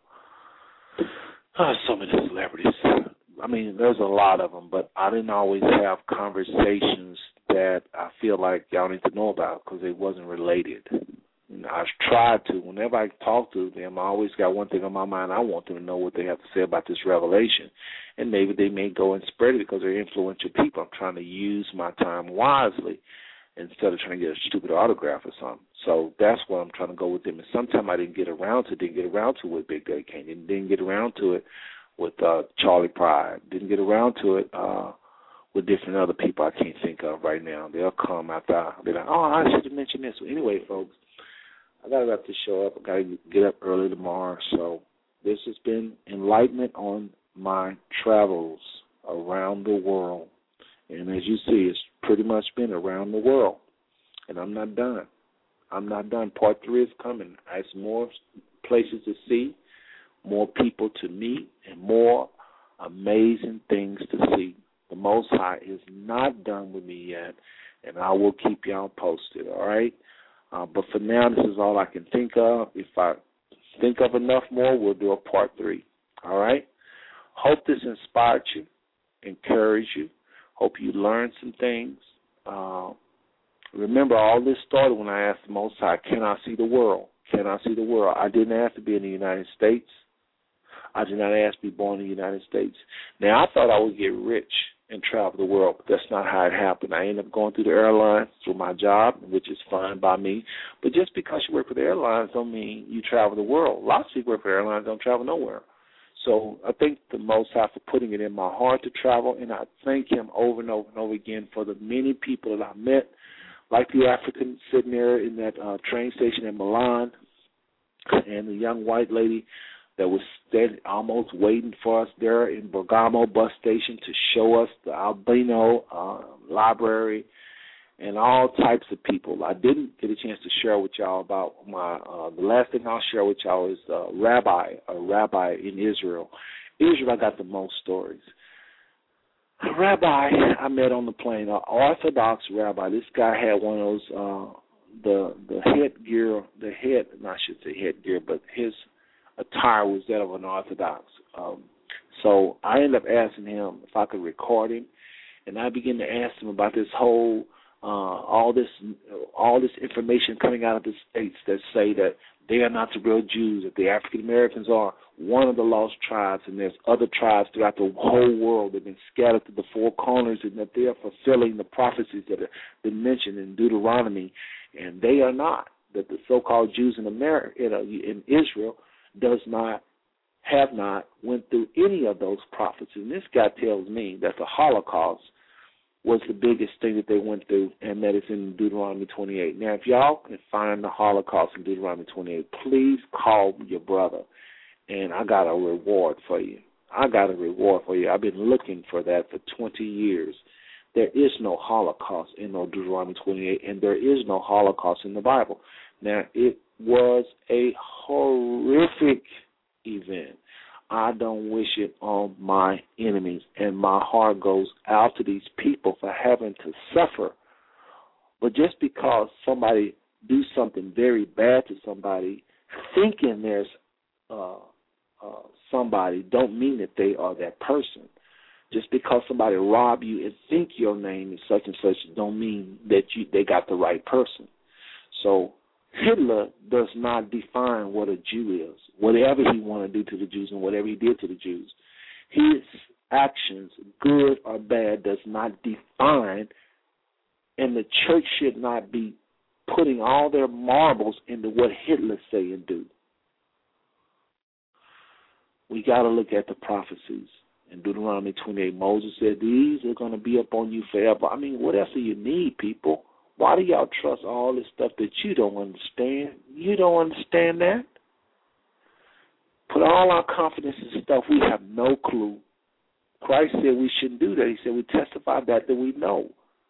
uh, so many celebrities. I mean, there's a lot of them, but I didn't always have conversations that I feel like y'all need to know about because they wasn't related. You know, I tried to. Whenever I talk to them, I always got one thing on my mind. I want them to know what they have to say about this revelation. And maybe they may go and spread it because they're influential people. I'm trying to use my time wisely instead of trying to get a stupid autograph or something. So that's why I'm trying to go with them. And sometimes I didn't get around to it. Didn't get around to it with Big Daddy Kane. Didn't, didn't get around to it with uh, Charlie Pride. Didn't get around to it uh, with different other people I can't think of right now. They'll come after I, they're like, oh, I should have mentioned this. So anyway, folks, I got to wrap this show up. I got to get up early tomorrow. So this has been enlightenment on my travels around the world. And as you see, it's pretty much been around the world. And I'm not done. I'm not done. Part three is coming. I have more places to see, more people to meet, and more amazing things to see. The Most High is not done with me yet, and I will keep y'all posted, all right? Uh, but for now, this is all I can think of. If I think of enough more, we'll do a part three, all right? Hope this inspired you, encouraged you. Hope you learned some things. Uh, remember, all this started when I asked the Most High, can I see the world? Can I see the world? I didn't ask to be in the United States. I did not ask to be born in the United States. Now, I thought I would get rich and travel the world, but that's not how it happened. I ended up going through the airlines through my job, which is fine by me. But just because you work for the airlines don't mean you travel the world. Lots of people work for airlines don't travel nowhere. So I thank the Most High for putting it in my heart to travel, and I thank him over and over and over again for the many people that I met, like the African sitting there in that uh, train station in Milan, and the young white lady that was steady, almost waiting for us there in Bergamo bus station to show us the Albino uh, library and all types of people. I didn't get a chance to share with y'all about my, uh, the last thing I'll share with y'all is a rabbi, a rabbi in Israel. Israel, I got the most stories. A rabbi I met on the plane, an Orthodox rabbi. This guy had one of those, uh, the the headgear, the head, I should say headgear, but his attire was that of an Orthodox. Um, so I ended up asking him if I could record him, and I began to ask him about this whole, uh, all this, all this information coming out of the states that say that they are not the real Jews, that the African Americans are one of the lost tribes, and there's other tribes throughout the whole world that have been scattered to the four corners, and that they are fulfilling the prophecies that have been mentioned in Deuteronomy, and they are not. That the so-called Jews in America, you know, in Israel, does not, have not went through any of those prophecies. And this guy tells me that the Holocaust was the biggest thing that they went through, and that it's in Deuteronomy twenty-eight. Now, if y'all can find the Holocaust in Deuteronomy twenty-eight, please call your brother, and I got a reward for you. I got a reward for you. I've been looking for that for twenty years. There is no Holocaust in no Deuteronomy twenty-eight, and there is no Holocaust in the Bible. Now, it was a horrific event. I don't wish it on my enemies, and my heart goes out to these people for having to suffer. But just because somebody do something very bad to somebody, thinking there's uh, uh, somebody, don't mean that they are that person. Just because somebody rob you and think your name is such and such, don't mean that you they got the right person. So Hitler does not define what a Jew is. Whatever he wanted to do to the Jews and whatever he did to the Jews, his actions, good or bad, does not define, and the church should not be putting all their marbles into what Hitler say and do. We got to look at the prophecies. In Deuteronomy twenty-eight, Moses said, these are going to be upon you forever. I mean, what else do you need, people? Why do y'all trust all this stuff that you don't understand? You don't understand that? Put all our confidence in stuff we have no clue. Christ said we shouldn't do that. He said we testify that that we know.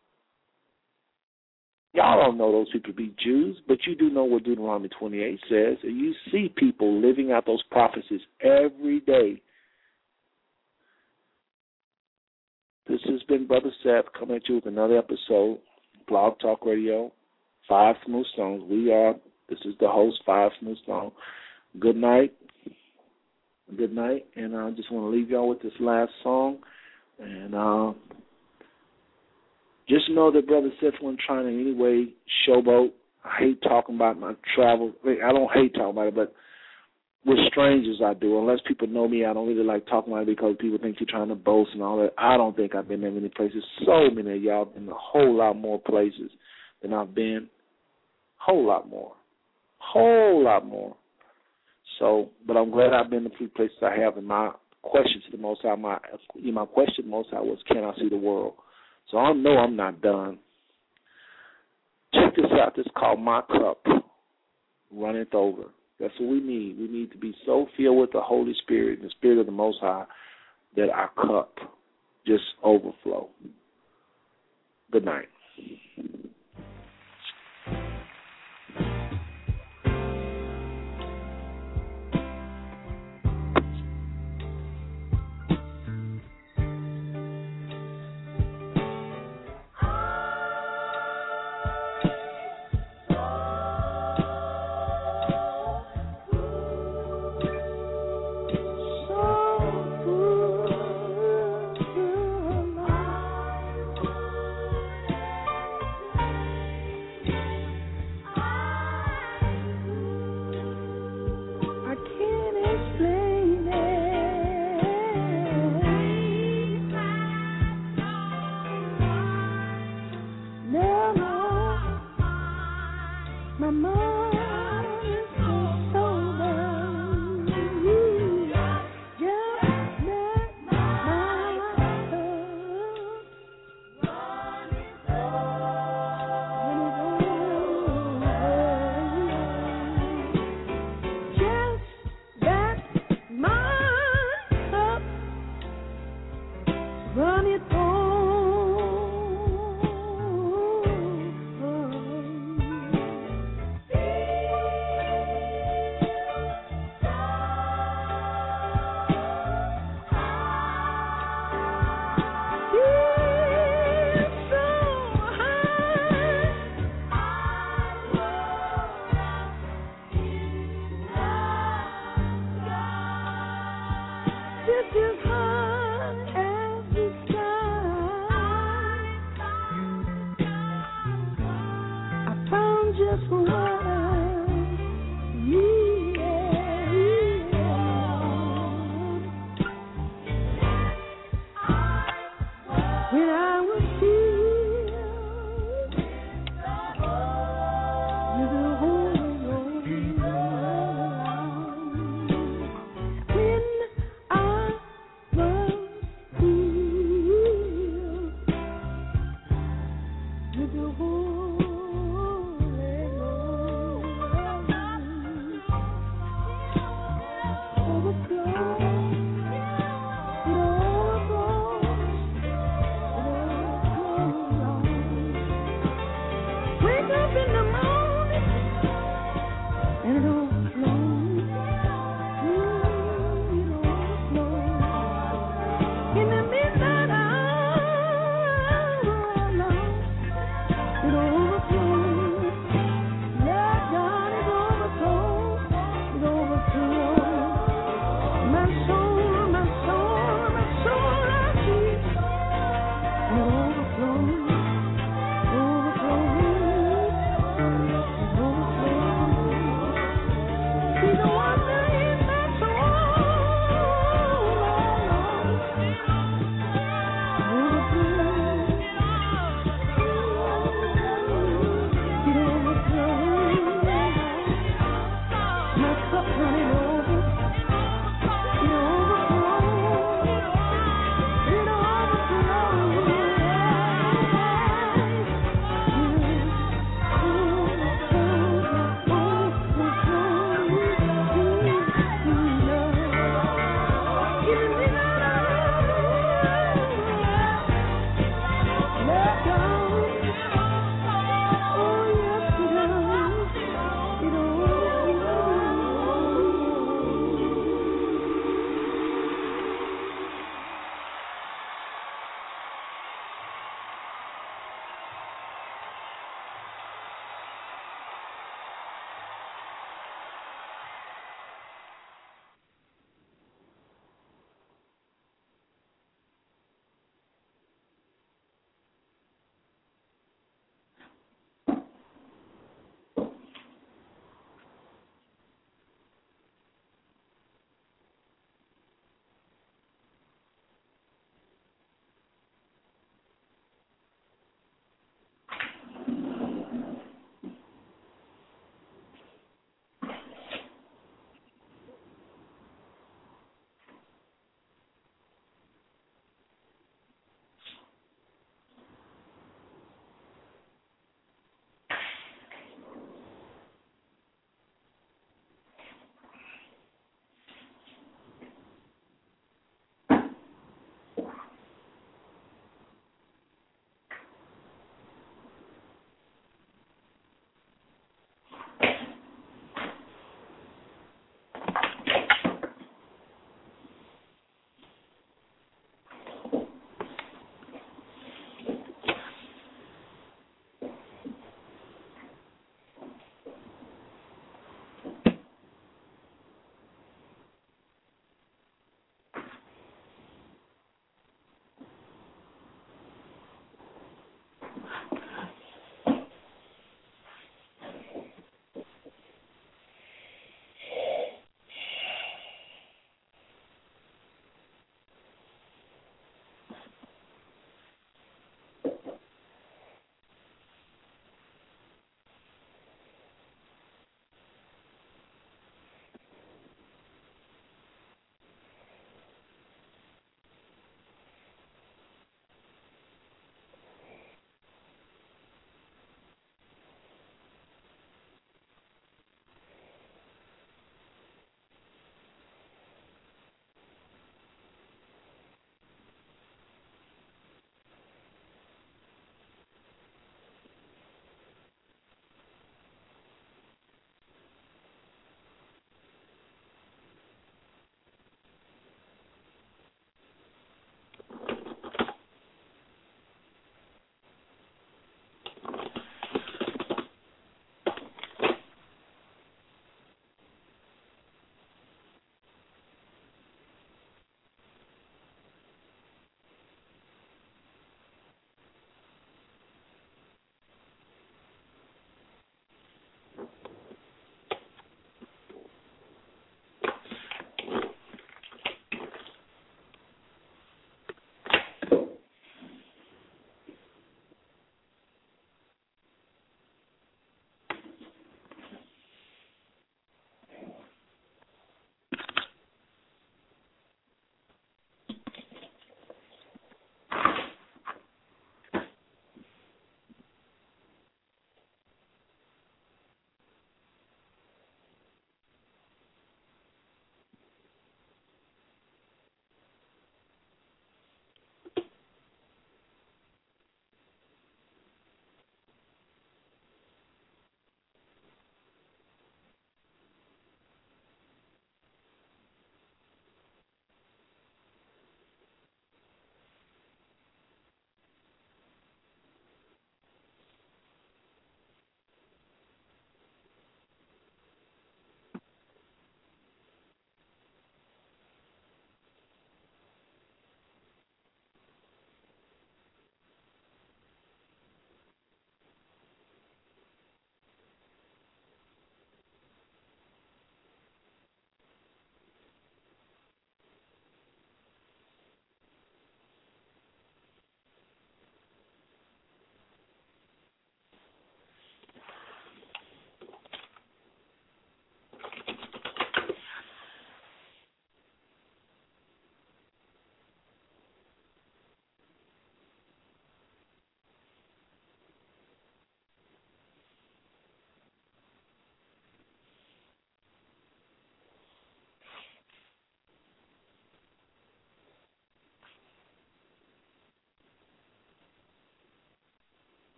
Y'all don't know those people to be Jews, but you do know what Deuteronomy twenty-eight says. And you see people living out those prophecies every day. This has been Brother Seth coming at you with another episode, Blog Talk Radio, Five Smooth Stones. We are, this is the host, Five Smooth Stones. Good night. Good night. And I just want to leave y'all with this last song. And uh, just know that Brother Seth wasn't trying to in any way showboat. I hate talking about my travel. I don't hate talking about it, but with strangers I do. Unless people know me, I don't really like talking about it because people think you're trying to boast and all that. I don't think I've been in many places. So many of y'all have been a whole lot more places than I've been. Whole lot more. Whole lot more. So, but I'm glad I've been to a few places I have. And my question to the Most High, my, my question to the Most High was, can I see the world? So I know I'm not done. Check this out. This is called My Cup Runneth Over. That's what we need. We need to be so filled with the Holy Spirit and the Spirit of the Most High that our cup just overflow. Good night.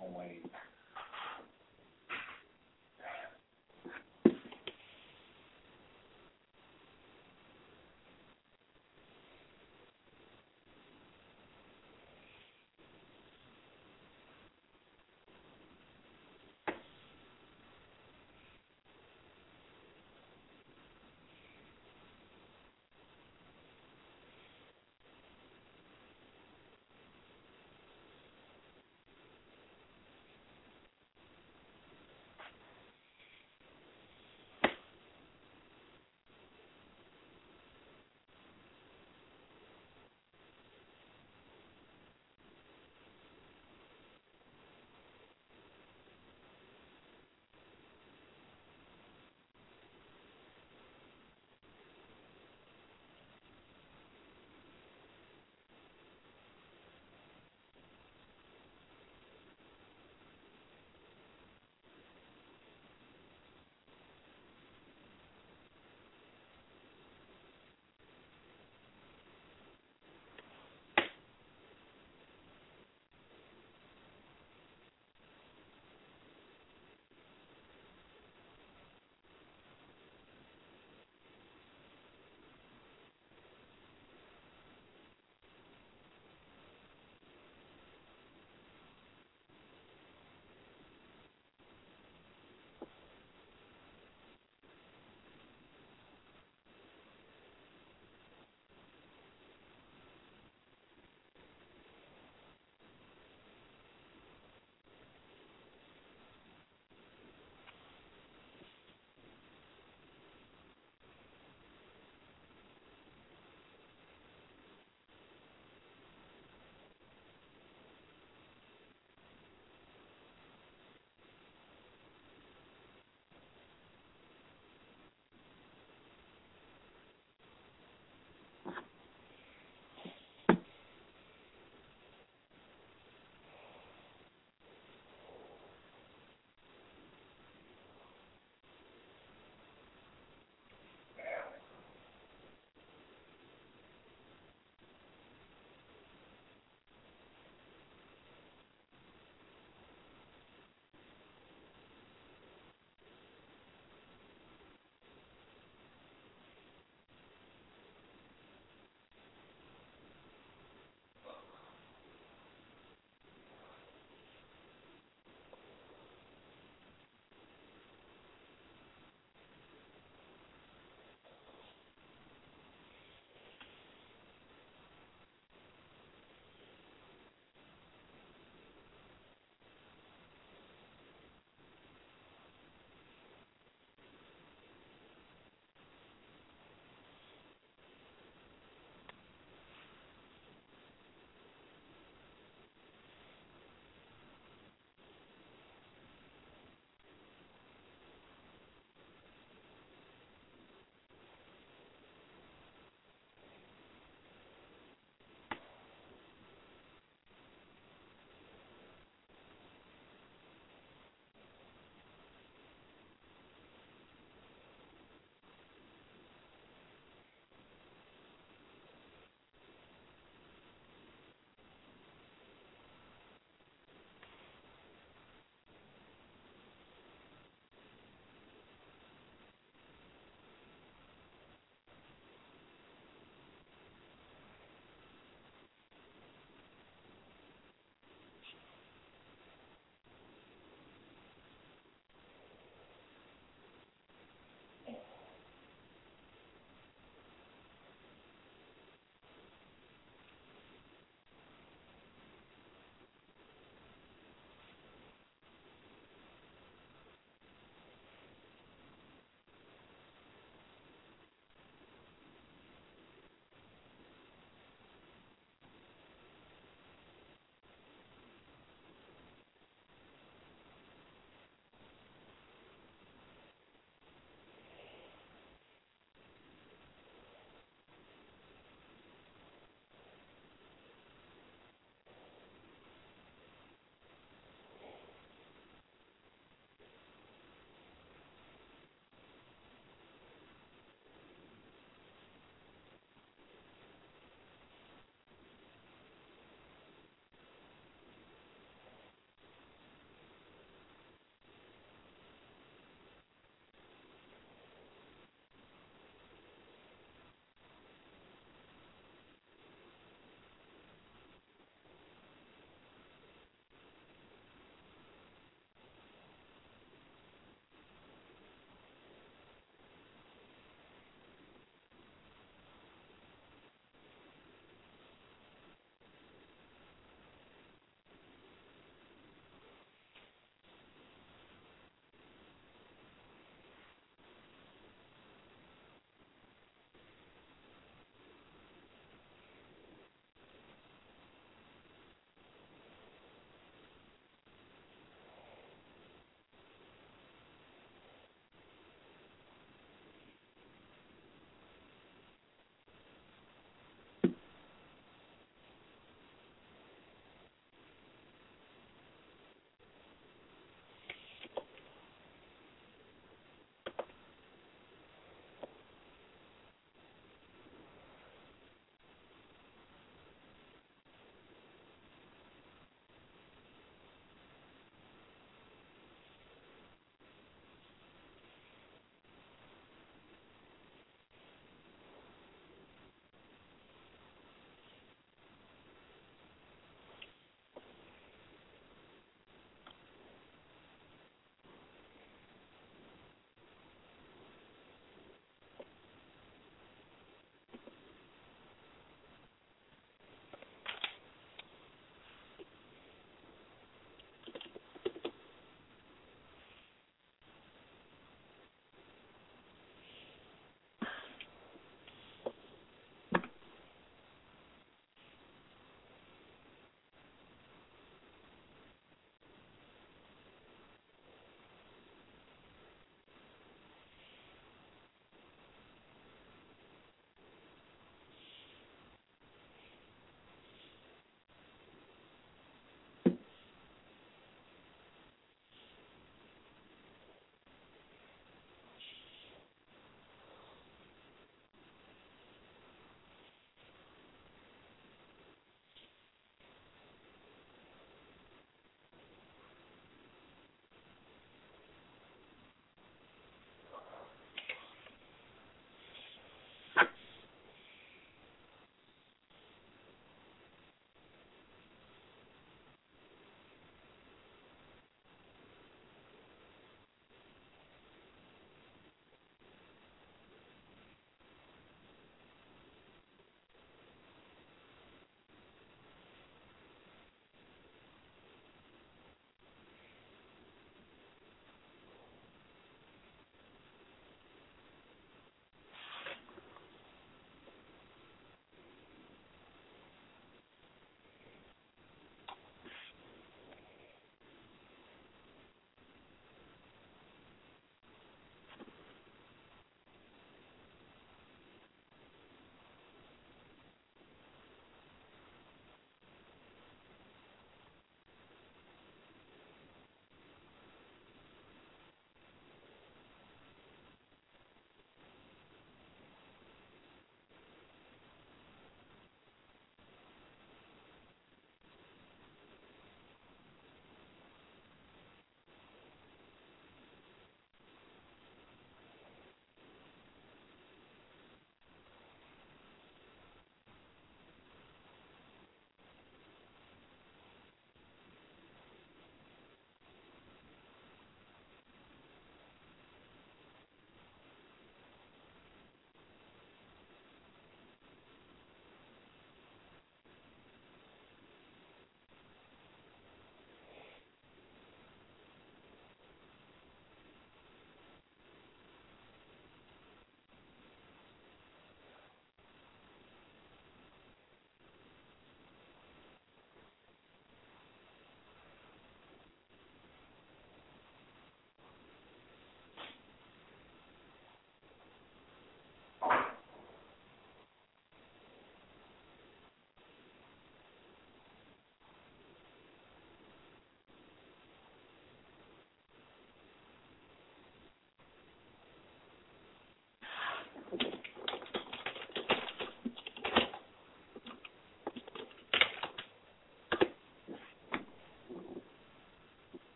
different ways.